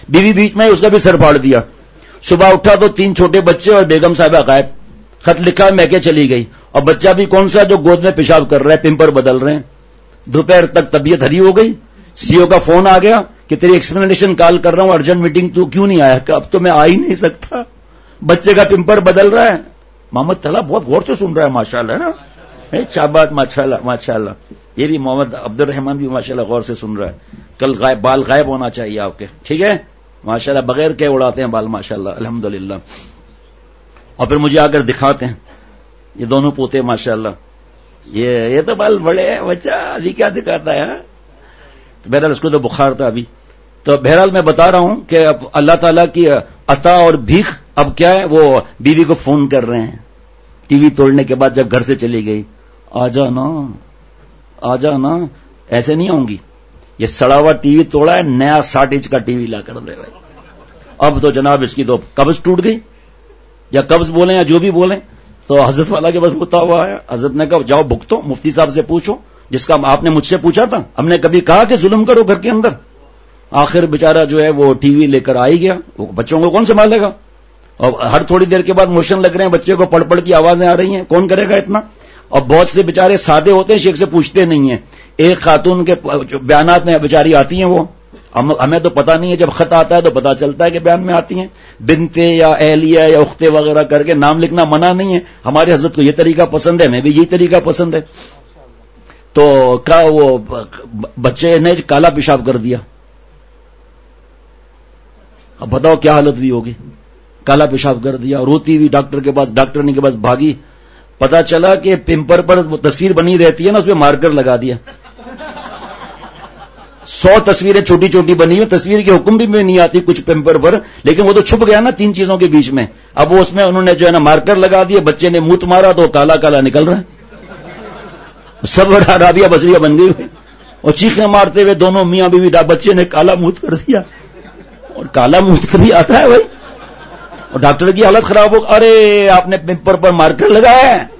بیوی بیچ میں اس کا بھی سر پھاڑ دیا. صبح اٹھا تو تین چھوٹے بچے اور بیگم صاحبہ غائب. خط لکھا میں کہ چلی گئی, اور بچہ بھی کون سا جو گود میں پیشاب کر رہا ہے, پمپر بدل رہے ہیں. دوپہر تک طبیعت ہری ہو گئی. سی او کا فون آ گیا کہ تیری ایکسپلینیشن کال کر رہا ہوں, ارجنٹ میٹنگ, تو کیوں نہیں آیا؟ کہ اب تو میں آ ہی نہیں سکتا, بچے کا پمپر بدل رہا ہے. محمد طلحہ بہت غور سے سن رہا ہے ماشاءاللہ, نا شابات, ماشاءاللہ ماشاءاللہ. یہ بھی محمد عبد الرحمان بھی ماشاءاللہ غور سے سن رہا ہے. کل غائب بال غائب ہونا چاہیے آپ کے, ٹھیک ہے ماشاءاللہ, بغیر کے اڑاتے ہیں بال ماشاءاللہ الحمدللہ. اور پھر مجھے آ کر دکھاتے ہیں یہ دونوں پوتے ماشاءاللہ, یہ یہ تو بال بڑے ہیں, بچہ ابھی کیا دکھاتا ہے. بہرحال اس کو تو بخار تھا ابھی. تو بہرحال میں بتا رہا ہوں کہ اب اللہ تعالیٰ کی عطا اور بھیک اب کیا ہے, وہ بیوی کو فون کر رہے ہیں ٹی وی توڑنے کے بعد جب گھر سے چلی گئی, آ جا نا آ جا نا, ایسے نہیں آؤں گی, یہ سڑا ہوا ٹی وی توڑا ہے, نیا ساٹھ انچ کا ٹی وی لا کر دے بھائی. اب تو جناب اس کی تو قبض ٹوٹ گئی, یا قبض بولیں یا جو بھی بولیں. تو حضرت والا کے بس ہوتا ہوا ہے. حضرت نے کہا جاؤ بھگتو, مفتی صاحب سے پوچھو, جس کا آپ نے مجھ سے پوچھا تھا. ہم نے کبھی کہا کہ ظلم کرو گھر کے اندر؟ آخر بیچارہ جو ہے وہ ٹی وی لے کر آ ہی گیا. وہ بچوں کو کون سنبھالے گا؟ اور ہر تھوڑی دیر کے بعد موشن لگ رہے ہیں, بچے کو پڑھ پڑھ کی آوازیں آ رہی ہیں, کون کرے گا اتنا؟ اور بہت سے بیچارے سادے ہوتے ہیں, شیخ سے پوچھتے نہیں ہیں. ایک خاتون کے بیانات میں بیچاری آتی ہیں, وہ ہمیں تو پتہ نہیں ہے, جب خط آتا ہے تو پتہ چلتا ہے کہ بیان میں آتی ہیں. بنتے یا اہلیہ یا اختے وغیرہ کر کے نام لکھنا منع نہیں ہے. ہمارے حضرت کو یہ طریقہ پسند ہے, میں بھی یہی طریقہ پسند ہے. تو کیا وہ بچے نے کالا پیشاب کر دیا, اب بتاؤ کیا حالت بھی ہوگی. کالا پیشاب کر دیا, روتی ہوئی ڈاکٹر کے پاس, ڈاکٹر نے کے پاس بھاگی. پتا چلا کہ پمپر پر وہ تصویر بنی رہتی ہے نا, اس پہ مارکر لگا دیا. سو تصویریں چھوٹی چھوٹی بنی ہوئی, تصویر کے حکم بھی میں نہیں آتی کچھ پمپر پر, لیکن وہ تو چھپ گیا نا تین چیزوں کے بیچ میں. اب وہ اس میں انہوں نے جو ہے نا مارکر لگا دیے, بچے نے موت مارا تو کالا کالا نکل رہا ہے, سب رابیہ بصریہ بن گئی ہوئی, اور چیخیں مارتے ہوئے دونوں میاں بیوی, بچے نے کالا موت کر دیا. اور کالا موت کبھی آتا ہے بھائی, اور ڈاکٹر کی حالت خراب ہو, ارے آپ نے پمپر پر مارکر لگایا ہے.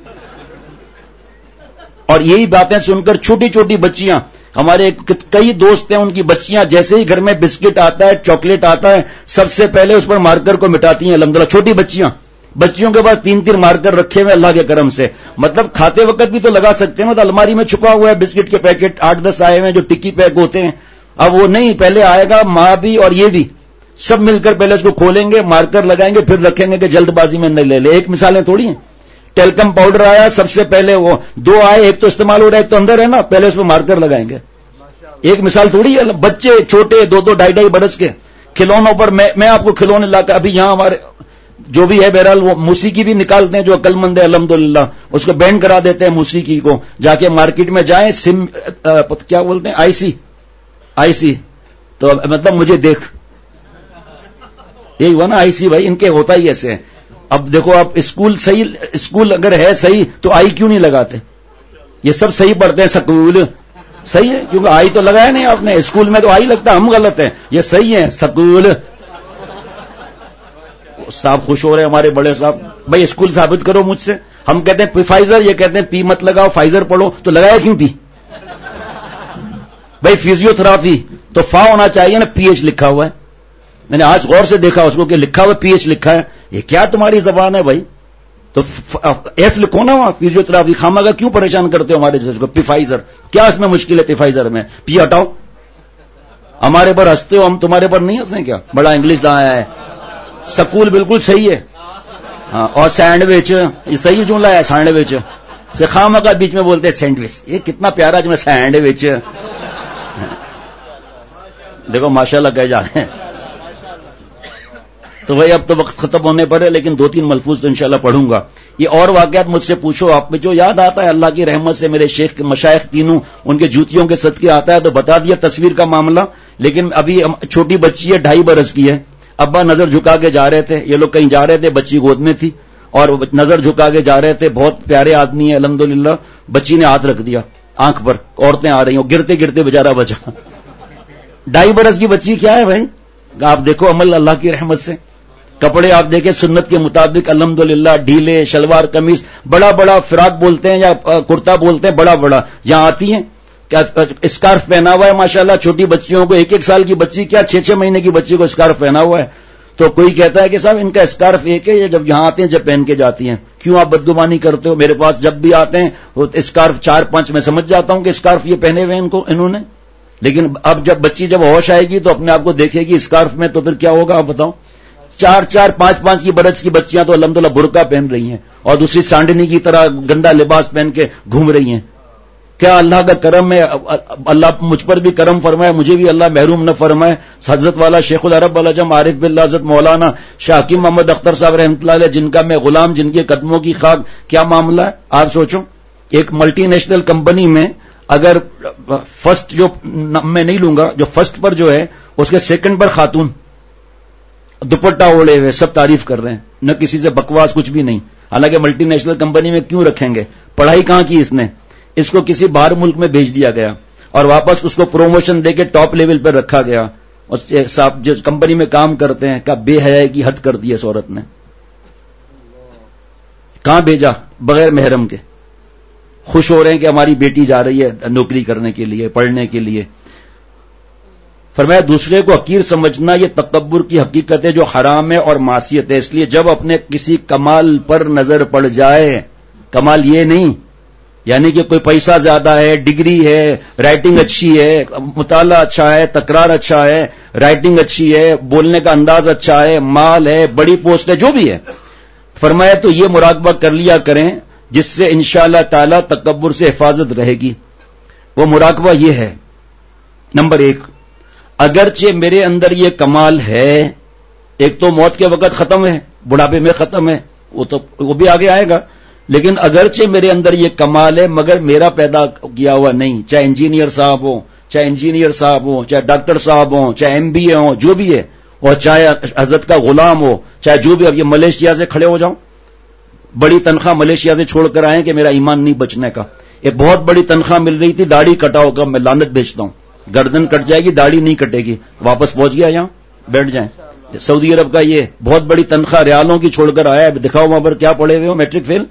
اور یہی باتیں سن کر چھوٹی چھوٹی بچیاں, ہمارے کئی دوست ہیں, ان کی بچیاں جیسے ہی گھر میں بسکٹ آتا ہے, چاکلیٹ آتا ہے, سب سے پہلے اس پر مارکر کو مٹاتی ہیں الحمدللہ. چھوٹی بچیاں, بچیوں کے پاس تین تین مارکر رکھے ہوئے اللہ کے کرم سے. مطلب کھاتے وقت بھی تو لگا سکتے ہیں, مطلب الماری میں چھپا ہوا ہے بسکٹ کے پیکٹ آٹھ دس آئے ہوئے جو ٹکی پیک ہوتے ہیں. اب وہ نہیں, پہلے آئے گا ماں بھی اور یہ بھی, سب مل کر پہلے اس کو کھولیں گے, مارکر لگائیں گے, پھر رکھیں گے کہ جلد بازی میں نہیں لے لے. ایک مثالیں تھوڑی ہیں. ٹیلکم پاؤڈر آیا, سب سے پہلے وہ دو آئے, ایک تو استعمال ہو رہا ہے ایک تو اندر ہے نا, پہلے اس پہ مارکر لگائیں گے. ایک مثال تھوڑی ہے. بچے چھوٹے دو دو ڈھائی ڈھائی برس کے کھلونوں پر, میں میں آپ کو کھلونے لا کر, ابھی یہاں ہمارے جو بھی ہے بہرحال وہ موسیقی بھی نکالتے ہیں جو عقل مند ہے الحمدللہ, اس کو بینڈ کرا دیتے ہیں موسیقی کو. جا کے مارکیٹ میں جائیں, سم کیا بولتے ہیں, آئی سی آئی سی تو مطلب مجھے دیکھ, یہی ہوا نا آئی سی بھائی, ان کے ہوتا ہی ایسے ہے. اب دیکھو آپ اسکول صحیح, اسکول اگر ہے صحیح تو آئی کیوں نہیں لگاتے؟ یہ سب صحیح پڑھتے ہیں, سکول صحیح ہے کیونکہ آئی تو لگایا نہیں آپ نے, اسکول میں تو آئی لگتا, ہم غلط ہیں, یہ صحیح ہے سکول. صاحب خوش ہو رہے ہیں ہمارے بڑے صاحب, بھائی اسکول ثابت کرو مجھ سے. ہم کہتے ہیں فائزر, یہ کہتے ہیں پی مت لگاؤ, فائزر پڑھو, تو لگایا کیوں پی؟ بھائی فزیو تھراپی تو فا ہونا چاہیے نا, پی ایچ لکھا ہوا ہے. میں نے آج غور سے دیکھا اس کو کہ لکھا ہوا پی ایچ لکھا ہے. یہ کیا تمہاری زبان ہے بھائی؟ تو ایف لکھو نا وہاں, فزیو تھراپی. خامہ کا کیوں پریشان کرتے ہو ہمارے جس کو پی فائزر؟ کیا اس میں مشکل ہے پی فائزر میں؟ پی ہٹاؤ. ہمارے پر ہنستے ہو, ہم تمہارے پر نہیں ہنسیں کیا؟ بڑا انگلش آیا ہے. سکول بالکل صحیح ہے, ہاں. اور سینڈوچ, یہ صحیح جملہ ہے سینڈوچ سے. خامہ کا بیچ میں بولتے ہیں سینڈوچ, یہ کتنا پیارا جملہ سینڈوچ. دیکھو ماشاءاللہ کہہ جا رہے ہیں. تو بھائی اب تو وقت ختم ہونے پر ہے, لیکن دو تین ملفوظ تو انشاءاللہ پڑھوں گا. یہ اور واقعات مجھ سے پوچھو, آپ میں جو یاد آتا ہے اللہ کی رحمت سے, میرے شیخ کے مشائخ تینوں ان کے جوتیوں کے صدقے آتا ہے تو بتا دیا تصویر کا معاملہ. لیکن ابھی چھوٹی بچی ہے, ڈھائی برس کی ہے. ابا نظر جھکا کے جا رہے تھے, یہ لوگ کہیں جا رہے تھے, بچی گود میں تھی اور نظر جھکا کے جا رہے تھے. بہت پیارے آدمی ہے الحمدللہ. بچی نے ہاتھ رکھ دیا آنکھ پر, عورتیں آ رہی ہوں, گرتے گرتے بیچارہ بچا. ڈھائی برس کی بچی کیا ہے بھائی؟ آپ دیکھو عمل اللہ کی رحمت سے. کپڑے آپ دیکھیں سنت کے مطابق الحمدللہ, ڈھیلے شلوار قمیص, بڑا بڑا فراق بولتے ہیں یا کرتا بولتے ہیں, بڑا بڑا. یہاں آتی ہیں کیا اسکارف پہنا ہوا ہے ماشاءاللہ چھوٹی بچیوں کو, ایک ایک سال کی بچی کیا چھ چھ مہینے کی بچی کو اسکارف پہنا ہوا ہے. تو کوئی کہتا ہے کہ صاحب ان کا اسکارف ایک ہے, یہ جب یہاں آتے ہیں جب پہن کے جاتی ہیں, کیوں آپ بدگمانی کرتے ہو؟ میرے پاس جب بھی آتے ہیں وہ اسکارف چار پانچ, میں سمجھ جاتا ہوں کہ اسکارف یہ پہنے ہوئے ان کو انہوں نے, لیکن اب جب بچی جب ہوش آئے گی تو اپنے آپ کو دیکھے گی اسکارف میں, تو پھر کیا ہوگا آپ بتاؤ؟ چار چار پانچ پانچ کی برس کی بچیاں تو الحمدللہ برقع پہن رہی ہیں اور دوسری سانڈنی کی طرح گندا لباس پہن کے گھوم رہی ہیں. کیا اللہ کا کرم ہے؟ اللہ مجھ پر بھی کرم فرمائے, مجھے بھی اللہ محروم نہ فرمائے. حضرت والا شیخ العرب العجم عارف باللہ حضرت مولانا شاہ حکیم محمد اختر صاحب رحمۃ اللہ علیہ, جن کا میں غلام, جن کے قدموں کی خاک, کیا معاملہ ہے آپ سوچو. ایک ملٹی نیشنل کمپنی میں اگر فرسٹ جو میں نہیں لوں گا, جو فرسٹ پر جو ہے اس کے سیکنڈ پر خاتون دوپٹہ اوڑے ہوئے سب تعریف کر رہے ہیں, نہ کسی سے بکواس کچھ بھی نہیں. حالانکہ ملٹی نیشنل کمپنی میں کیوں رکھیں گے؟ پڑھائی کہاں کی اس نے؟ اس کو کسی باہر ملک میں بھیج دیا گیا اور واپس اس کو پروموشن دے کے ٹاپ لیول پر رکھا گیا. صاحب جو کمپنی میں کام کرتے ہیں کہ بے حیائی کی حد کر دی اس عورت نے. کہاں بھیجا بغیر محرم کے؟ خوش ہو رہے ہیں کہ ہماری بیٹی جا رہی ہے نوکری کرنے کے لیے, پڑھنے کے لیے. فرمایا دوسرے کو حقیر سمجھنا یہ تکبر کی حقیقت ہے جو حرام ہے اور معصیت ہے. اس لیے جب اپنے کسی کمال پر نظر پڑ جائے, کمال یہ نہیں یعنی کہ کوئی پیسہ زیادہ ہے, ڈگری ہے, رائٹنگ اچھی ہے, مطالعہ اچھا ہے, تکرار اچھا ہے, رائٹنگ اچھی ہے, بولنے کا انداز اچھا ہے, مال ہے, بڑی پوسٹ ہے, جو بھی ہے, فرمایا تو یہ مراقبہ کر لیا کریں جس سے انشاءاللہ تعالی تکبر سے حفاظت رہے گی. وہ مراقبہ یہ ہے, نمبر ایک, اگرچہ میرے اندر یہ کمال ہے, ایک تو موت کے وقت ختم ہے, بڑھاپے میں ختم ہے, وہ تو وہ بھی آگے آئے گا, لیکن اگرچہ میرے اندر یہ کمال ہے مگر میرا پیدا کیا ہوا نہیں. چاہے انجینئر صاحب ہوں, چاہے انجینئر صاحب ہوں, چاہے ڈاکٹر صاحب ہوں, چاہے ایم بی اے ہوں, جو بھی ہے, اور چاہے حضرت کا غلام ہو, چاہے جو بھی. اب یہ ملیشیا سے کھڑے ہو جاؤں, بڑی تنخواہ ملیشیا سے چھوڑ کر آئے کہ میرا ایمان نہیں بچنے کا. یہ بہت بڑی تنخواہ مل رہی تھی, داڑھی کٹاؤ کا, میں لعنت بھیجتا ہوں, گردن کٹ جائے گی, داڑھی نہیں کٹے گی. واپس پہنچ گیا یہاں, بیٹھ جائیں. سعودی عرب کا یہ بہت بڑی تنخواہ ریالوں کی چھوڑ کر آیا ہے, دکھاؤ وہاں پر کیا پڑھے ہوئے ہو, میٹرک فیل.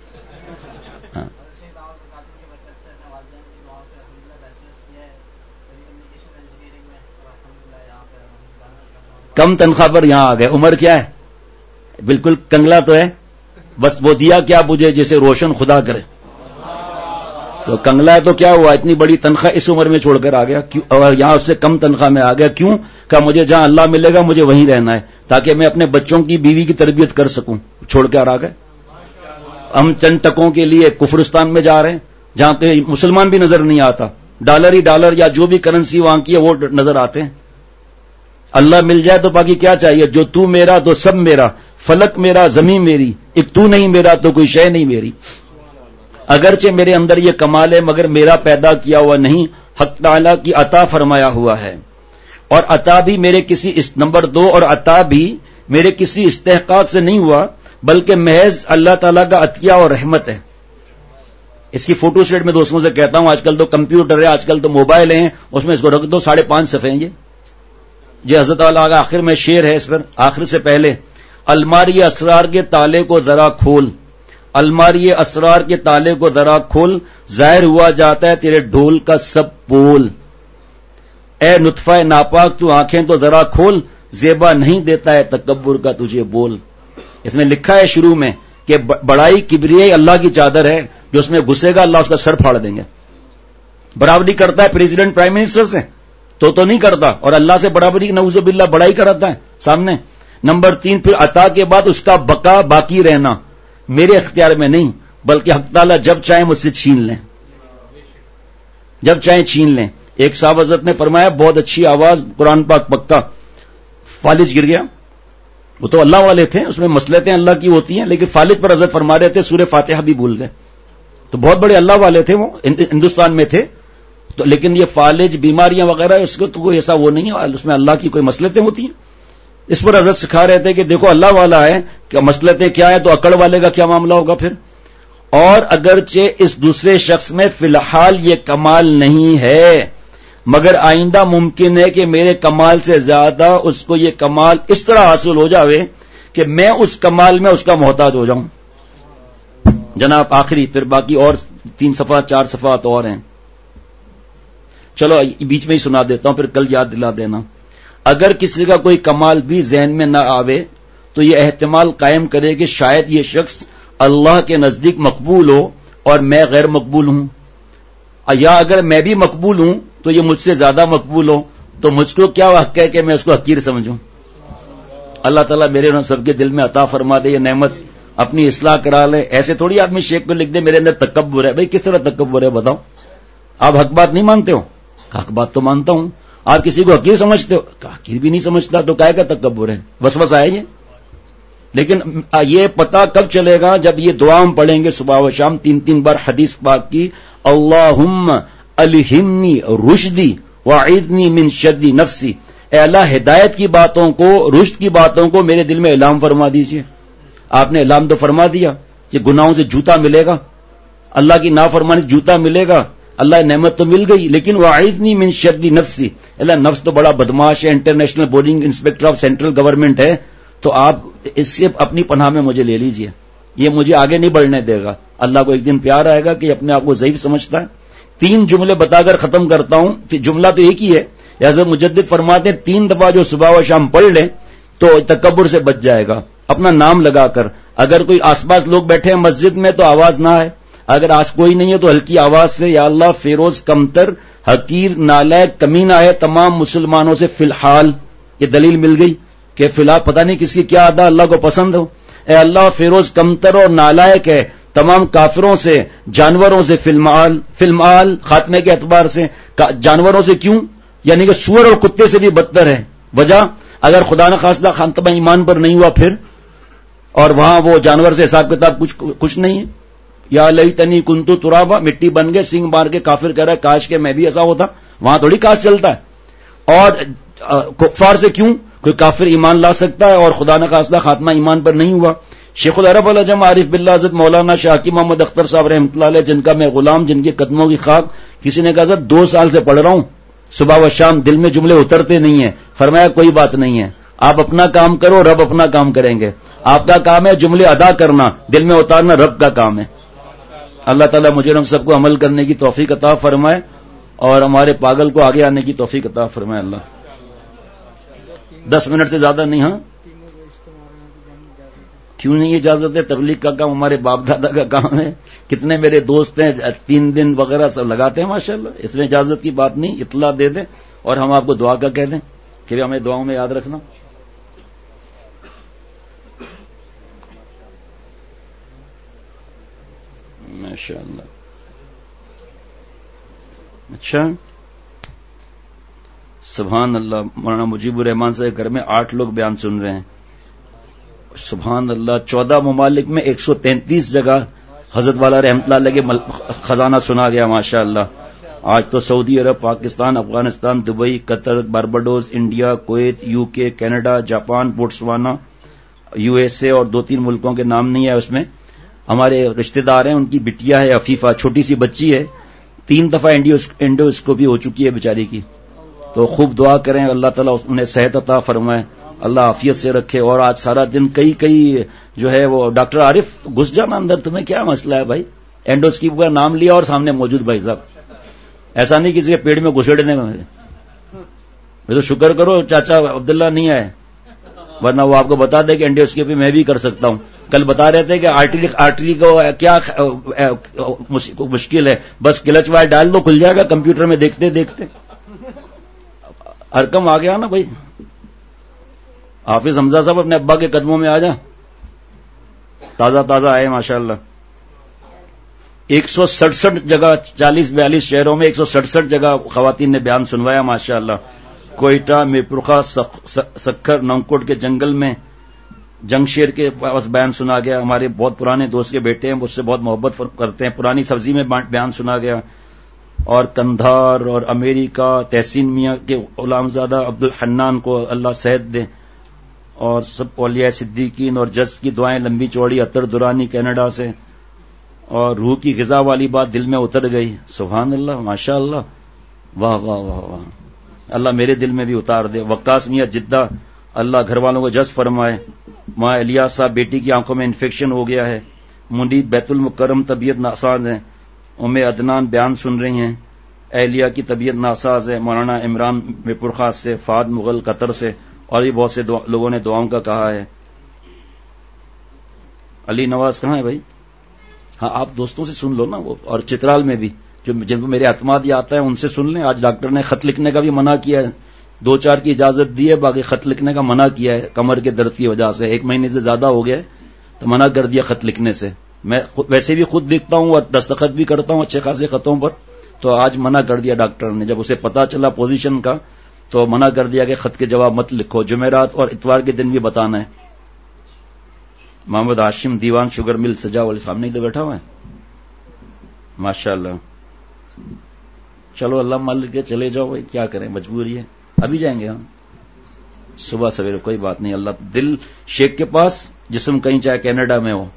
کم تنخواہ پر یہاں آ گئے. عمر کیا ہے؟ بالکل کنگلا تو ہے, بس وہ دیا کیا مجھے جیسے روشن خدا کرے. تو کنگلا ہے تو کیا ہوا, اتنی بڑی تنخواہ اس عمر میں چھوڑ کر آ گیا, اور یہاں اس سے کم تنخواہ میں آ گیا. کیوں؟ کہ مجھے جہاں اللہ ملے گا مجھے وہیں رہنا ہے تاکہ میں اپنے بچوں کی بیوی کی تربیت کر سکوں. چھوڑ کر آ گئے. ہم چند ٹکوں کے لیے کفرستان میں جا رہے ہیں جہاں پہ مسلمان بھی نظر نہیں آتا, ڈالر ہی ڈالر یا جو بھی کرنسی وہاں کی ہے وہ نظر آتے ہیں. اللہ مل جائے تو باقی کیا چاہیے؟ جو تو میرا تو سب میرا, فلک میرا, زمین میری, ایک تو نہیں میرا تو کوئی شے نہیں میری. اگرچہ میرے اندر یہ کمال ہے مگر میرا پیدا کیا ہوا نہیں, حق تعالیٰ کی عطا فرمایا ہوا ہے. اور عطا بھی میرے کسی نمبر دو اور عطا بھی میرے کسی استحقاق سے نہیں ہوا بلکہ محض اللہ تعالیٰ کا عطیہ اور رحمت ہے. اس کی فوٹو سیٹ میں دوستوں سے کہتا ہوں, آج کل تو کمپیوٹر ہے, آج کل تو موبائل ہیں, اس میں اس کو رکھ دو, ساڑھے پانچ صفحے ہیں. یہ یہ حضرت والا آگا آخر میں شعر ہے اس پر, آخر سے پہلے, الماری اسرار کے تالے کو ذرا کھول, الماری اسرار کے تالے کو ذرا کھول, ظاہر ہوا جاتا ہے تیرے ڈھول کا سب پول. اے نطفہ ناپاک تو آنکھیں تو ذرا کھول, زیبا نہیں دیتا ہے تکبر کا تجھے بول. اس میں لکھا ہے شروع میں کہ بڑائی کبریائی اللہ کی چادر ہے, جو اس میں گھسے گا اللہ اس کا سر پھاڑ دیں گے. برابری کرتا ہے پریزیڈنٹ پرائم منسٹر سے تو تو نہیں کرتا, اور اللہ سے برابری نعوذ باللہ بڑائی کراتا ہے سامنے. نمبر تین, پھر عطا کے بعد اس کا بقا باقی رہنا میرے اختیار میں نہیں بلکہ حق تعالیٰ جب چاہیں مجھ سے چھین لیں, جب چاہیں چھین لیں. ایک صاحب حضرت نے فرمایا بہت اچھی آواز, قرآن پاک پکا, فالج گر گیا. وہ تو اللہ والے تھے, اس میں مصلحتیں اللہ کی ہوتی ہیں, لیکن فالج پر حضرت فرما رہے تھے سورہ فاتحہ بھی بھول گئے. تو بہت بڑے اللہ والے تھے, وہ ہندوستان میں تھے, تو لیکن یہ فالج بیماریاں وغیرہ اس کو تو کوئی ایسا وہ نہیں ہے, اس میں اللہ کی کوئی مصلحتیں ہوتی ہیں. اس پر حضرت سکھا رہے تھے کہ دیکھو اللہ والا ہے کہ مصلحتیں کیا ہے, تو اکڑ والے کا کیا معاملہ ہوگا پھر. اور اگرچہ اس دوسرے شخص میں فی الحال یہ کمال نہیں ہے مگر آئندہ ممکن ہے کہ میرے کمال سے زیادہ اس کو یہ کمال اس طرح حاصل ہو جاوے کہ میں اس کمال میں اس کا محتاج ہو جاؤں. جناب آخری, پھر باقی اور تین صفحات چار صفحات اور ہیں. چلو بیچ میں ہی سنا دیتا ہوں، پھر کل یاد دلا دینا. اگر کسی کا کوئی کمال بھی ذہن میں نہ آوے تو یہ احتمال قائم کرے کہ شاید یہ شخص اللہ کے نزدیک مقبول ہو اور میں غیر مقبول ہوں، یا اگر میں بھی مقبول ہوں تو یہ مجھ سے زیادہ مقبول ہو، تو مجھ کو کیا حق ہے کہ میں اس کو حقیر سمجھوں. اللہ تعالیٰ میرے اور سب کے دل میں عطا فرما دے یہ نعمت، اپنی اصلاح کرا لے. ایسے تھوڑی آدمی شیخ کو لکھ دے میرے اندر تکبر ہے. بھائی کس طرح تکبر ہے بتاؤ؟ آپ حق بات نہیں مانتے ہو؟ حق بات تو مانتا ہوں. آپ کسی کو حقیر سمجھتے ہو؟ حقیر بھی نہیں سمجھتا تو کائے کا تکبر ہے؟ وسوسہ ہے یہ. لیکن یہ پتہ کب چلے گا؟ جب یہ دعا ہم پڑھیں گے صبح و شام تین تین بار حدیث پاک کی، اللہم الہمنی رشدی وعیدنی من شر نفسی. اے اللہ ہدایت کی باتوں کو، رشد کی باتوں کو میرے دل میں اعلام فرما دیجئے. آپ نے اعلام تو فرما دیا کہ گناہوں سے جوتا ملے گا، اللہ کی نافرمانی سے جوتا ملے گا. اللہ نعمت تو مل گئی، لیکن وعیدنی من شر نفسی. اللہ نفس تو بڑا بدماش ہے، international boarding inspector of central government ہے، تو آپ اس سے اپنی پناہ میں مجھے لے لیجئے. یہ مجھے آگے نہیں بڑھنے دے گا. اللہ کو ایک دن پیار آئے گا کہ اپنے آپ کو ضعیف سمجھتا ہے. تین جملے بتا کر ختم کرتا ہوں. جملہ تو ایک ہی ہے. حضرت مجدد فرماتے ہیں تین دفعہ جو صبح و شام پڑھ لیں تو تکبر سے بچ جائے گا. اپنا نام لگا کر، اگر کوئی آس پاس لوگ بیٹھے ہیں مسجد میں تو آواز نہ آئے، اگر آس کوئی نہیں ہے تو ہلکی آواز سے یا اللہ فیروز کمتر حقیر نالائق کمینہ ہے تمام مسلمانوں سے فی الحال. یہ دلیل مل گئی کہ فی الحال پتہ نہیں کس کی کیا ادا اللہ کو پسند ہو. اے اللہ فیروز کمتر اور نالائق ہے تمام کافروں سے، جانوروں سے، فی المال فی المال خاتمے کے اعتبار سے. جانوروں سے کیوں؟ یعنی کہ سور اور کتے سے بھی بدتر ہے. وجہ اگر خدا نخواستہ خاتمہ ایمان پر نہیں ہوا پھر، اور وہاں وہ جانور سے حساب کتاب کچھ کچھ نہیں ہے. یا لیتنی کنتو ترابا، مٹی بن گئے سنگ مار کے کافر کہہ رہا ہے کاش کے میں بھی ایسا ہوتا. وہاں تھوڑی کاش چلتا ہے. اور کفار سے کیوں؟ کوئی کافر ایمان لا سکتا ہے اور خدا نخواستہ خاتمہ ایمان پر نہیں ہوا. شیخ العرب العجم عارف باللہ حضرت مولانا شاہ حکیم محمد اختر صاحب رحمۃ اللہ علیہ، جن کا میں غلام، جن کے قدموں کی خاک. کسی نے کہا حضرت دو سال سے پڑھ رہا ہوں، صبح و شام دل میں جملے اترتے نہیں ہیں. فرمایا کوئی بات نہیں ہے، آپ اپنا کام کرو، رب اپنا کام کریں گے. آپ کا کام ہے جملے ادا کرنا، دل میں اتارنا رب کا کام ہے. اللہ تعالیٰ مجھے ہم سب کو عمل کرنے کی توفیق عطا فرمائے اور ہمارے پاگل کو آگے آنے کی توفیق عطا فرمائے. اللہ دس منٹ سے زیادہ نہیں. ہاں کیوں نہیں اجازت ہے؟ تبلیغ کا کام ہمارے باپ دادا کا کام ہے. کتنے میرے دوست ہیں تین دن وغیرہ سب لگاتے ہیں ماشاءاللہ. اس میں اجازت کی بات نہیں، اطلاع دے دیں اور ہم آپ کو دعا کا کہہ دیں کہ ہمیں دعاؤں میں یاد رکھنا. ماشاءاللہ. اچھا سبحان اللہ. مولانا مجیب الرحمان سے گھر میں آٹھ لوگ بیان سن رہے ہیں. سبحان اللہ. چودہ ممالک میں ایک سو تینتیس جگہ حضرت والا رحمت اللہ علیہ کے خزانہ سنا گیا ماشاء اللہ. آج تو سعودی عرب، Pakistan, Afghanistan, Dubai, Qatar, Barbados, India, Kuwait, U K, Canada, Japan, Botswana, U S A اور دو تین ملکوں کے نام نہیں ہے اس میں. ہمارے رشتہ دار ہیں، ان کی بٹیا ہے عفیفہ، چھوٹی سی بچی ہے، تین دفعہ انڈوسکوپی ہو چکی ہے بیچاری کی. تو خوب دعا کریں اللہ تعالیٰ انہیں صحت عطا فرمائے، اللہ عافیت سے رکھے. اور آج سارا دن کئی کئی جو ہے وہ ڈاکٹر عارف گھس جانا اندر. تمہیں کیا مسئلہ ہے بھائی؟ اینڈوسکوپ کا نام لیا اور سامنے موجود بھائی صاحب. ایسا نہیں کسی کے پیڑ میں گھسیڑنے میں. تو شکر کرو چاچا عبداللہ نہیں آئے، ورنہ وہ آپ کو بتا دے کہ اینڈوسکوپی میں بھی کر سکتا ہوں. کل بتا رہے تھے کہ آرٹری آرٹری کو کیا مشکل ہے، بس کلچ وائر ڈال دو کھل جائے گا کمپیوٹر میں دیکھتے دیکھتے. حرکم آ گیا نا بھائی. حافظ حمزہ صاحب اپنے ابا کے قدموں میں آ جا، تازہ تازہ آئے ماشاءاللہ. ایک سو سڑسٹھ جگہ چالیس بیالیس شہروں میں ایک سو سڑسٹھ جگہ خواتین نے بیان سنوایا ماشاءاللہ. کوئٹہ، میرپرخا، سکھر، نونکوٹ کے جنگل میں جنگشیر کے پاس بیان سنا گیا. ہمارے بہت پرانے دوست کے بیٹے ہیں، مجھ سے بہت محبت کرتے ہیں. پرانی سبزی میں بیان سنا گیا. اور کندھار اور امریکہ، تحسین میاں کے غلام زادہ عبد الحنان کو اللہ صحت دے، اور سب اولیاء صدیقین اور جذب کی دعائیں لمبی چوڑی. عطر دورانی کینیڈا سے. اور روح کی غذا والی بات دل میں اتر گئی. سبحان اللہ ماشاء اللہ. واہ واہ واہ واہ. اللہ میرے دل میں بھی اتار دے. وقاص میاں جدہ، اللہ گھر والوں کو جذب فرمائے. ماں الیاس صاحب بیٹی کی آنکھوں میں انفیکشن ہو گیا ہے. منید بیت المکرم طبیعت ناساز ہے. ام عدنان بیان سن رہی ہیں. اہلیہ کی طبیعت ناساز ہے، مولانا عمران میرپور خاص سے، فہد مغل قطر سے، اور بھی بہت سے لوگوں نے دعاؤں کا کہا ہے۔ علی نواز کہاں ہے بھائی؟ ہاں آپ دوستوں سے سن لو نا وہ، اور چترال میں بھی جو جن کو میرے اعتماد یہ آتا ہے ان سے سن لیں۔ آج ڈاکٹر نے خط لکھنے کا بھی منع کیا ہے، دو چار کی اجازت دی ہے، باقی خط لکھنے کا منع کیا ہے کمر کے درد کی وجہ سے، ایک مہینے سے زیادہ ہو گیا ہے تو منع کر دیا خط لکھنے سے۔ میں ویسے بھی خود لکھتا ہوں اور دستخط بھی کرتا ہوں اچھے خاصے خطوں پر، تو آج منع کر دیا ڈاکٹر نے، جب اسے پتا چلا پوزیشن کا تو منع کر دیا کہ خط کے جواب مت لکھو، جمعرات اور اتوار کے دن بھی بتانا ہے۔ محمد ہاشم دیوان شوگر مل سجا والے سامنے ہی تو بیٹھا ہوا ہے ماشاء اللہ۔ چلو اللہ مان کے چلے جاؤ بھائی، کیا کریں مجبوری ہے، ابھی جائیں گے ہم صبح سویرے، کوئی بات نہیں، اللہ دل شیخ کے پاس، جسم کہیں چاہے کینیڈا میں ہو۔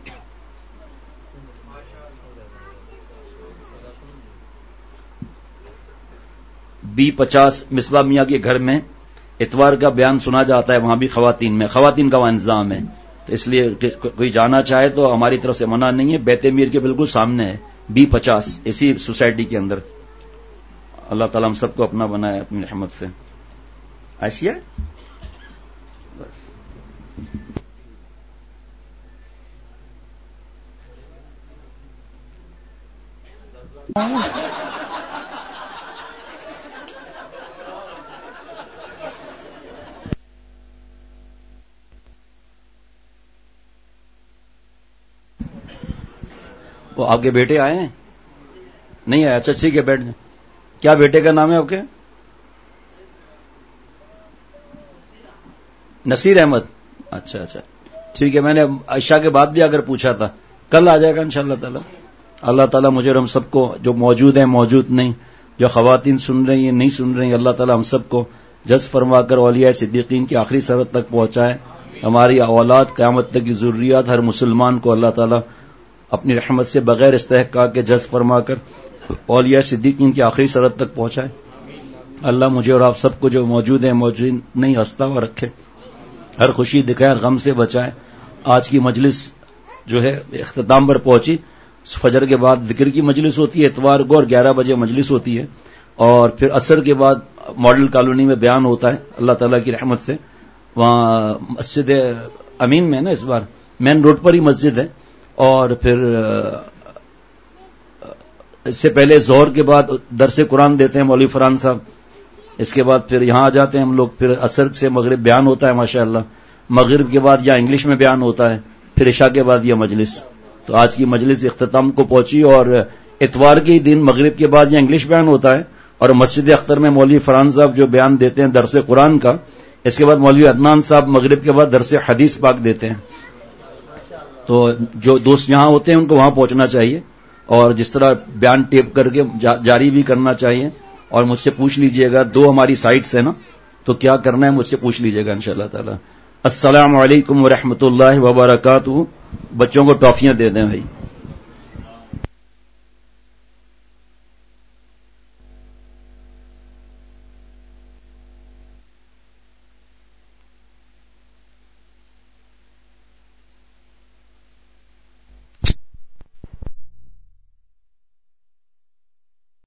بی پچاس مصباح میاں کے گھر میں اتوار کا بیان سنا جاتا ہے، وہاں بھی خواتین میں خواتین کا وہاں انتظام ہے، تو اس لیے کوئی جانا چاہے تو ہماری طرف سے منع نہیں ہے، بیت میر کے بالکل سامنے ہے بی پچاس، اسی سوسائٹی کے اندر۔ اللہ تعالیٰ ہم سب کو اپنا بنائے اپنی رحمت سے۔ ایسی ہے بس۔ وہ آپ کے بیٹے آئے ہیں؟ نہیں آئے؟ اچھا ٹھیک ہے، بیٹھ جائیں۔ کیا بیٹے کا نام ہے آپ کے؟ نصیر احمد، اچھا اچھا ٹھیک ہے، میں نے عشاء کے بعد بھی اگر پوچھا تھا، کل آ جائے گا انشاءاللہ تعالی۔ اللہ تعالیٰ مجھے اور ہم سب کو، جو موجود ہیں موجود نہیں، جو خواتین سن رہی ہیں نہیں سن رہی ہیں، اللہ تعالیٰ ہم سب کو جذب فرما کر اولیاء صدیقین کی آخری سرحد تک پہنچائے۔ ہماری اولاد قیامت تک کی ضروریات ہر مسلمان کو اللہ تعالیٰ اپنی رحمت سے بغیر استحقاق کے جذب فرما کر اولیاء صدیقین کی آخری سرحد تک پہنچائے۔ اللہ مجھے اور آپ سب کو جو موجود ہیں موجود نہیں ہنستا ہوا رکھے، ہر خوشی دکھائے، ہر غم سے بچائے۔ آج کی مجلس جو ہے اختتام پر پہنچی، فجر کے بعد ذکر کی مجلس ہوتی ہے اتوار کو، اور گیارہ بجے مجلس ہوتی ہے، اور پھر عصر کے بعد ماڈل کالونی میں بیان ہوتا ہے اللہ تعالیٰ کی رحمت سے۔ وہاں مسجد امین میں نا، اس بار مین روڈ پر ہی مسجد ہے، اور پھر اس سے پہلے ظہر کے بعد درس قرآن دیتے ہیں مولوی فرحان صاحب، اس کے بعد پھر یہاں آ جاتے ہیں ہم لوگ، پھر عصر سے مغرب بیان ہوتا ہے ماشاءاللہ، مغرب کے بعد یا انگلش میں بیان ہوتا ہے، پھر عشاء کے بعد یہ مجلس۔ تو آج کی مجلس اختتام کو پہنچی، اور اتوار کے ہی دن مغرب کے بعد یا انگلش بیان ہوتا ہے، اور مسجد اختر میں مولوی فرحان صاحب جو بیان دیتے ہیں درس قرآن کا، اس کے بعد مولوی عدنان صاحب مغرب کے بعد درس حدیث پاک دیتے ہیں۔ تو جو دوست یہاں ہوتے ہیں ان کو وہاں پہنچنا چاہیے، اور جس طرح بیان ٹیپ کر کے جاری بھی کرنا چاہیے، اور مجھ سے پوچھ لیجئے گا، دو ہماری سائٹس ہیں نا، تو کیا کرنا ہے مجھ سے پوچھ لیجئے گا انشاءاللہ تعالی۔ السلام علیکم ورحمۃ اللہ وبرکاتہ۔ بچوں کو ٹافیاں دے دیں بھائی۔